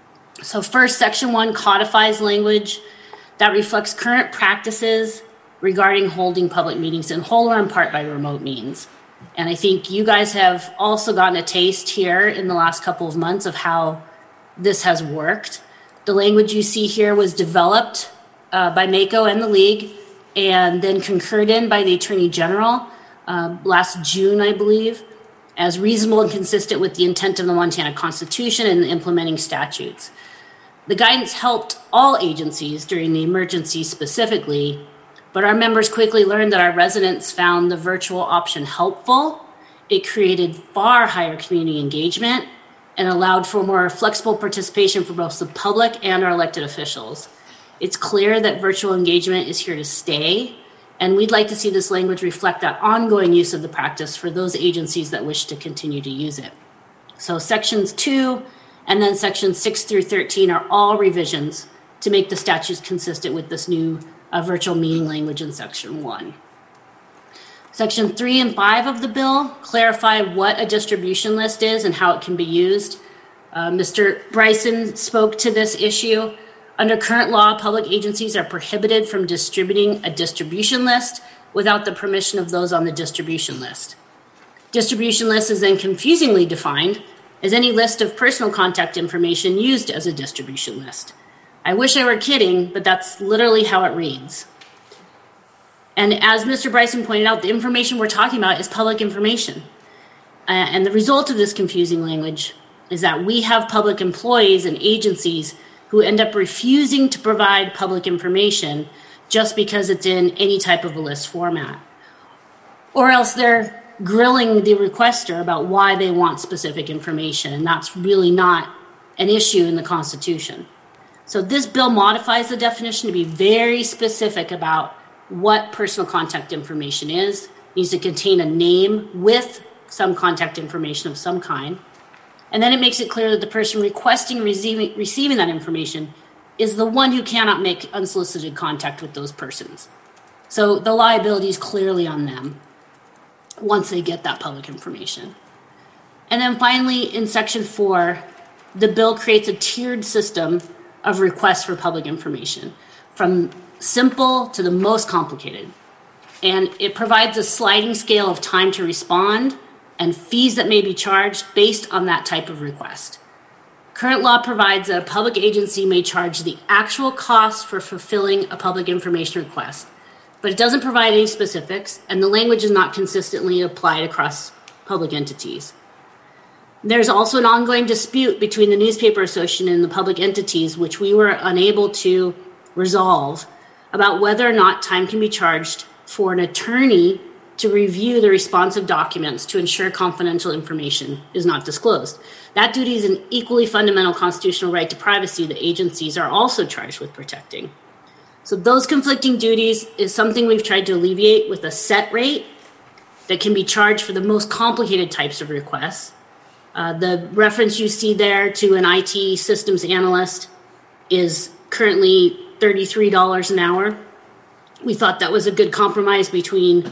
So first, Section one codifies language that reflects current practices regarding holding public meetings in whole or in part by remote means. And I think you guys have also gotten a taste here in the last couple of months of how this has worked. The language you see here was developed uh, by MACO and the League, and then concurred in by the Attorney General uh, last June, I believe, as reasonable and consistent with the intent of the Montana Constitution and the implementing statutes. The guidance helped all agencies during the emergency specifically, but our members quickly learned that our residents found the virtual option helpful. It created far higher community engagement and allowed for more flexible participation for both the public and our elected officials. It's clear that virtual engagement is here to stay, and we'd like to see this language reflect that ongoing use of the practice for those agencies that wish to continue to use it. So sections two and then sections six through thirteen are all revisions to make the statutes consistent with this new uh, virtual meeting language in section one. Section three and five of the bill clarify what a distribution list is and how it can be used. Uh, Mister Bryson spoke to this issue. Under current law, public agencies are prohibited from distributing a distribution list without the permission of those on the distribution list. Distribution list is then confusingly defined as any list of personal contact information used as a distribution list. I wish I were kidding, but that's literally how it reads. And as Mister Bryson pointed out, the information we're talking about is public information. Uh, and the result of this confusing language is that we have public employees and agencies who end up refusing to provide public information just because it's in any type of a list format. Or else they're grilling the requester about why they want specific information, and that's really not an issue in the Constitution. So this bill modifies the definition to be very specific about what personal contact information is. It needs to contain a name with some contact information of some kind. And then it makes it clear that the person requesting receiving, receiving that information is the one who cannot make unsolicited contact with those persons. So the liability is clearly on them once they get that public information. And then finally, in section four, the bill creates a tiered system of requests for public information, from simple to the most complicated. And it provides a sliding scale of time to respond and fees that may be charged based on that type of request. Current law provides that a public agency may charge the actual cost for fulfilling a public information request, but it doesn't provide any specifics, and the language is not consistently applied across public entities. There's also an ongoing dispute between the Newspaper Association and the public entities, which we were unable to resolve, about whether or not time can be charged for an attorney to review the responsive documents to ensure confidential information is not disclosed. That duty is an equally fundamental constitutional right to privacy that agencies are also charged with protecting. So those conflicting duties is something we've tried to alleviate with a set rate that can be charged for the most complicated types of requests. Uh, the reference you see there to an I T systems analyst is currently thirty-three dollars an hour. We thought that was a good compromise between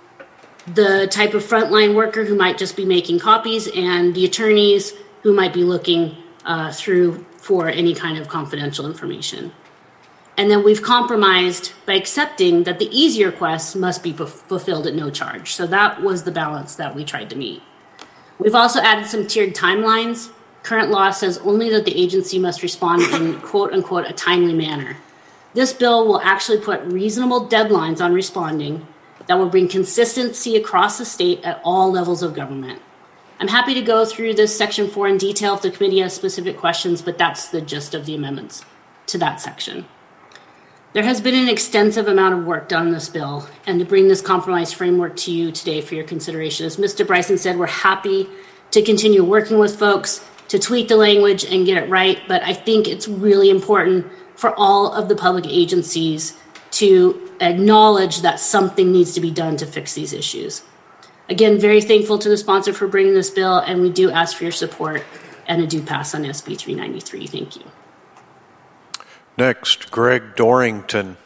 the type of frontline worker who might just be making copies and the attorneys who might be looking uh, through for any kind of confidential information. And then we've compromised by accepting that the easy requests must be f- fulfilled at no charge. So that was the balance that we tried to meet. We've also added some tiered timelines. Current law says only that the agency must respond in quote unquote a timely manner. This bill will actually put reasonable deadlines on responding that will bring consistency across the state at all levels of government. I'm happy to go through this section four in detail if the committee has specific questions, but that's the gist of the amendments to that section. There has been an extensive amount of work done on this bill, and to bring this compromise framework to you today for your consideration. As Mister Bryson said, we're happy to continue working with folks to tweak the language and get it right, but I think it's really important for all of the public agencies to acknowledge that something needs to be done to fix these issues. Again, very thankful to the sponsor for bringing this bill, and we do ask for your support and a due pass on S B three ninety-three. Thank you. Next, Greg Dorrington.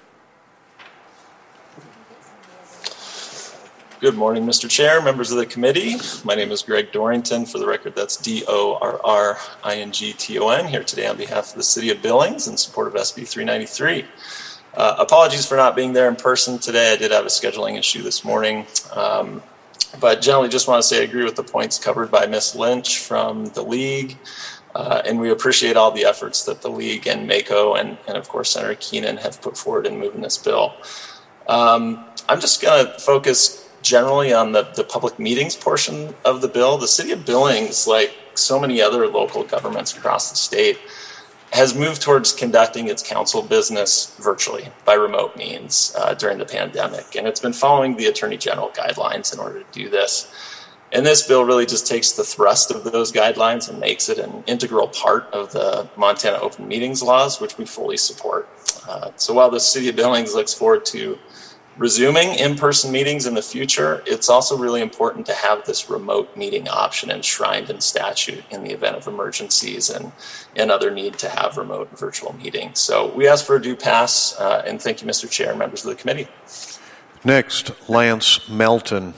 Good morning, Mister Chair, members of the committee. My name is Greg Dorrington. For the record, that's D O R R I N G T O N, here today on behalf of the City of Billings in support of S B three ninety-three. Uh, apologies for not being there in person today. I did have a scheduling issue this morning. Um, but generally just want to say I agree with the points covered by Miz Lynch from the League. Uh, and we appreciate all the efforts that the League and MACO and, and of course, Senator Keenan have put forward in moving this bill. Um, I'm just going to focus generally on the, the public meetings portion of the bill. The City of Billings, like so many other local governments across the state, has moved towards conducting its council business virtually by remote means uh, during the pandemic. And it's been following the Attorney General guidelines in order to do this. And this bill really just takes the thrust of those guidelines and makes it an integral part of the Montana Open Meetings laws, which we fully support. Uh, so while the City of Billings looks forward to resuming in-person meetings in the future, it's also really important to have this remote meeting option enshrined in statute in the event of emergencies and, and other need to have remote and virtual meetings. So we ask for a due pass, uh, and thank you, Mister Chair and members of the committee. Next, Lance Melton.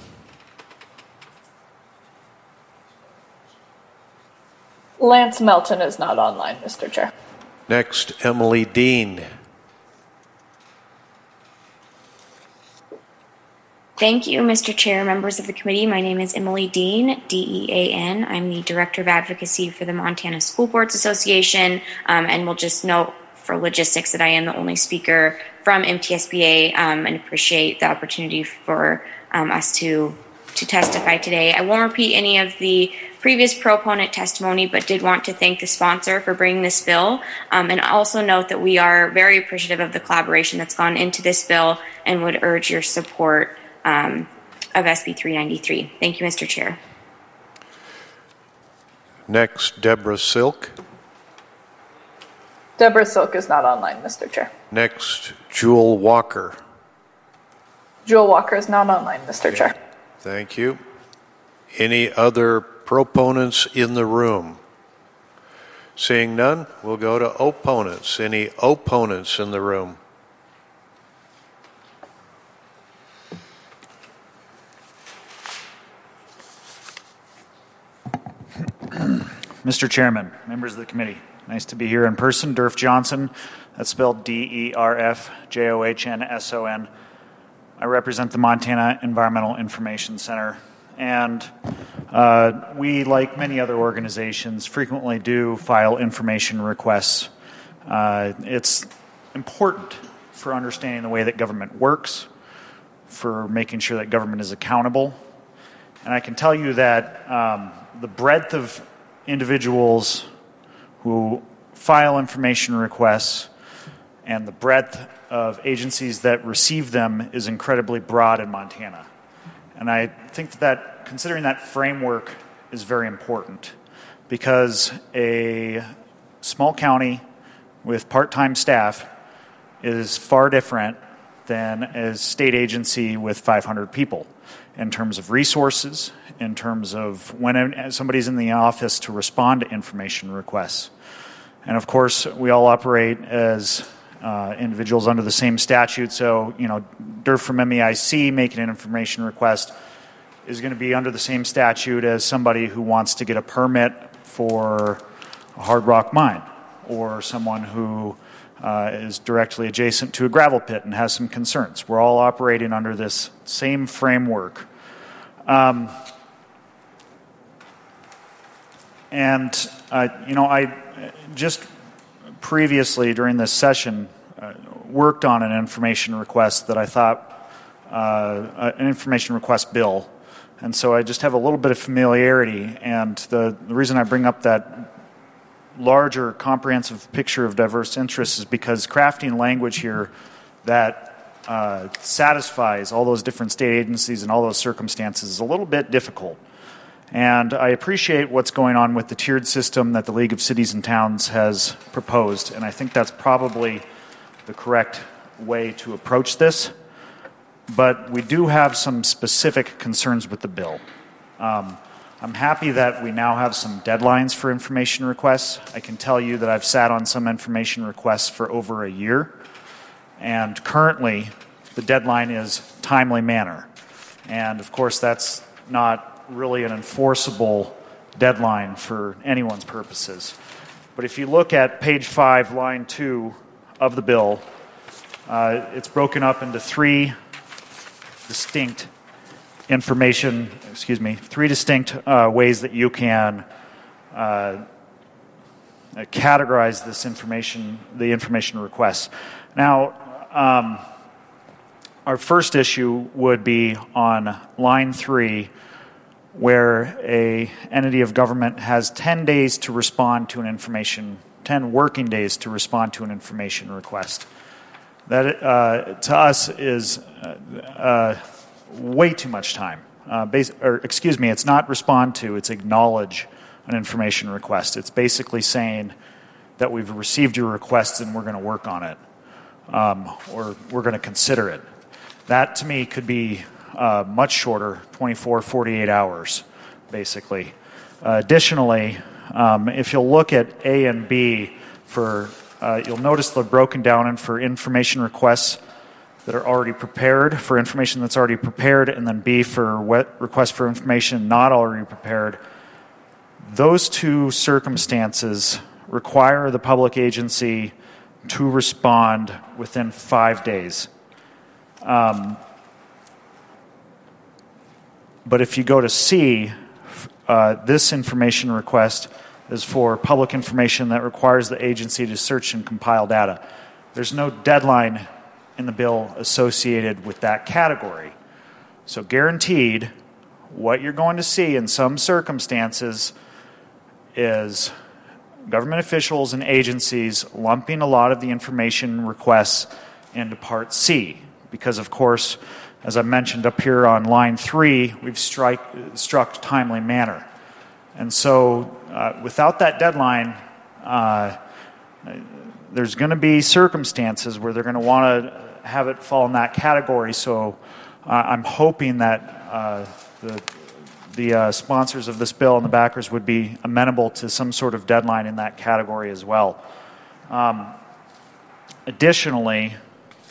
Lance Melton is not online, Mister Chair. Next, Emily Dean. Thank you, Mister Chair, members of the committee. My name is Emily Dean, D E A N. I'm the Director of Advocacy for the Montana School Boards Association, um, and will just note for logistics that I am the only speaker from M T S B A, um, and appreciate the opportunity for um, us to to testify today. I won't repeat any of the previous proponent testimony, but did want to thank the sponsor for bringing this bill, um, and also note that we are very appreciative of the collaboration that's gone into this bill and would urge your support um, of S B three ninety-three. Thank you, Mister Chair. Next, Deborah Silk. Deborah Silk is not online, Mister Chair. Next, Jewel Walker. Jewel Walker is not online, Mister Chair. Thank you. Any other proponents in the room? Seeing none, we'll go to opponents. Any opponents in the room? Mister Chairman, members of the committee, nice to be here in person. Derf Johnson, that's spelled D E R F J O H N S O N. I represent the Montana Environmental Information Center, and uh, we, like many other organizations, frequently do file information requests. Uh, it's important for understanding the way that government works, for making sure that government is accountable. And I can tell you that um, the breadth of individuals who file information requests and the breadth of agencies that receive them is incredibly broad in Montana. And I think that, that considering that framework is very important, because a small county with part-time staff is far different than a state agency with five hundred people in terms of resources, in terms of when somebody's in the office to respond to information requests. And of course, we all operate as uh, individuals under the same statute, so, you know, Derf from M E I C making an information request is going to be under the same statute as somebody who wants to get a permit for a hard rock mine, or someone who uh, is directly adjacent to a gravel pit and has some concerns. We're all operating under this same framework. Um, and, uh, you know, I just previously during this session uh, worked on an information request that I thought, uh, an information request bill. And so I just have a little bit of familiarity, and the, the reason I bring up that larger comprehensive picture of diverse interests is because crafting language here that uh, satisfies all those different state agencies and all those circumstances is a little bit difficult. And I appreciate what's going on with the tiered system that the League of Cities and Towns has proposed, and I think that's probably the correct way to approach this. But we do have some specific concerns with the bill. Um, I'm happy that we now have some deadlines for information requests. I can tell you that I've sat on some information requests for over a year, and currently the deadline is timely manner. And of course, that's not really an enforceable deadline for anyone's purposes. But if you look at page five, line two of the bill, uh, it's broken up into three distinct information, excuse me, three distinct uh, ways that you can uh, categorize this information, the information requests. Now, um, our first issue would be on line three, where a entity of government has ten days to respond to an information, ten working days to respond to an information request. That, uh, to us, is uh, uh, way too much time. Uh, bas- or, excuse me, it's not respond to, it's acknowledge an information request. It's basically saying that we've received your request and we're going to work on it, um, or we're going to consider it. That, to me, could be uh, much shorter, twenty-four, forty-eight hours, basically. Uh, additionally, um, if you'll look at A and B for Uh, you'll notice they're broken down in for information requests that are already prepared, for information that's already prepared, and then B for what requests for information not already prepared. Those two circumstances require the public agency to respond within five days. Um, but if you go to C, uh, this information request is for public information that requires the agency to search and compile data. There's no deadline in the bill associated with that category. So guaranteed, what you're going to see in some circumstances is government officials and agencies lumping a lot of the information requests into Part C, because of course As I mentioned up here on line three, we've strike, struck timely manner. And so uh, without that deadline, uh, there's going to be circumstances where they're going to want to have it fall in that category. So uh, I'm hoping that uh, the, the uh, sponsors of this bill and the backers would be amenable to some sort of deadline in that category as well. Um, additionally,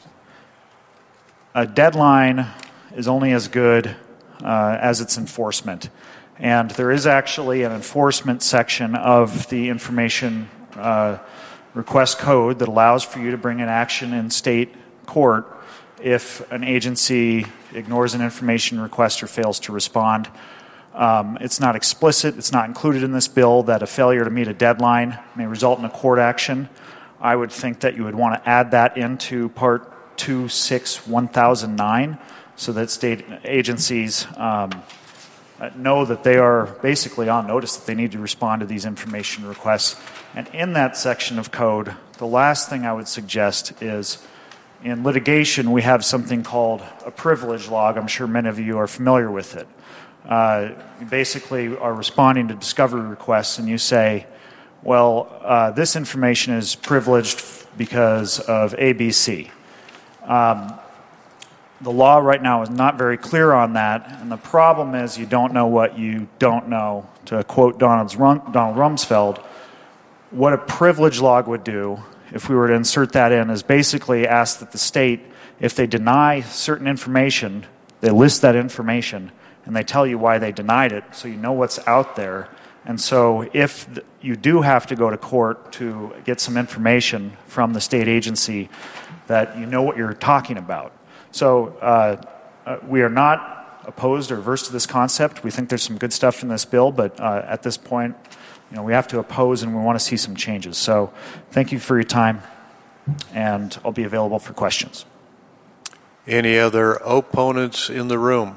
a deadline is only as good uh, as its enforcement. And there is actually an enforcement section of the information uh, request code that allows for you to bring an action in state court if an agency ignores an information request or fails to respond. Um, it's not explicit, it's not included in this bill that a failure to meet a deadline may result in a court action. I would think that you would want to add that into Part two six one thousand nine so that state agencies um, know that they are basically on notice that they need to respond to these information requests. And in that section of code, the last thing I would suggest is in litigation we have something called a privilege log. I'm sure many of you are familiar with it. Uh, you basically are responding to discovery requests and you say, well, uh, this information is privileged because of A B C. Um, the law right now is not very clear on that, and the problem is you don't know what you don't know. To quote Donald, Rum- Donald Rumsfeld, what a privilege log would do, if we were to insert that in, is basically ask that the state, if they deny certain information, they list that information, and they tell you why they denied it, so you know what's out there. And so if th- you do have to go to court to get some information from the state agency, that you know what you're talking about. So uh, uh, we are not opposed or averse to this concept. We think there's some good stuff in this bill, but uh, at this point, you know, we have to oppose and we want to see some changes. So thank you for your time, and I'll be available for questions. Any other opponents in the room?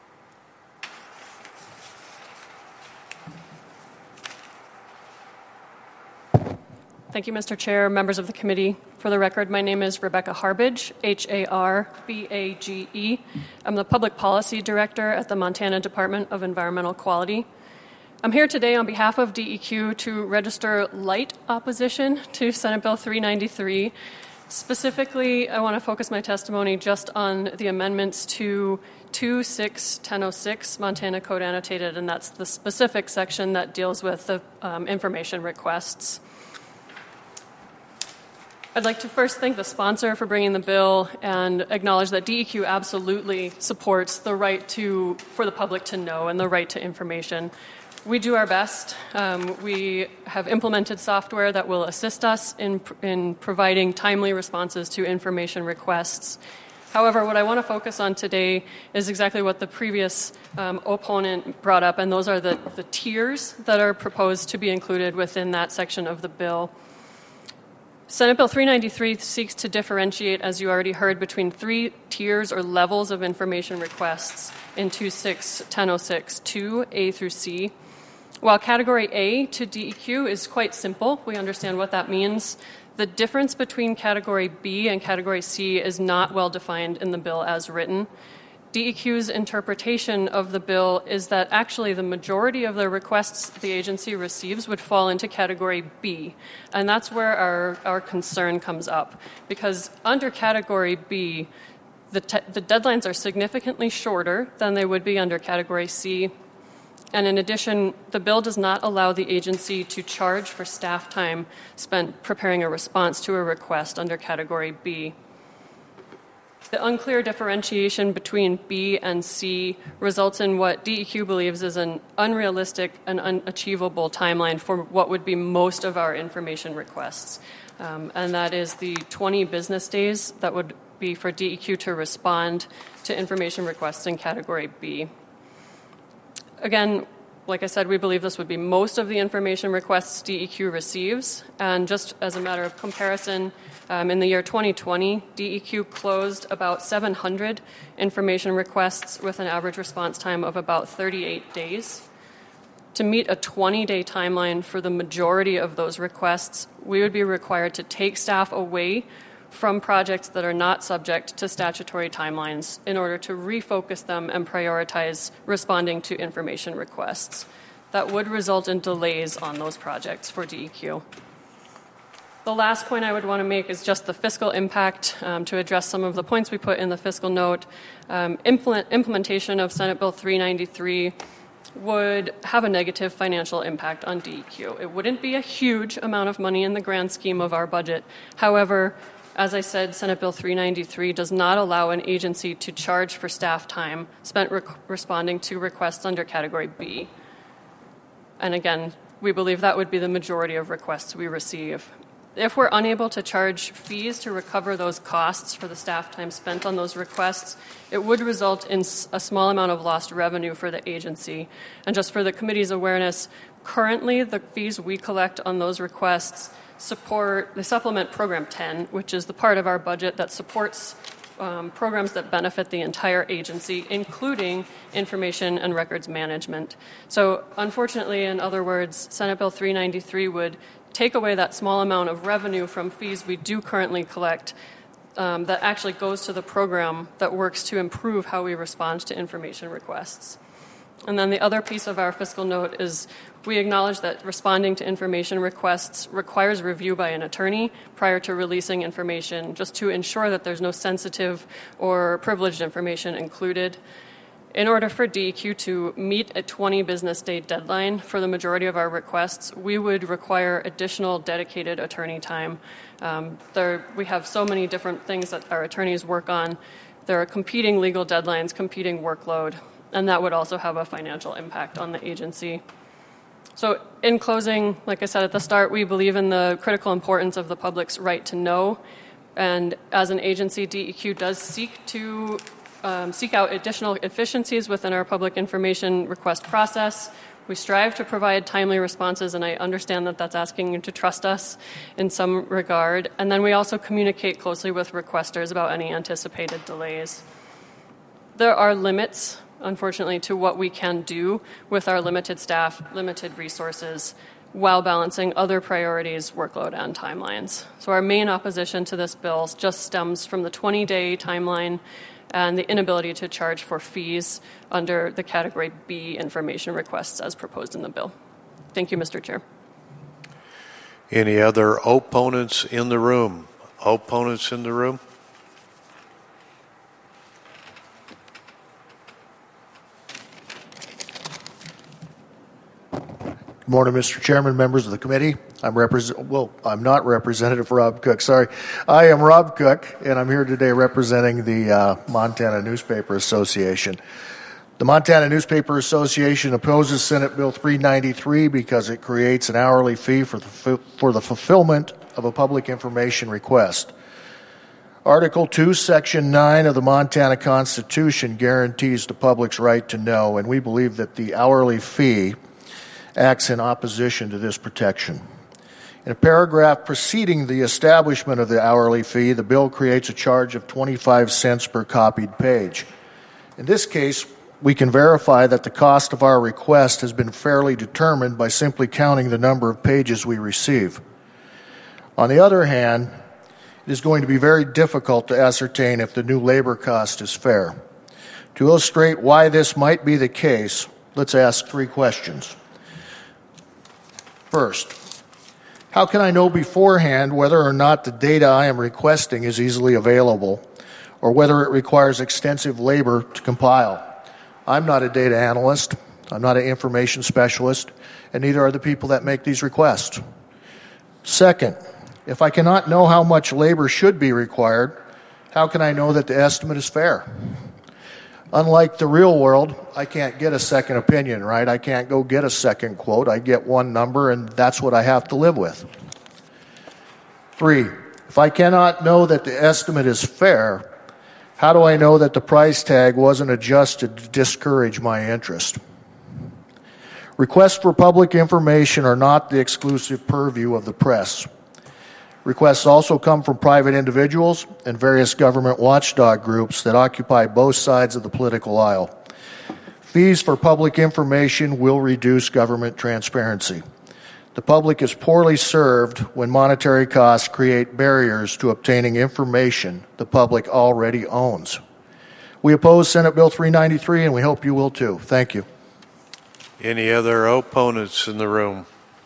Thank you, Mister Chair, members of the committee. For the record, my name is Rebecca Harbage, H A R B A G E. I'm the Public Policy Director at the Montana Department of Environmental Quality. I'm here today on behalf of D E Q to register light opposition to Senate Bill three ninety-three. Specifically, I want to focus my testimony just on the amendments to two six ten oh six Montana Code Annotated, and that's the specific section that deals with the um, information requests. I'd like to first thank the sponsor for bringing the bill and acknowledge that D E Q absolutely supports the right to for the public to know and the right to information. We do our best. Um, we have implemented software that will assist us in in providing timely responses to information requests. However, what I want to focus on today is exactly what the previous um, opponent brought up, and those are the, the tiers that are proposed to be included within that section of the bill. Senate Bill three ninety-three seeks to differentiate, as you already heard, between three tiers or levels of information requests in two six ten oh six, two A through C. While Category A to D E Q is quite simple, we understand what that means, the difference between Category B and Category C is not well defined in the bill as written. D E Q's interpretation of the bill is that actually the majority of the requests the agency receives would fall into Category B, and that's where our, our concern comes up, because under Category B, the, te- the deadlines are significantly shorter than they would be under Category C, and in addition, the bill does not allow the agency to charge for staff time spent preparing a response to a request under Category B. The unclear differentiation between B and C results in what D E Q believes is an unrealistic and unachievable timeline for what would be most of our information requests. Um, and that is the twenty business days that would be for D E Q to respond to information requests in Category B. Again, like I said, we believe this would be most of the information requests D E Q receives. And just as a matter of comparison, Um, in the year twenty twenty, D E Q closed about seven hundred information requests with an average response time of about thirty-eight days. To meet a twenty-day timeline for the majority of those requests, we would be required to take staff away from projects that are not subject to statutory timelines in order to refocus them and prioritize responding to information requests. That would result in delays on those projects for D E Q. The last point I would want to make is just the fiscal impact um, to address some of the points we put in the fiscal note. Um, implement, implementation of Senate Bill three ninety-three would have a negative financial impact on D E Q. It wouldn't be a huge amount of money in the grand scheme of our budget. However, as I said, Senate Bill three ninety-three does not allow an agency to charge for staff time spent rec- responding to requests under Category B. And again, we believe that would be the majority of requests we receive. If we're unable to charge fees to recover those costs for the staff time spent on those requests, it would result in a small amount of lost revenue for the agency. And just for the committee's awareness, currently the fees we collect on those requests support, they supplement Program ten, which is the part of our budget that supports um, programs that benefit the entire agency, including information and records management. So unfortunately, in other words, Senate Bill three ninety-three would take away that small amount of revenue from fees we do currently collect um, that actually goes to the program that works to improve how we respond to information requests. And then the other piece of our fiscal note is we acknowledge that responding to information requests requires review by an attorney prior to releasing information, just to ensure that there's no sensitive or privileged information included. In order for D E Q to meet a twenty business day deadline for the majority of our requests, we would require additional dedicated attorney time. Um, there, we have so many different things that our attorneys work on. There are competing legal deadlines, competing workload, and that would also have a financial impact on the agency. So in closing, like I said at the start, we believe in the critical importance of the public's right to know. And as an agency, D E Q does seek to Um, seek out additional efficiencies within our public information request process. We strive to provide timely responses, and I understand that that's asking you to trust us in some regard. And then we also communicate closely with requesters about any anticipated delays. There are limits, unfortunately, to what we can do with our limited staff, limited resources, while balancing other priorities, workload, and timelines. So our main opposition to this bill just stems from the twenty-day timeline and the inability to charge for fees under the Category B information requests as proposed in the bill. Thank you, Mister Chair. Any other opponents in the room? Opponents in the room? Good morning, Mister Chairman, members of the committee. I'm represent. Well, I'm not Representative Rob Cook. Sorry, I am Rob Cook, and I'm here today representing the uh, Montana Newspaper Association. The Montana Newspaper Association opposes Senate Bill three ninety-three because it creates an hourly fee for the for the fulfillment of a public information request. Article two, Section nine of the Montana Constitution guarantees the public's right to know, and we believe that the hourly fee acts in opposition to this protection. In a paragraph preceding the establishment of the hourly fee, the bill creates a charge of twenty-five cents per copied page. In this case, we can verify that the cost of our request has been fairly determined by simply counting the number of pages we receive. On the other hand, it is going to be very difficult to ascertain if the new labor cost is fair. To illustrate why this might be the case, let's ask three questions. First, how can I know beforehand whether or not the data I am requesting is easily available, or whether it requires extensive labor to compile? I'm not a data analyst, I'm not an information specialist, and neither are the people that make these requests. Second, if I cannot know how much labor should be required, how can I know that the estimate is fair? Unlike the real world, I can't get a second opinion, right? I can't go get a second quote. I get one number, and that's what I have to live with. Three, if I cannot know that the estimate is fair, how do I know that the price tag wasn't adjusted to discourage my interest? Requests for public information are not the exclusive purview of the press. Requests also come from private individuals and various government watchdog groups that occupy both sides of the political aisle. Fees for public information will reduce government transparency. The public is poorly served when monetary costs create barriers to obtaining information the public already owns. We oppose Senate Bill three ninety-three, and we hope you will too. Thank you. Any other opponents in the room?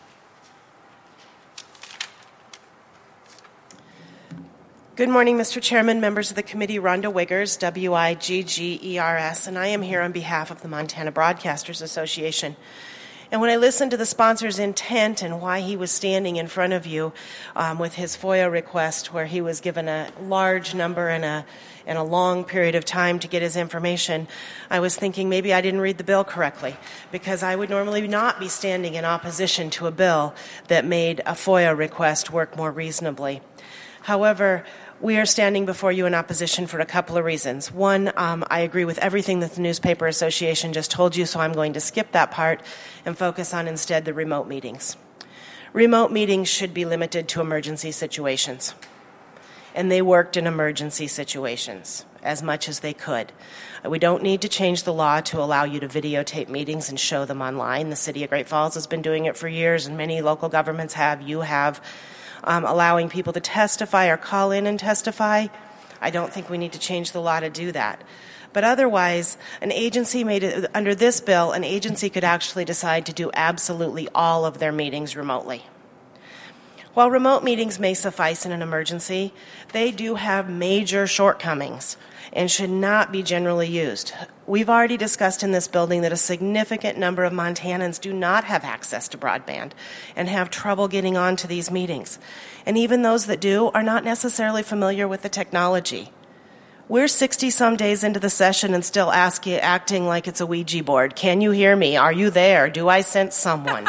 Good morning, Mister Chairman, members of the committee. Rhonda Wiggers, W I G G E R S, and I am here on behalf of the Montana Broadcasters Association. And when I listened to the sponsor's intent and why he was standing in front of you um, with his FOIA request, where he was given a large number and a and a long period of time to get his information, I was thinking maybe I didn't read the bill correctly, because I would normally not be standing in opposition to a bill that made a FOIA request work more reasonably. However, we are standing before you in opposition for a couple of reasons. One, um, I agree with everything that the Newspaper Association just told you, so I'm going to skip that part and focus on instead the remote meetings. Remote meetings should be limited to emergency situations, and they worked in emergency situations as much as they could. We don't need to change the law to allow you to videotape meetings and show them online. The City of Great Falls has been doing it for years, and many local governments have. You have. Um, allowing people to testify or call in and testify, I don't think we need to change the law to do that. But otherwise, an agency made it, under this bill, an agency could actually decide to do absolutely all of their meetings remotely. While remote meetings may suffice in an emergency, they do have major shortcomings and should not be generally used. We've already discussed in this building that a significant number of Montanans do not have access to broadband and have trouble getting on to these meetings. And even those that do are not necessarily familiar with the technology. We're sixty-some days into the session and still ask, acting like it's a Ouija board. Can you hear me? Are you there? Do I sense someone?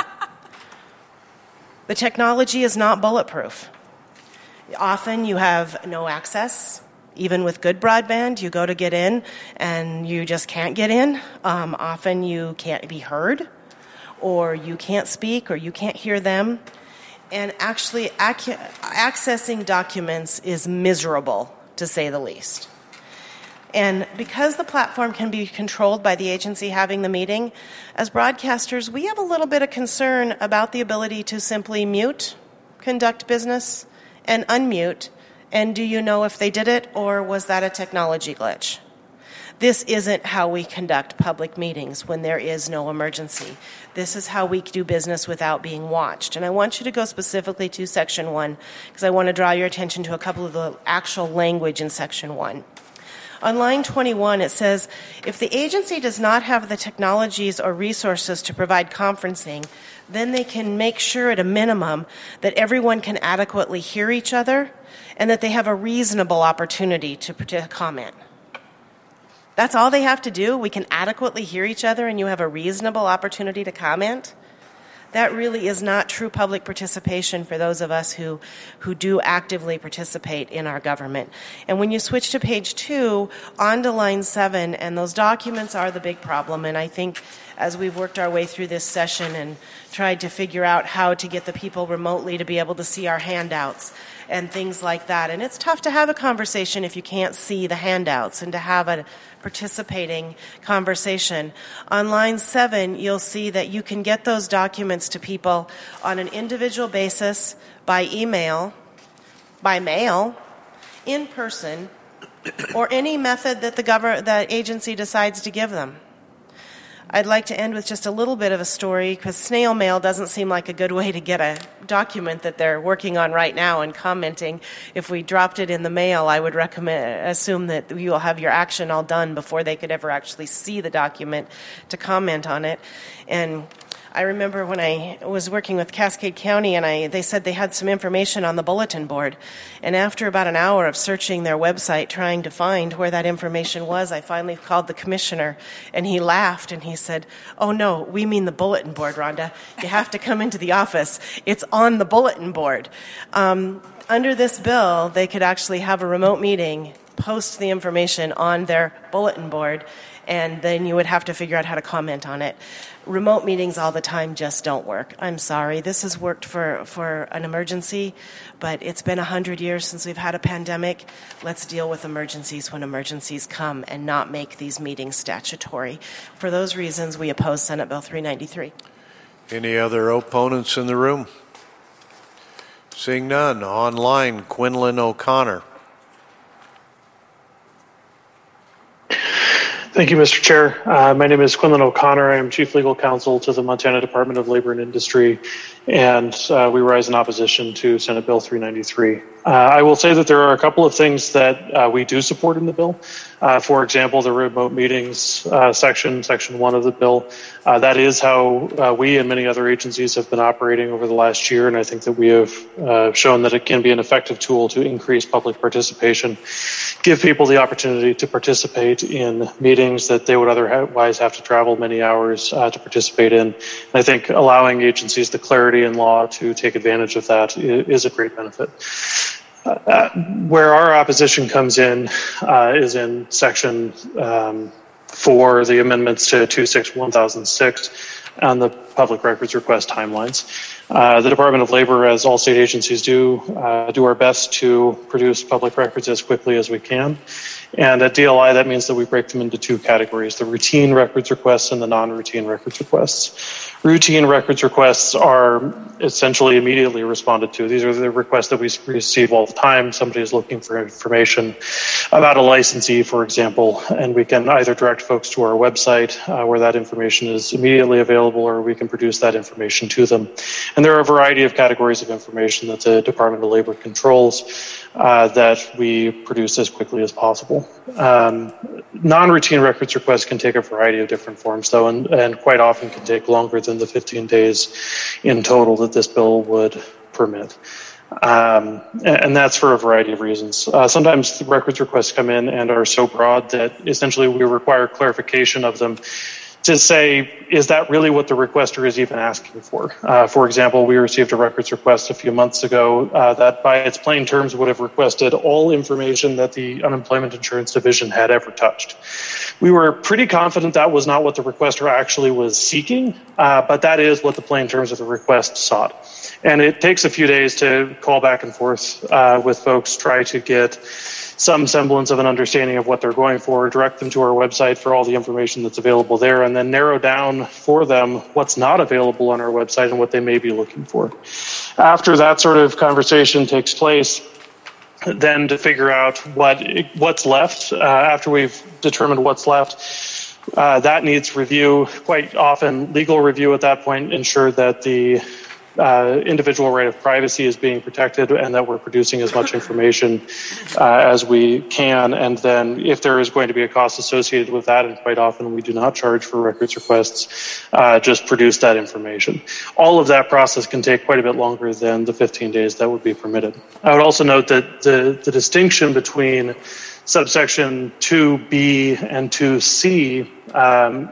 The technology is not bulletproof. Often you have no access. Even with good broadband, you go to get in and you just can't get in. Um, often you can't be heard, or you can't speak, or you can't hear them. And actually, ac- accessing documents is miserable, to say the least. And because the platform can be controlled by the agency having the meeting, as broadcasters, we have a little bit of concern about the ability to simply mute, conduct business, and unmute. And do you know if they did it, or was that a technology glitch? This isn't how we conduct public meetings when there is no emergency. This is how we do business without being watched. And I want you to go specifically to Section one, because I want to draw your attention to a couple of the actual language in Section one. On line twenty-one, it says, if the agency does not have the technologies or resources to provide conferencing, then they can make sure at a minimum that everyone can adequately hear each other and that they have a reasonable opportunity to, to comment. That's all they have to do? We can adequately hear each other and you have a reasonable opportunity to comment? That really is not true public participation for those of us who, who do actively participate in our government. And when you switch to page two, on to line seven, and those documents are the big problem. And I think as we've worked our way through this session and tried to figure out how to get the people remotely to be able to see our handouts and things like that. And it's tough to have a conversation if you can't see the handouts and to have a participating conversation. On line seven, you'll see that you can get those documents to people on an individual basis, by email, by mail, in person, or any method that the government, that agency decides to give them. I'd like to end with just a little bit of a story, because snail mail doesn't seem like a good way to get a document that they're working on right now and commenting. If we dropped it in the mail, I would recommend assume that you will have your action all done before they could ever actually see the document to comment on it. And I remember when I was working with Cascade County, and I they said they had some information on the bulletin board. And after about an hour of searching their website trying to find where that information was, I finally called the commissioner, and he laughed and he said, "Oh no, we mean the bulletin board, Rhonda. You have to come into the office. It's on the bulletin board." Um, under this bill, they could actually have a remote meeting, post the information on their bulletin board, and then you would have to figure out how to comment on it. Remote meetings all the time just don't work. I'm sorry. This has worked for, for an emergency, but it's been one hundred years since we've had a pandemic. Let's deal with emergencies when emergencies come and not make these meetings statutory. For those reasons, we oppose Senate Bill three ninety-three. Any other opponents in the room? Seeing none. Online, Quinlan O'Connor. Thank you, Mister Chair. Uh, my name is Quinlan O'Connor. I am Chief Legal Counsel to the Montana Department of Labor and Industry, and uh, we rise in opposition to Senate Bill three ninety-three. Uh, I will say that there are a couple of things that uh, we do support in the bill. Uh, for example, the remote meetings uh, section, section one of the bill. Uh, that is how uh, we and many other agencies have been operating over the last year, and I think that we have uh, shown that it can be an effective tool to increase public participation, give people the opportunity to participate in meetings that they would otherwise have to travel many hours uh, to participate in. And I think allowing agencies the clarity in law to take advantage of that is a great benefit. Uh, where our opposition comes in uh, is in section um, four, the amendments to two sixty-one thousand six on the public records request timelines. Uh, the Department of Labor, as all state agencies do, uh, do our best to produce public records as quickly as we can. And at D L I, that means that we break them into two categories, the routine records requests and the non-routine records requests. Routine records requests are essentially immediately responded to. These are the requests that we receive all the time. Somebody is looking for information about a licensee, for example, and we can either direct folks to our website uh, where that information is immediately available, or we can produce that information to them. And there are a variety of categories of information that the Department of Labor controls uh, that we produce as quickly as possible. Um, non-routine records requests can take a variety of different forms, though, and, and quite often can take longer than the fifteen days in total that this bill would permit. Um, and, and that's for a variety of reasons. Uh, sometimes the records requests come in and are so broad that essentially we require clarification of them to say, is that really what the requester is even asking for? Uh, for example, we received a records request a few months ago uh, that by its plain terms would have requested all information that the Unemployment Insurance Division had ever touched. We were pretty confident that was not what the requester actually was seeking, uh, but that is what the plain terms of the request sought. And it takes a few days to call back and forth uh, with folks, try to get some semblance of an understanding of what they're going for, direct them to our website for all the information that's available there, and then narrow down for them what's not available on our website and what they may be looking for. After that sort of conversation takes place, then to figure out what what's left, uh, after we've determined what's left, uh, that needs review, quite often legal review at that point, ensure that the Uh, individual right of privacy is being protected and that we're producing as much information uh, as we can. And then if there is going to be a cost associated with that, and quite often we do not charge for records requests, uh, just produce that information. All of that process can take quite a bit longer than the fifteen days that would be permitted. I would also note that the, the distinction between subsection two B and two C um,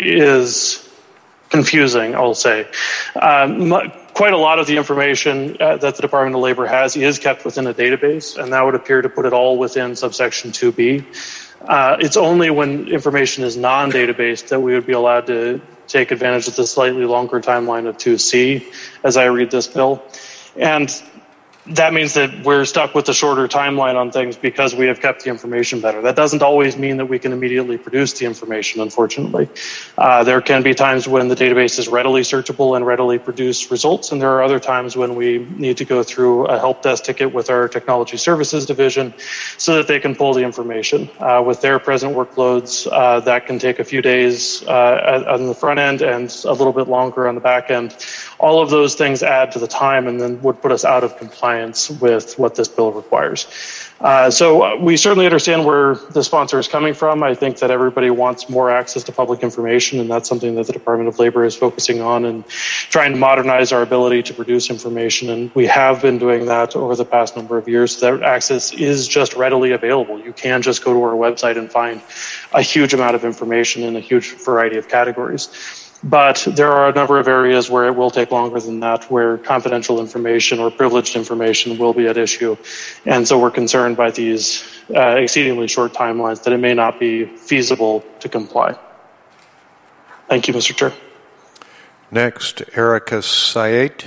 is confusing, I'll say. Um, quite a lot of the information uh, that the Department of Labor has is kept within a database, and that would appear to put it all within subsection two B. Uh, it's only when information is non-database that we would be allowed to take advantage of the slightly longer timeline of two C, as I read this bill. And that means that we're stuck with a shorter timeline on things because we have kept the information better. That doesn't always mean that we can immediately produce the information, unfortunately. Uh, there can be times when the database is readily searchable and readily produce results, and there are other times when we need to go through a help desk ticket with our technology services division so that they can pull the information. Uh, with their present workloads, uh, that can take a few days uh, on the front end and a little bit longer on the back end. All of those things add to the time and then would put us out of compliance with what this bill requires. Uh, so we certainly understand where the sponsor is coming from. I think that everybody wants more access to public information, and that's something that the Department of Labor is focusing on and trying to modernize our ability to produce information. And we have been doing that over the past number of years. That access is just readily available. You can just go to our website and find a huge amount of information in a huge variety of categories. But there are a number of areas where it will take longer than that, where confidential information or privileged information will be at issue. And so we're concerned by these uh, exceedingly short timelines that it may not be feasible to comply. Thank you, Mister Chair. Next, Erica Sayate.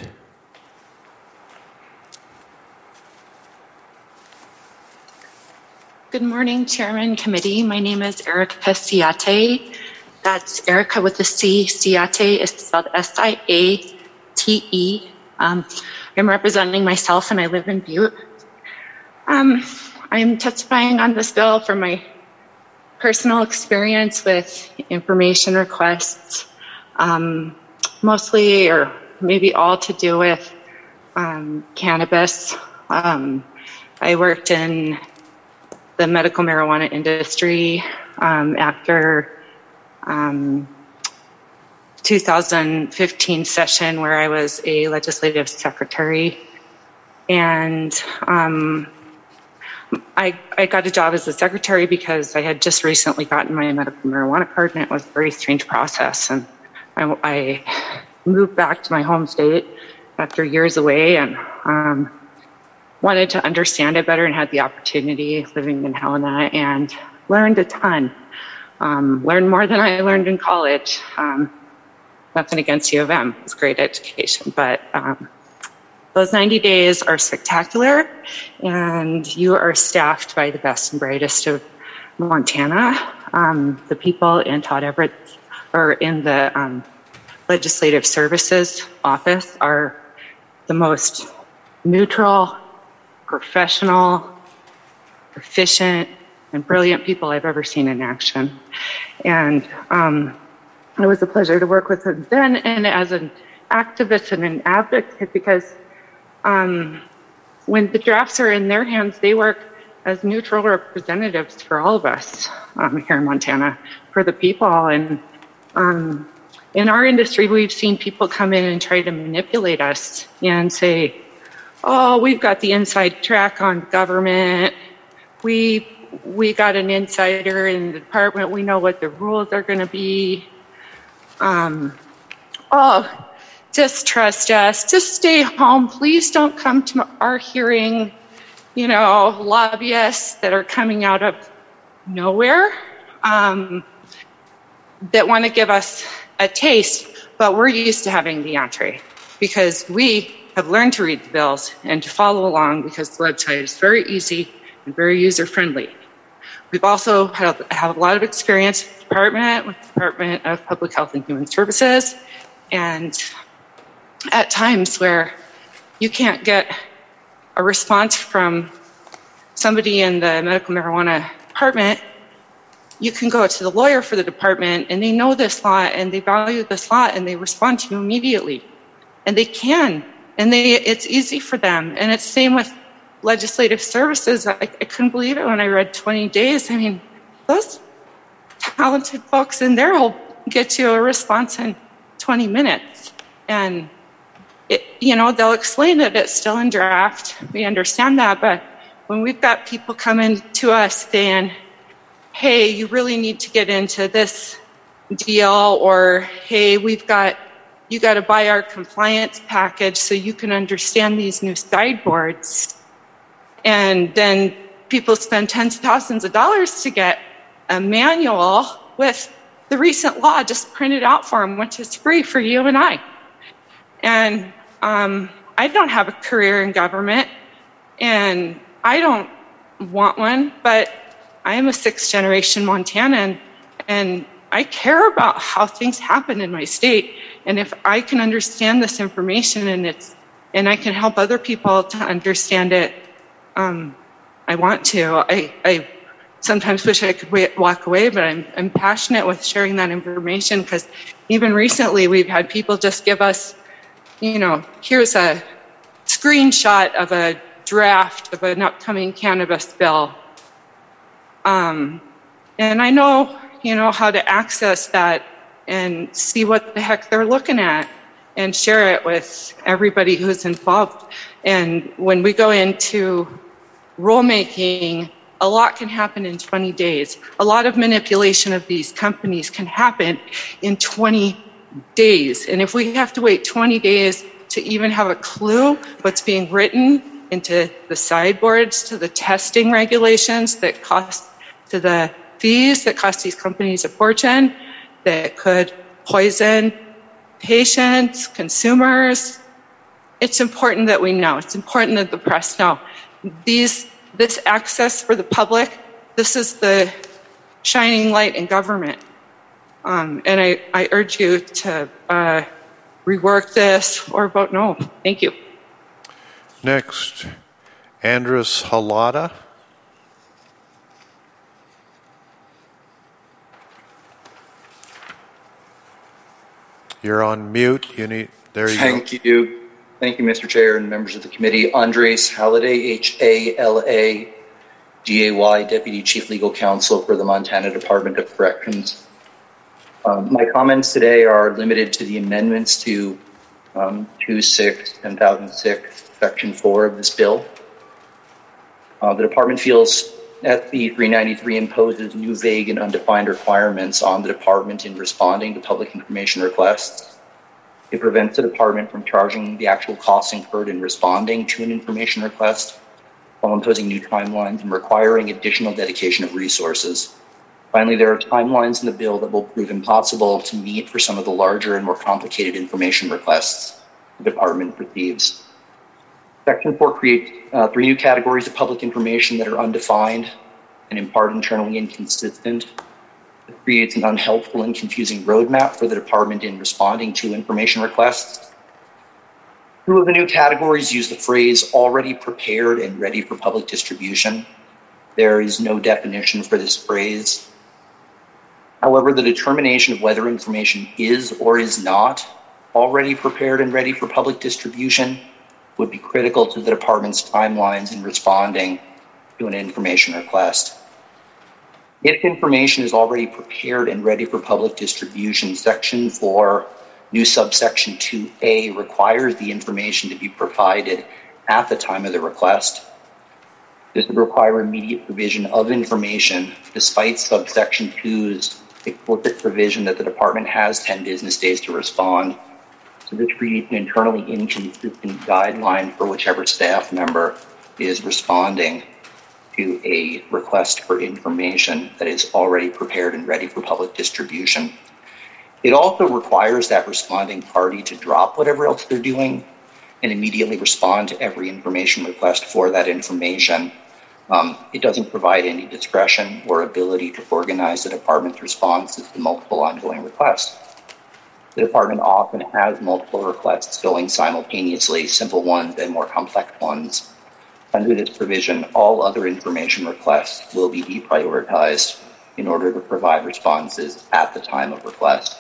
Good morning, Chairman, Committee. My name is Erica Sayate. That's Erica with a C. Siate is spelled S I A T E. Um, I'm representing myself, and I live in Butte. Um, I'm testifying on this bill from my personal experience with information requests, um, mostly or maybe all to do with um, cannabis. Um, I worked in the medical marijuana industry um, after um, two thousand fifteen session where I was a legislative secretary. And um, I, I got a job as a secretary because I had just recently gotten my medical marijuana card, and it was a very strange process. And I, I moved back to my home state after years away, and um, wanted to understand it better, and had the opportunity living in Helena, and learned a ton. Um, learned more than I learned in college. Um, nothing against U of M. It's great education, but um, those ninety days are spectacular, and you are staffed by the best and brightest of Montana. Um, the people in Todd Everett, or in the um, Legislative Services Office, are the most neutral, professional, efficient, and brilliant people I've ever seen in action. And um, it was a pleasure to work with them then, and as an activist and an advocate, because um, when the drafts are in their hands, they work as neutral representatives for all of us um, here in Montana, for the people. And um, in our industry, we've seen people come in and try to manipulate us and say, oh, we've got the inside track on government. We we got an insider in the department. We know what the rules are going to be. Um, oh, just trust us. Just stay home. Please don't come to our hearing. You know, lobbyists that are coming out of nowhere um, that want to give us a taste, but we're used to having the entree because we have learned to read the bills and to follow along because the website is very easy and very user-friendly. We've also had, have a lot of experience with the department, with the Department of Public Health and Human Services, and at times where you can't get a response from somebody in the medical marijuana department, you can go to the lawyer for the department, and they know this law, and they value this law, and they respond to you immediately. And they can. And they, it's easy for them. And it's the same with legislative services. I, I couldn't believe it when I read twenty days. I mean, those talented folks in there will get you a response in twenty minutes. And, it, you know, they'll explain that it's still in draft. We understand that. But when we've got people coming to us saying, hey, you really need to get into this deal, or hey, we've got you got to buy our compliance package so you can understand these new sideboards. And then people spend tens of thousands of dollars to get a manual with the recent law just printed out for them, which is free for you and I. And um, I don't have a career in government, and I don't want one, but I am a sixth generation Montanan, and I care about how things happen in my state. And if I can understand this information and it's and I can help other people to understand it, um, I want to. I, I sometimes wish I could wait, walk away, but I'm, I'm passionate with sharing that information, because even recently we've had people just give us, you know, here's a screenshot of a draft of an upcoming cannabis bill. Um, and I know, you know, how to access that and see what the heck they're looking at and share it with everybody who's involved. And when we go into rulemaking, a lot can happen in twenty days. A lot of manipulation of these companies can happen in twenty days. And if we have to wait twenty days to even have a clue what's being written into the sideboards, to the testing regulations that cost, to the fees that cost these companies a fortune, that could poison patients, consumers, it's important that we know. It's important that the press know. These, this access for the public, this is the shining light in government. Um, and I, I urge you to uh, rework this or vote no. Thank you. Next, Andres Halada. You're on mute. You need. There you Thank go. you. Thank you, Mister Chair and members of the committee. Andres Halliday, H A L A D A Y, Deputy Chief Legal Counsel for the Montana Department of Corrections. Um, my comments today are limited to the amendments to um, two six two thousand six, Section four of this bill. Uh, the department feels S B three ninety-three imposes new vague and undefined requirements on the department in responding to public information requests. It prevents the department from charging the actual costs incurred in responding to an information request while imposing new timelines and requiring additional dedication of resources. Finally, there are timelines in the bill that will prove impossible to meet for some of the larger and more complicated information requests the department receives. Section four creates uh, three new categories of public information that are undefined and in part internally inconsistent. It creates an unhelpful and confusing roadmap for the department in responding to information requests. Two of the new categories use the phrase already prepared and ready for public distribution. There is no definition for this phrase. However, the determination of whether information is or is not already prepared and ready for public distribution would be critical to the department's timelines in responding to an information request. If information is already prepared and ready for public distribution, Section four, new subsection two A requires the information to be provided at the time of the request. This would require immediate provision of information despite subsection two's explicit provision that the department has ten business days to respond. So this creates an internally inconsistent guideline for whichever staff member is responding to a request for information that is already prepared and ready for public distribution. It also requires that responding party to drop whatever else they're doing and immediately respond to every information request for that information. Um, it doesn't provide any discretion or ability to organize the department's responses to multiple ongoing requests. The department often has multiple requests going simultaneously, simple ones and more complex ones. Under this provision, all other information requests will be deprioritized in order to provide responses at the time of request.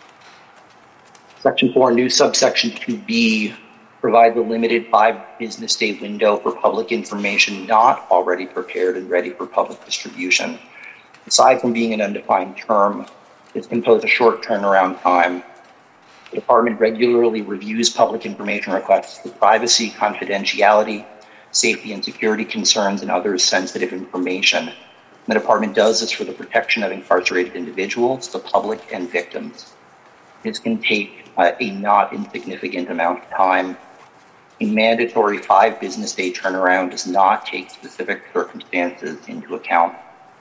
Section four, new subsection two B, provides a limited five business day window for public information not already prepared and ready for public distribution. Aside from being an undefined term, it imposes a short turnaround time. The department regularly reviews public information requests for privacy, confidentiality, safety and security concerns, and other sensitive information. The department does this for the protection of incarcerated individuals, the public, and victims. This can take uh, a not insignificant amount of time. A mandatory five business day turnaround does not take specific circumstances into account.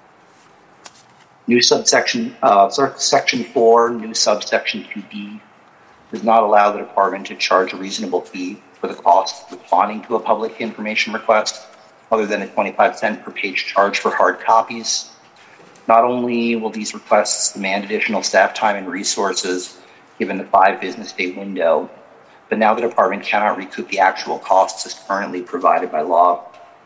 New subsection, uh, section four, new subsection two B, does not allow the department to charge a reasonable fee for the cost of responding to a public information request, other than a twenty-five cent per page charge for hard copies. Not only will these requests demand additional staff time and resources given the five business day window, but now the department cannot recoup the actual costs as currently provided by law.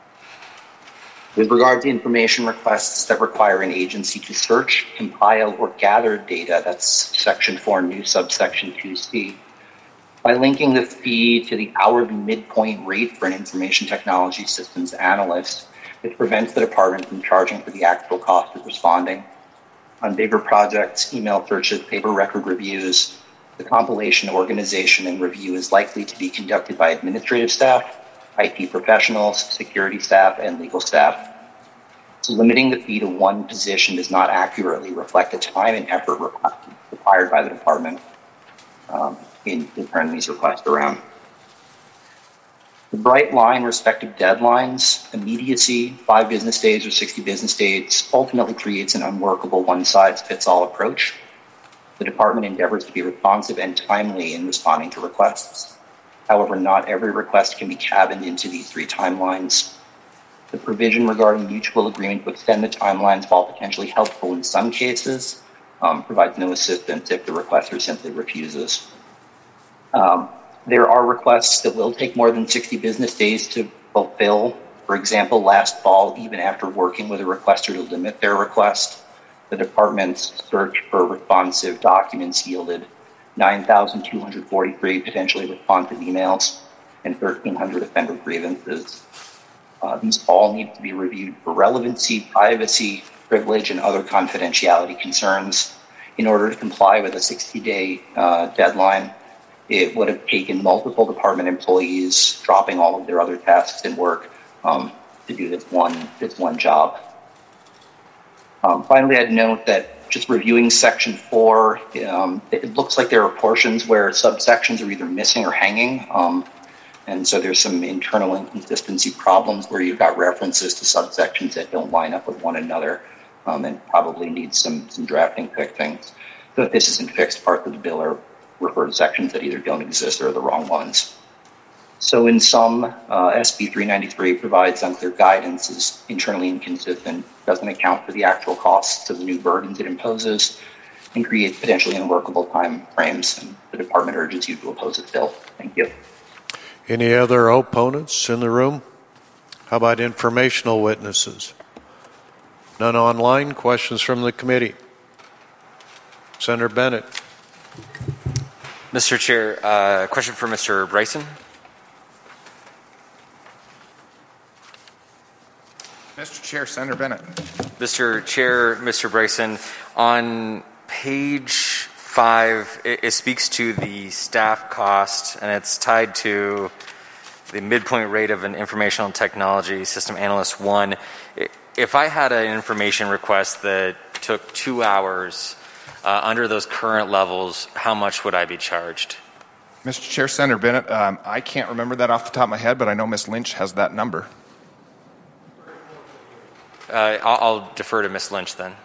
With regard to information requests that require an agency to search, compile, or gather data, that's section four, new subsection two C. By linking the fee to the hourly midpoint rate for an information technology systems analyst, it prevents the department from charging for the actual cost of responding. On bigger projects, email searches, paper record reviews, the compilation, organization, and review is likely to be conducted by administrative staff, I T professionals, security staff, and legal staff. So limiting the fee to one position does not accurately reflect the time and effort required by the department um, in, in turning these requests around. The bright line respective deadlines, immediacy, five business days or sixty business days, ultimately creates an unworkable one-size-fits-all approach. The department endeavors to be responsive and timely in responding to requests. However, not every request can be cabined into these three timelines. The provision regarding mutual agreement to extend the timelines, while potentially helpful in some cases, um, provides no assistance if the requester simply refuses. Um, there are requests that will take more than sixty business days to fulfill. For example, last fall, even after working with a requester to limit their request, the department's search for responsive documents yielded nine thousand two hundred forty-three potentially responsive emails and thirteen hundred offender grievances. Uh, these all need to be reviewed for relevancy, privacy, privilege, and other confidentiality concerns. In order to comply with a sixty-day uh, deadline, it would have taken multiple department employees dropping all of their other tasks and work um, to do this one, this one job. Um, finally, I'd note that just reviewing section four, um, it looks like there are portions where subsections are either missing or hanging. Um, and so there's some internal inconsistency problems where you've got references to subsections that don't line up with one another um, and probably need some, some drafting fixings. So if this isn't fixed, parts of the bill are refer to sections that either don't exist or are the wrong ones. So in sum, uh, S B three ninety-three provides unclear guidance, is internally inconsistent, doesn't account for the actual costs of the new burdens it imposes, and creates potentially unworkable time frames. And the department urges you to oppose this bill. Thank you. Any other opponents in the room? How about informational witnesses? None online. Questions from the committee? Senator Bennett. Mister Chair, uh, question for Mister Bryson. Mister Chair, Senator Bennett. Mister Chair, Mister Bryson, on page five, it, it speaks to the staff cost, and it's tied to the midpoint rate of an informational technology system analyst one. If I had an information request that took two hours uh, under those current levels, how much would I be charged? Mister Chair, Senator Bennett, um, I can't remember that off the top of my head, but I know Miz Lynch has that number. Uh, I'll, I'll defer to Miz Lynch then.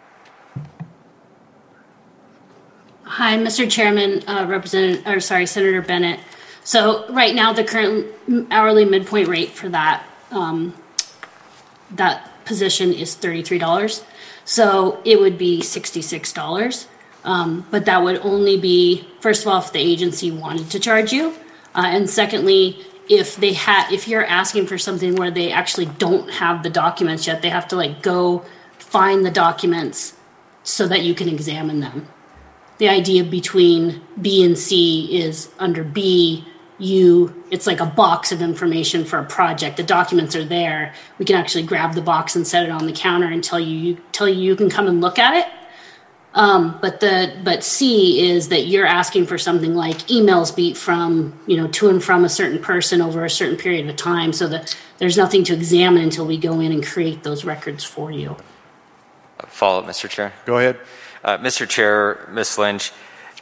Hi, Mister Chairman, uh, Representative, or sorry, Senator Bennett. So right now, the current hourly midpoint rate for that um, that position is thirty-three dollars. So it would be sixty-six dollars. Um, but that would only be, first of all, if the agency wanted to charge you, uh, and secondly, if they had, if you're asking for something where they actually don't have the documents yet, they have to like go find the documents so that you can examine them. The idea between B and C is under B, you, it's like a box of information for a project. The documents are there. We can actually grab the box and set it on the counter and tell you, tell you you can come and look at it. Um, but the but C is that you're asking for something like emails beat from, you know, to and from a certain person over a certain period of time, so that there's nothing to examine until we go in and create those records for you. Follow up, Mister Chair. Go ahead. Uh, Mister Chair, Miz Lynch,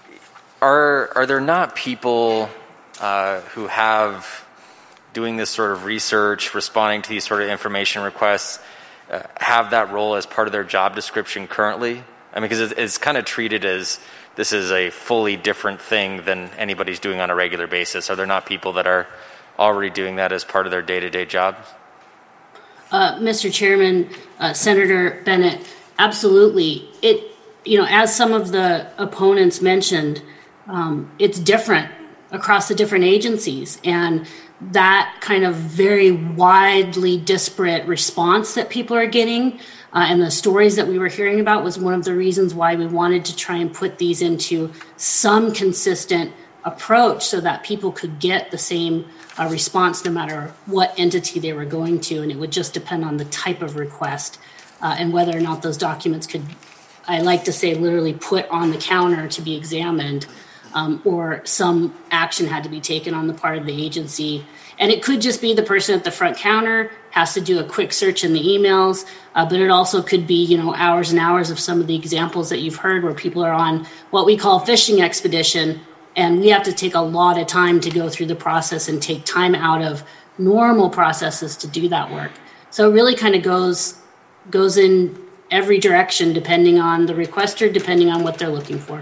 are are there not people uh, who have doing this sort of research, responding to these sort of information requests, uh, have that role as part of their job description currently? I mean, because it's, it's kind of treated as this is a fully different thing than anybody's doing on a regular basis. Are there not people that are already doing that as part of their day-to-day jobs? Uh, Mister Chairman, uh, Senator Bennett, absolutely. It, you know, as some of the opponents mentioned, um, it's different across the different agencies, and that kind of very widely disparate response that people are getting uh, and the stories that we were hearing about was one of the reasons why we wanted to try and put these into some consistent approach so that people could get the same uh, response no matter what entity they were going to, and it would just depend on the type of request uh, and whether or not those documents could, I like to say, literally put on the counter to be examined. Um, or some action had to be taken on the part of the agency. And it could just be the person at the front counter has to do a quick search in the emails, uh, but it also could be, you know, hours and hours of some of the examples that you've heard where people are on what we call fishing expedition, and we have to take a lot of time to go through the process and take time out of normal processes to do that work. So it really kind of goes goes in every direction depending on the requester, depending on what they're looking for.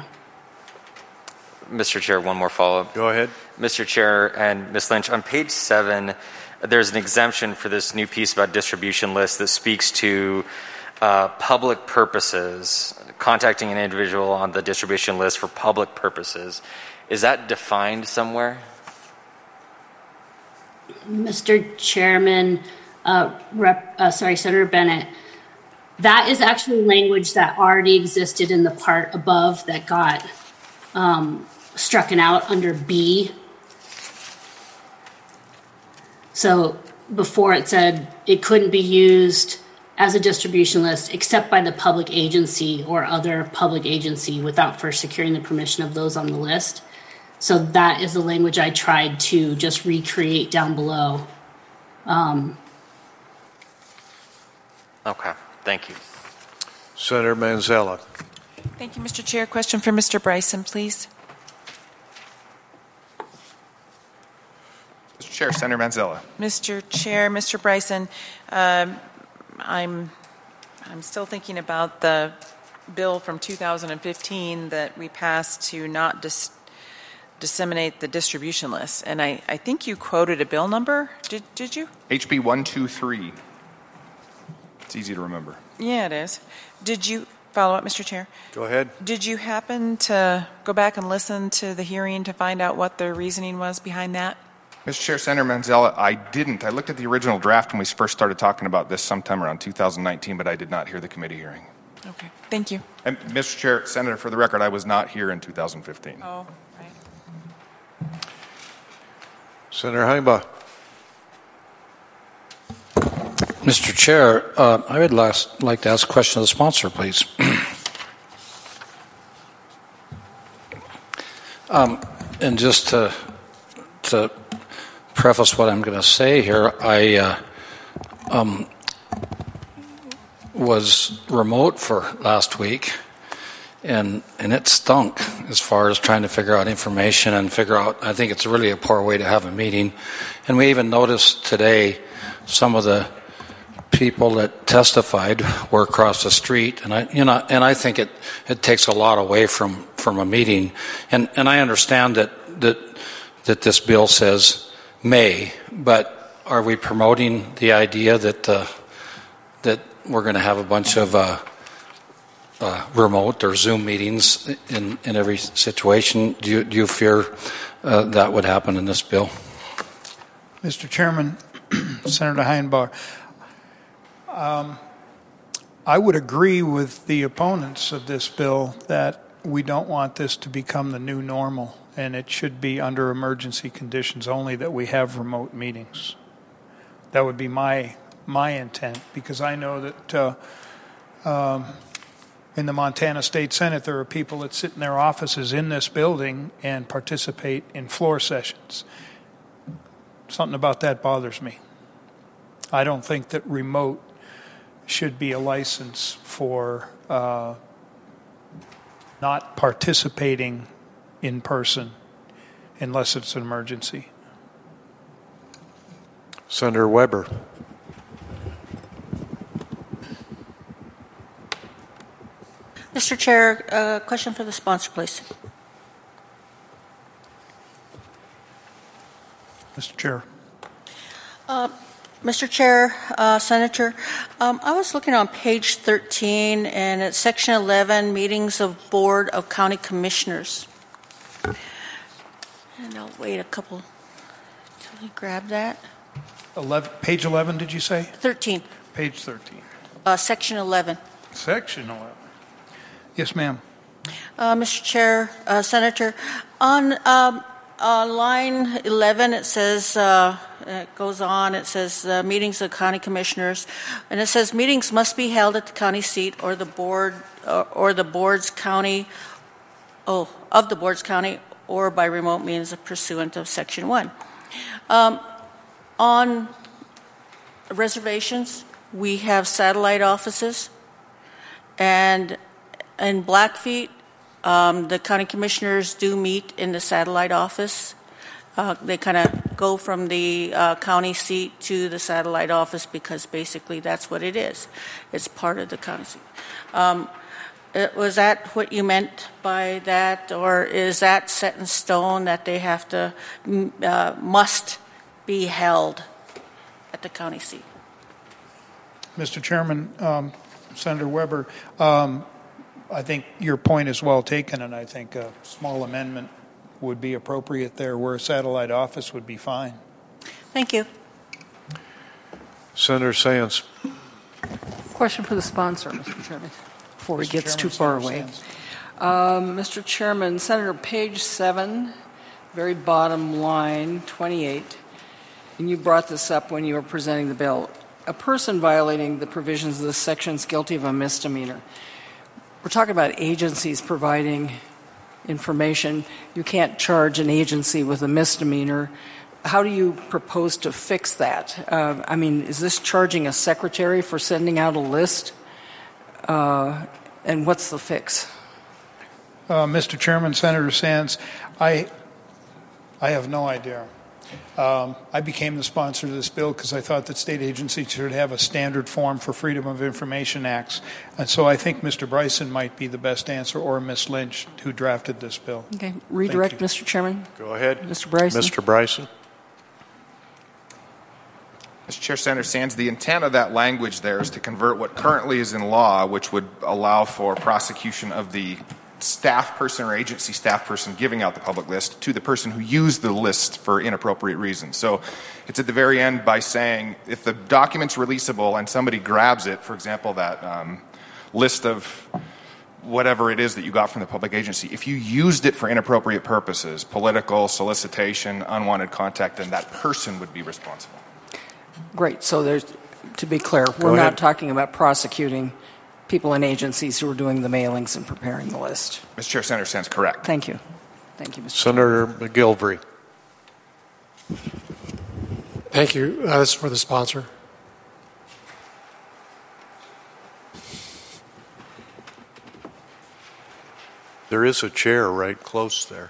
Mister Chair, one more follow-up. Go ahead. Mister Chair and Miz Lynch, on page seven, there's an exemption for this new piece about distribution list that speaks to uh, public purposes, contacting an individual on the distribution list for public purposes. Is that defined somewhere? Mister Chairman, uh, Rep, uh, sorry, Senator Bennett, that is actually language that already existed in the part above that got um, strucken out under B. So before it said it couldn't be used as a distribution list except by the public agency or other public agency without first securing the permission of those on the list. So that is the language I tried to just recreate down below. Um, okay, thank you. Senator Manzella. Thank you, Mister Chair. Question for Mister Bryson, please. Mister Chair, Senator Manzella. Mister Chair, Mister Bryson, um, I'm I'm still thinking about the bill from two thousand fifteen that we passed to not dis- disseminate the distribution list, and I, I think you quoted a bill number. Did did you? H B one two three. It's easy to remember. Yeah, it is. Did you follow up, Mister Chair? Go ahead. Did you happen to go back and listen to the hearing to find out what the reasoning was behind that? Mister Chair, Senator Manzella, I didn't. I looked at the original draft when we first started talking about this sometime around two thousand nineteen, but I did not hear the committee hearing. Okay, thank you. And Mister Chair, Senator, for the record, I was not here in two thousand fifteen. Oh, right. Senator Heimbach. Mister Chair, uh, I would last, like to ask a question of the sponsor, please. um, and just to, to preface what I'm going to say here, I uh, um, was remote for last week, and and it stunk as far as trying to figure out information and figure out. I think it's really a poor way to have a meeting, and we even noticed today some of the people that testified were across the street, and I, you know, and I think it, it takes a lot away from, from a meeting, and and I understand that that that this bill says may, but are we promoting the idea that uh, that we're going to have a bunch of uh, uh, remote or Zoom meetings in, in every situation? Do you do you fear uh, that would happen in this bill? Mister Chairman, Senator Heimbach. Um, I would agree with the opponents of this bill that we don't want this to become the new normal, and it should be under emergency conditions only that we have remote meetings. That would be my my intent, because I know that uh, um, in the Montana State Senate there are people that sit in their offices in this building and participate in floor sessions. Something about that bothers me. I don't think that remote should be a license for uh, not participating in person unless it's an emergency. Senator Weber. Mister Chair, a uh, question for the sponsor, please. Mister Chair. Uh, Mister Chair, uh, Senator, um, I was looking on page thirteen, and it's section eleven, meetings of Board of County Commissioners. And I'll wait a couple till we grab that. eleven, page eleven, did you say? thirteen. Page thirteen. Uh, section eleven. Section eleven. Yes, ma'am. Uh, Mister Chair, uh, Senator, on um, uh, line eleven, it says, uh, it goes on, it says uh, meetings of county commissioners, and it says meetings must be held at the county seat or the board uh, or the board's county, oh, of the board's county or by remote means pursuant of section one. Um, on reservations, we have satellite offices, and in Blackfeet, um, the county commissioners do meet in the satellite office. Uh, they kind of go from the uh, county seat to the satellite office because basically that's what it is. It's part of the county seat. Um, it, was that what you meant by that, or is that set in stone that they have to, uh, must be held at the county seat? Mister Chairman, um, Senator Weber, um, I think your point is well taken, and I think a small amendment would be appropriate there where a satellite office would be fine. Thank you. Senator Sands. Question for the sponsor, Mister Chairman, before he Mister gets Chairman, too far Senator away. Sands. Um, Mister Chairman, Senator, page seven, very bottom line, twenty-eight, and you brought this up when you were presenting the bill. A person violating the provisions of this section is guilty of a misdemeanor. We're talking about agencies providing information. You can't charge an agency with a misdemeanor. How do you propose to fix that? Uh, I mean, is this charging a secretary for sending out a list? Uh, and what's the fix? Uh, Mister Chairman, Senator Sands, I, I have no idea. Um, I became the sponsor of this bill because I thought that state agencies should have a standard form for Freedom of Information Acts. And so I think Mister Bryson might be the best answer, or Miz Lynch, who drafted this bill. Okay, redirect, Mister Chairman. Go ahead. Mister Bryson. Mister Bryson. Mister Chair, Senator Sands, the intent of that language there is to convert what currently is in law, which would allow for prosecution of the staff person or agency staff person giving out the public list, to the person who used the list for inappropriate reasons. So it's at the very end by saying if the document's releasable and somebody grabs it, for example, that um, list of whatever it is that you got from the public agency, if you used it for inappropriate purposes, political, solicitation, unwanted contact, then that person would be responsible. Great. So there's, to be clear, Go we're ahead. not talking about prosecuting people in agencies who are doing the mailings and preparing the list. Mister Chair, Senator Sands, correct. Thank you. Thank you, Mister Senator McGilvery. Thank you. Uh, this is for the sponsor. There is a chair right close there.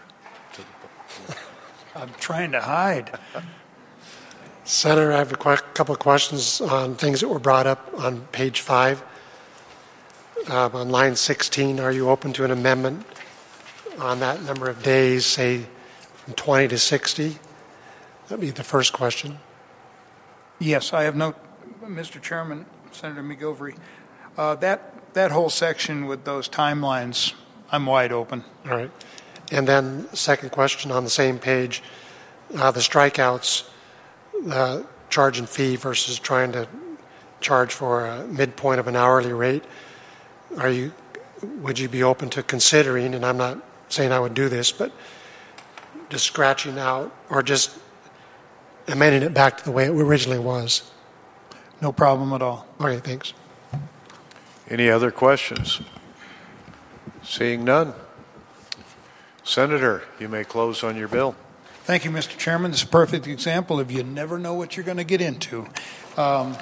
I'm trying to hide. Senator, I have a qu- couple of questions on things that were brought up on page five. Uh, on line sixteen, are you open to an amendment on that number of days, say from twenty to sixty? That would be the first question. Yes, I have no, Mister Chairman, Senator McGilvery, uh, that, that whole section with those timelines, I'm wide open. All right. And then second question on the same page, uh, the strikeouts, uh, charge and fee versus trying to charge for a midpoint of an hourly rate. Are you, would you be open to considering, and I'm not saying I would do this, but just scratching out or just amending it back to the way it originally was? No problem at all. Okay, thanks. Any other questions? Seeing none. Senator, you may close on your bill. Thank you, Mister Chairman. This is a perfect example of you never know what you're going to get into. Um,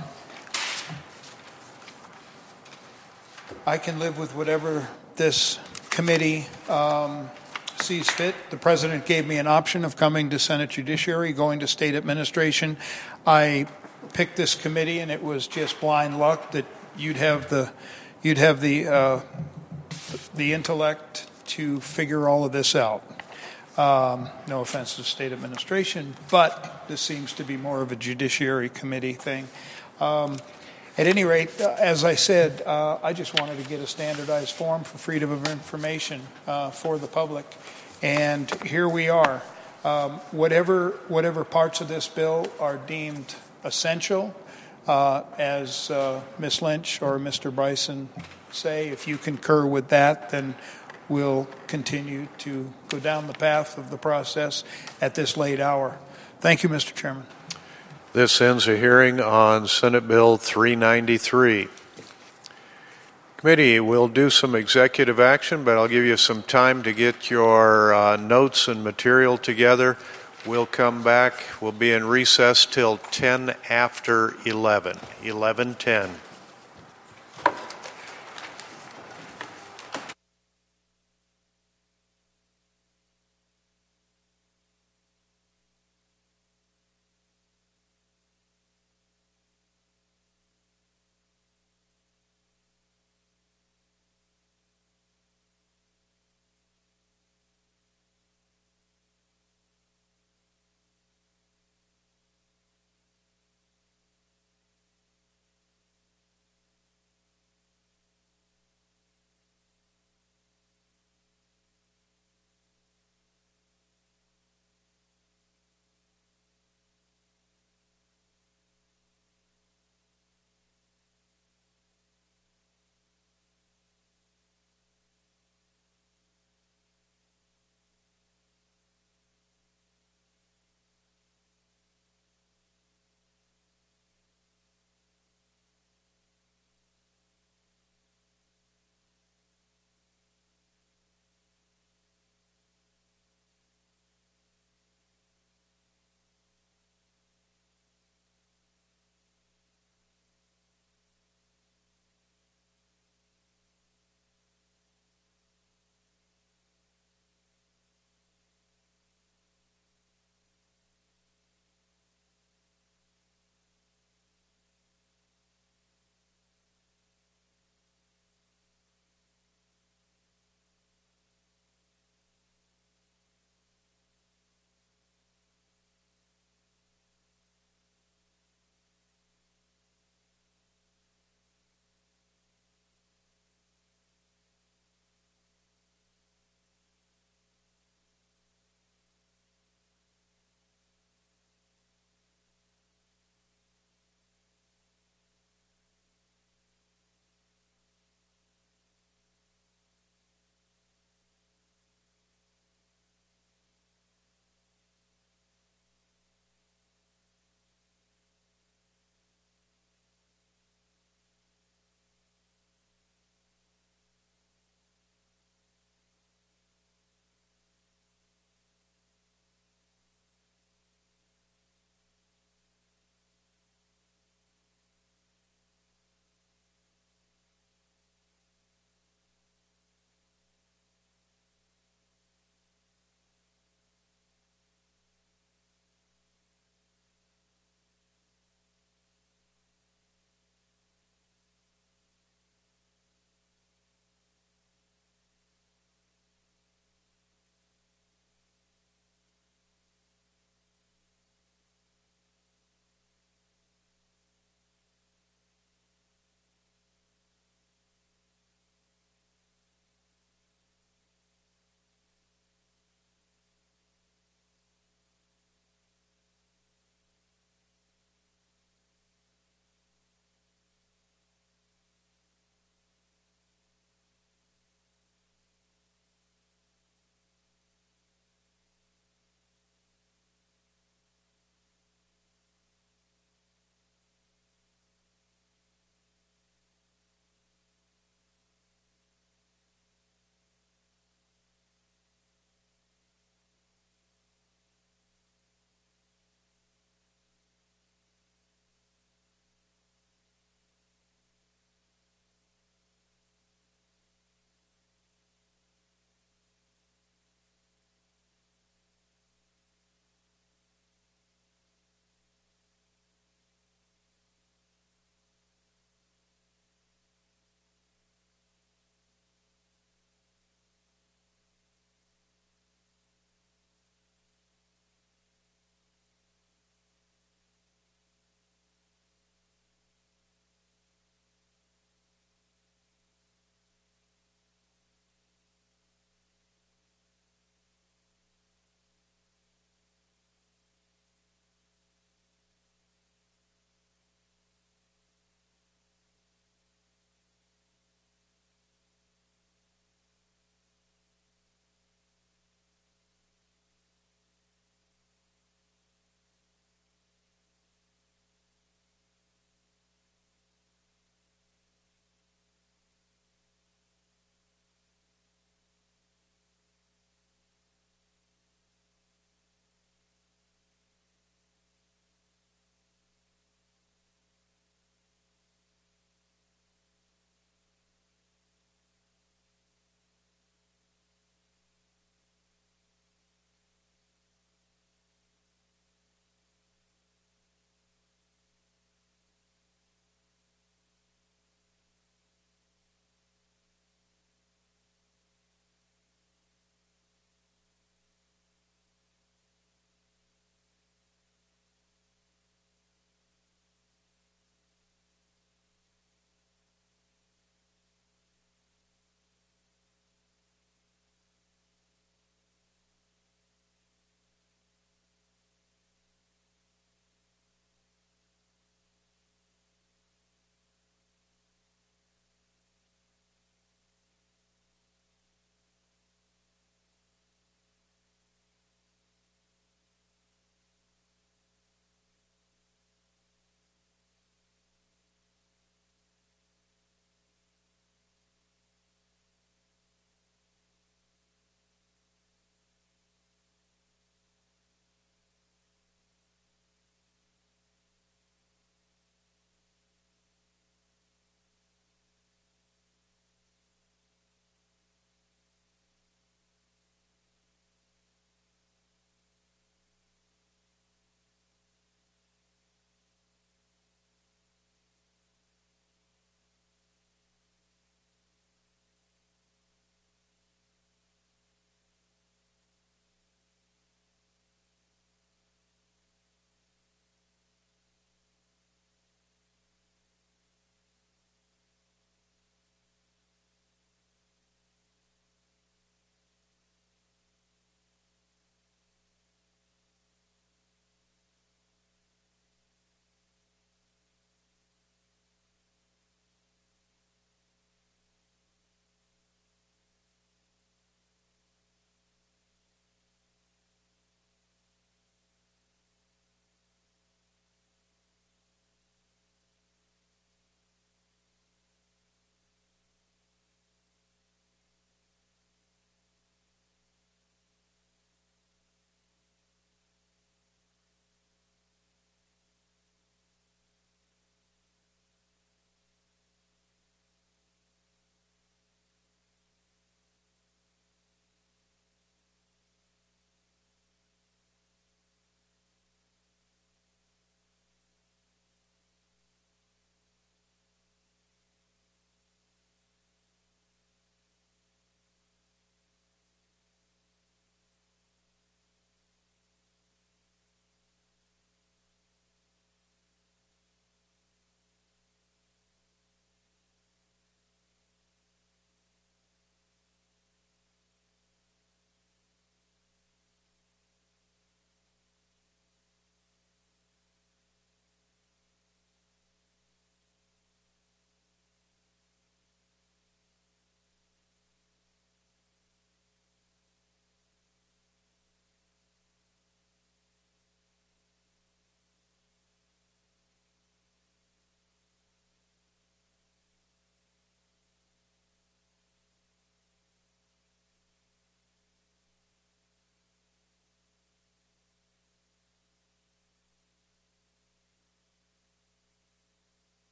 I can live with whatever this committee um, sees fit. The President gave me an option of coming to Senate Judiciary, going to State Administration. I picked this committee, and it was just blind luck that you'd have the you'd have the uh, the intellect to figure all of this out. Um, no offense to State Administration, but this seems to be more of a Judiciary Committee thing. Um, At any rate, uh, as I said, uh, I just wanted to get a standardized form for freedom of information uh, for the public, and here we are. Um, whatever whatever parts of this bill are deemed essential, uh, as uh, Miz Lynch or Mister Bryson say, if you concur with that, then we'll continue to go down the path of the process at this late hour. Thank you, Mister Chairman. This ends a hearing on Senate Bill three ninety-three. Committee will do some executive action, but I'll give you some time to get your uh, notes and material together. We'll come back. We'll be in recess till ten after eleven, eleven ten.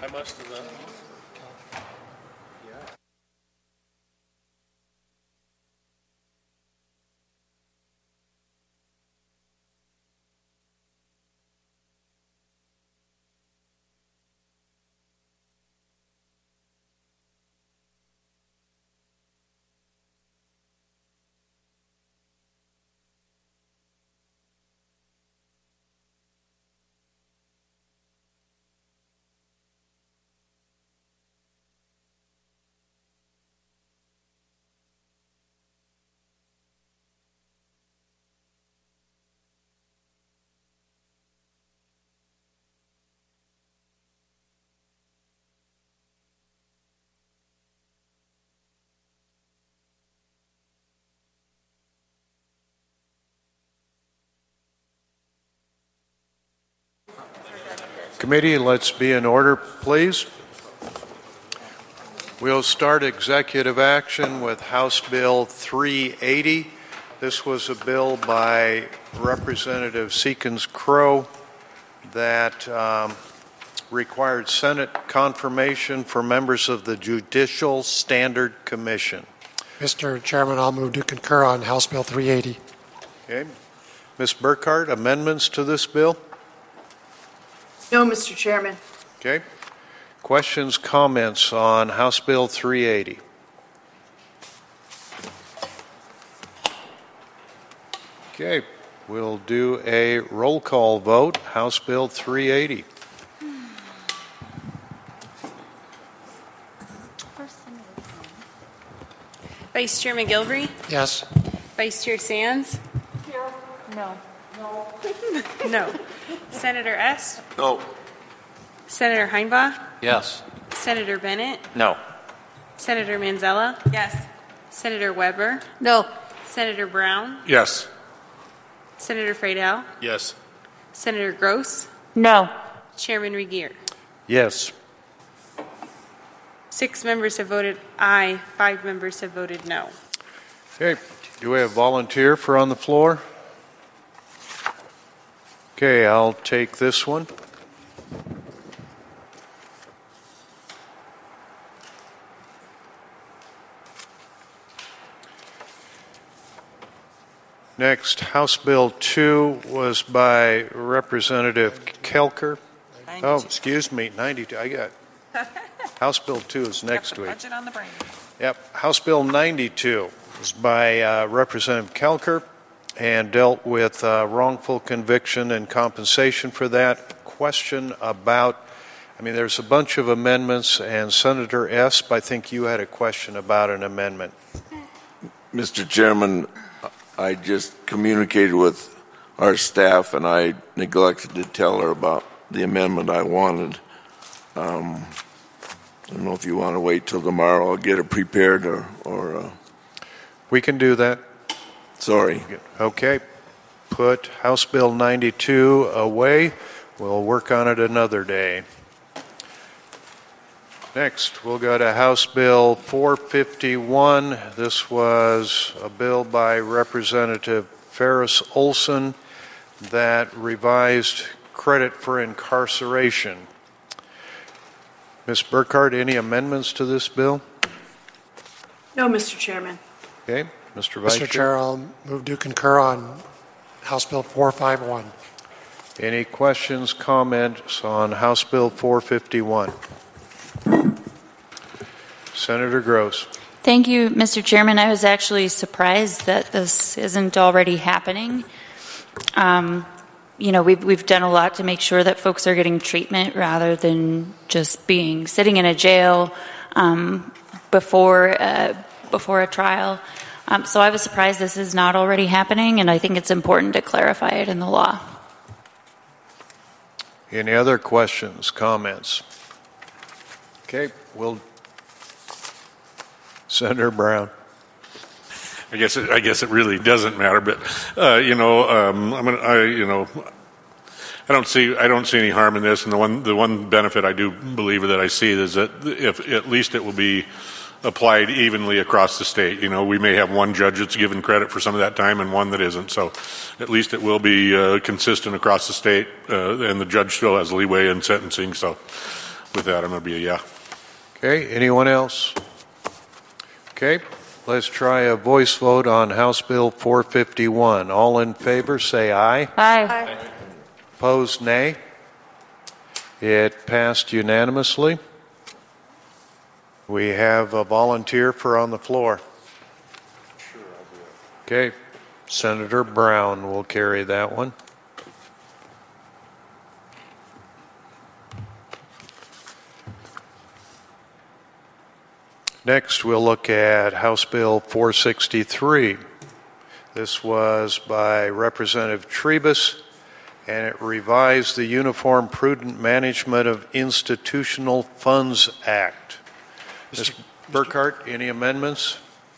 I must have done. Committee, let's be in order, please. We'll start executive action with House Bill three eighty. This was a bill by Representative Seekins Crow that um, required Senate confirmation for members of the Judicial Standard Commission. Mister Chairman, I'll move to concur on House Bill three eighty. Okay. Miz Burkhardt, amendments to this bill? No, Mister Chairman. Okay. Questions, comments on House Bill three eighty? Okay. We'll do a roll call vote. House Bill three eighty. Vice Chair McGilvery? Yes. Vice Chair Sands? Here. No. No. No. Senator Est? No. Senator Heinbach? Yes. Senator Bennett? No. Senator Manzella? Yes. Senator Weber? No. Senator Brown? Yes. Senator Friedel? Yes. Senator Gross? No. Chairman Regier? Yes. Six members have voted aye, five members have voted no. Okay. Do we have a volunteer for on the floor? Okay, I'll take this one. Next, House Bill two was by Representative Kelker. Oh, excuse me, ninety-two. I got House Bill two is next week. Budget on the brain. Yep, House Bill ninety-two was by uh, Representative Kelker and dealt with uh, wrongful conviction and compensation for that. Question about, I mean, there's a bunch of amendments, and Senator Esp, I think you had a question about an amendment. Mister Chairman, I just communicated with our staff, and I neglected to tell her about the amendment I wanted. Um, I don't know if you want to wait till tomorrow. I'll get it prepared, or... or uh, we can do that. Sorry. Okay. Put House Bill ninety-two away. We'll work on it another day. Next, we'll go to House Bill four fifty-one. This was a bill by Representative Ferris Olson that revised credit for incarceration. Miz Burkhardt, any amendments to this bill? No, Mister Chairman. Okay. Mister Vice Mister Chair, I'll move to concur on House Bill four fifty-one. Any questions, comments on House Bill four fifty-one? Senator Gross. Thank you, Mister Chairman. I was actually surprised that this isn't already happening. Um, you know, we've, we've done a lot to make sure that folks are getting treatment rather than just being sitting in a jail um, before, uh, before a trial. Um, so I was surprised this is not already happening, and I think it's important to clarify it in the law. Any other questions, comments? Okay, we'll. Senator Brown. I guess it, I guess it really doesn't matter, but uh, you know, um, I'm gonna, I you know, I don't see I don't see any harm in this, and the one the one benefit I do believe that I see is that if at least it will be applied evenly across the state. You know, we may have one judge that's given credit for some of that time and one that isn't. So at least it will be uh, consistent across the state, uh, and the judge still has leeway in sentencing. So with that, I'm going to be a yeah. Okay, anyone else? Okay, let's try a voice vote on House Bill four fifty-one. All in favor, say aye. Aye. Aye. Opposed, nay. It passed unanimously. We have a volunteer for on the floor. Okay, Senator Brown will carry that one. Next, we'll look at House Bill four sixty-three. This was by Representative Trebus, and it revised the Uniform Prudent Management of Institutional Funds Act. Miz Burkhart, any amendments?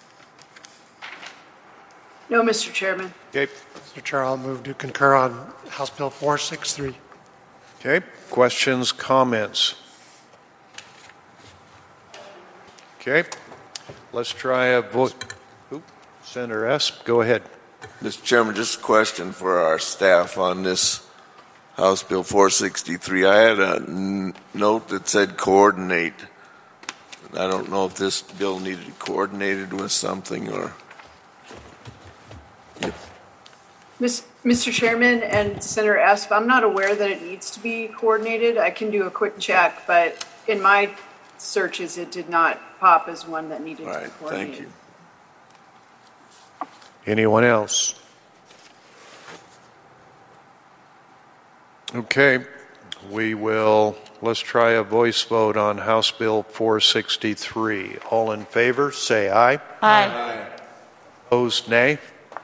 No, Mister Chairman. Okay. Mister Chair, I'll move to concur on House Bill four sixty-three. Okay. Questions, comments? Okay. Let's try a vote. Oop. Senator Esp, go ahead. Mister Chairman, just a question for our staff on this House Bill four sixty-three. I had a n- note that said coordinate. I don't know if this bill needed coordinated with something or... Mister Chairman and Senator Esp, I'm not aware that it needs to be coordinated. I can do a quick check, but in my searches, it did not pop as one that needed All to right, be coordinated. thank you. Anyone else? Okay, we will, let's try a voice vote on House Bill four sixty-three. All in favor, say aye. Aye. Aye. Opposed, nay.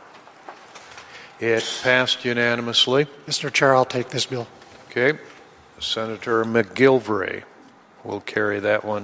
It passed unanimously. Mister Chair, I'll take this bill. Okay, Senator McGilvray will carry that one.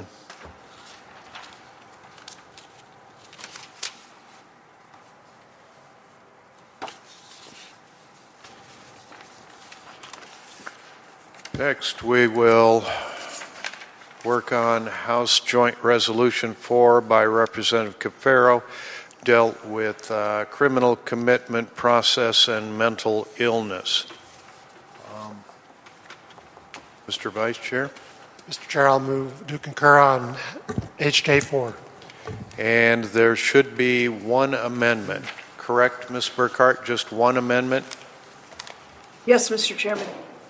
Next, we will work on House Joint Resolution four by Representative Cafaro, dealt with uh, criminal commitment process and mental illness. Um, Mister Vice Chair? Mister Chair, I'll move to concur on H J four. And there should be one amendment. Correct, Miz Burkhart? Just one amendment? Yes, Mister Chairman.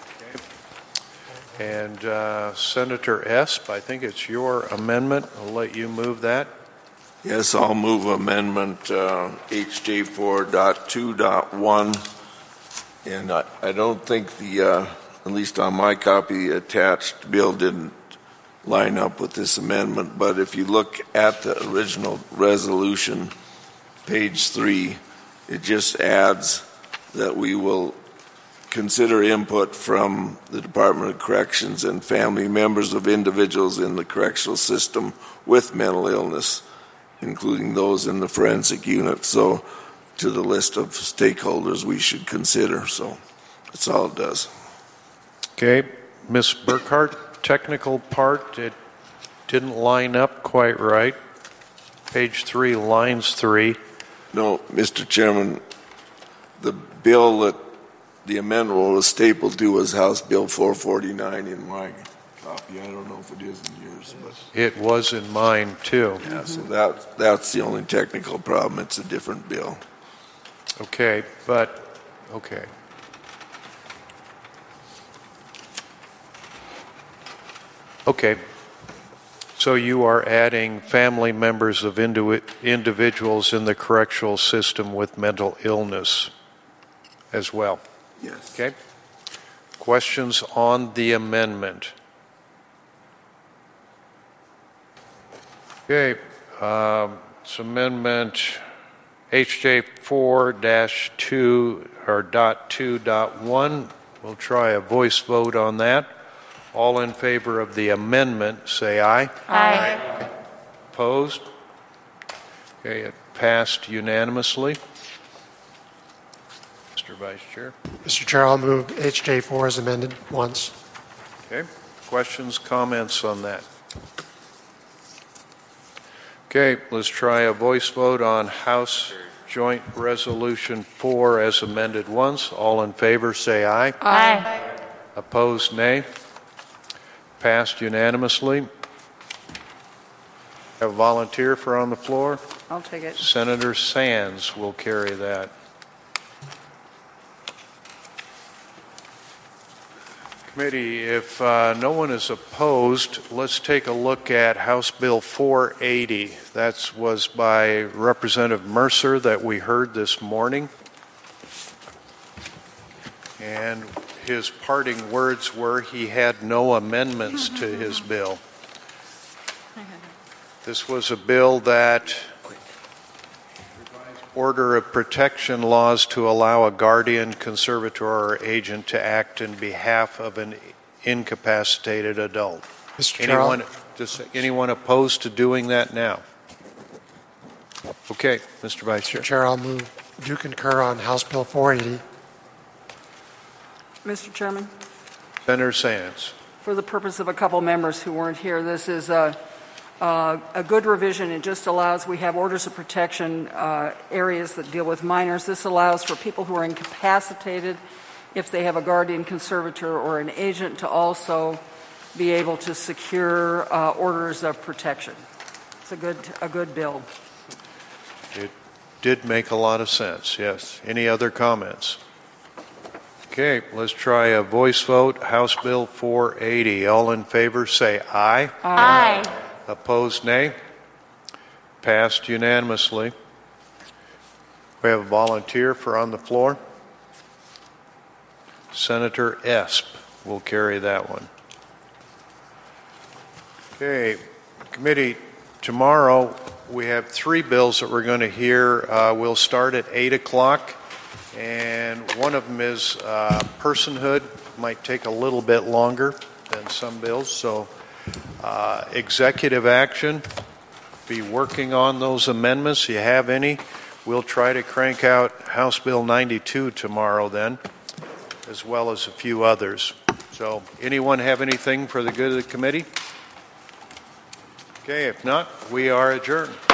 And uh, Senator Esp, I think it's your amendment. I'll let you move that. Yes, I'll move amendment uh, H J four point two point one. And I, I don't think the, uh, at least on my copy, the attached bill didn't line up with this amendment. But if you look at the original resolution, page three, it just adds that we will consider input from the Department of Corrections and family members of individuals in the correctional system with mental illness, including those in the forensic unit. So to the list of stakeholders we should consider. So that's all it does. Okay, Miz Burkhart, technical part, it didn't line up quite right. Page three, lines three. No, Mister Chairman, the bill that the amendment was stapled to was House Bill four forty-nine in my copy. I don't know if it is in yours, but it was in mine too. Yeah, so that that's the only technical problem. It's a different bill. Okay, but okay. Okay. So you are adding family members of indi- individuals in the correctional system with mental illness as well. Yes. Okay. Questions on the amendment? Okay. Um, it's amendment H J four dash two or dot two dot one. We'll try a voice vote on that. All in favor of the amendment, say aye. Aye. Aye. Opposed? Okay, it passed unanimously. Mister Vice Chair. Mister Chair, I'll move H J four as amended once. Okay. Questions, comments on that? Okay, let's try a voice vote on House Joint Resolution four as amended once. All in favor, say aye. Aye. Opposed, nay. Passed unanimously. Have a volunteer for on the floor? I'll take it. Senator Sands will carry that. Committee, if uh, no one is opposed, let's take a look at House Bill four eighty. That was by Representative Mercer that we heard this morning. And his parting words were he had no amendments to his bill. This was a bill that order of protection laws to allow a guardian, conservator, or agent to act in behalf of an incapacitated adult. Mister Anyone, Chair, does anyone opposed to doing that now? Okay, Mister Vice Chair. Mister Chair, I'll move. Do concur on House Bill four eighty. Mister Chairman, Senator Sands. for the purpose of a couple members who weren't here, this is a, uh, a good revision. It just allows, we have orders of protection uh, areas that deal with minors. This allows for people who are incapacitated, if they have a guardian, conservator, or an agent, to also be able to secure uh, orders of protection. It's a good, a good bill. It did make a lot of sense, yes. Any other comments? Okay, let's try a voice vote. House Bill four eighty. All in favor say aye. Aye. Opposed, nay. Passed unanimously. We have a volunteer for on the floor. Senator Esp will carry that one. Okay, committee, tomorrow we have three bills that we're going to hear. Uh, we'll start at eight o'clock, and one of them is uh, personhood. Might take a little bit longer than some bills, so uh, executive action. Be working on those amendments. If you have any, we'll try to crank out House Bill ninety-two tomorrow then, as well as a few others. So, anyone have anything for the good of the committee? Okay, if not, we are adjourned.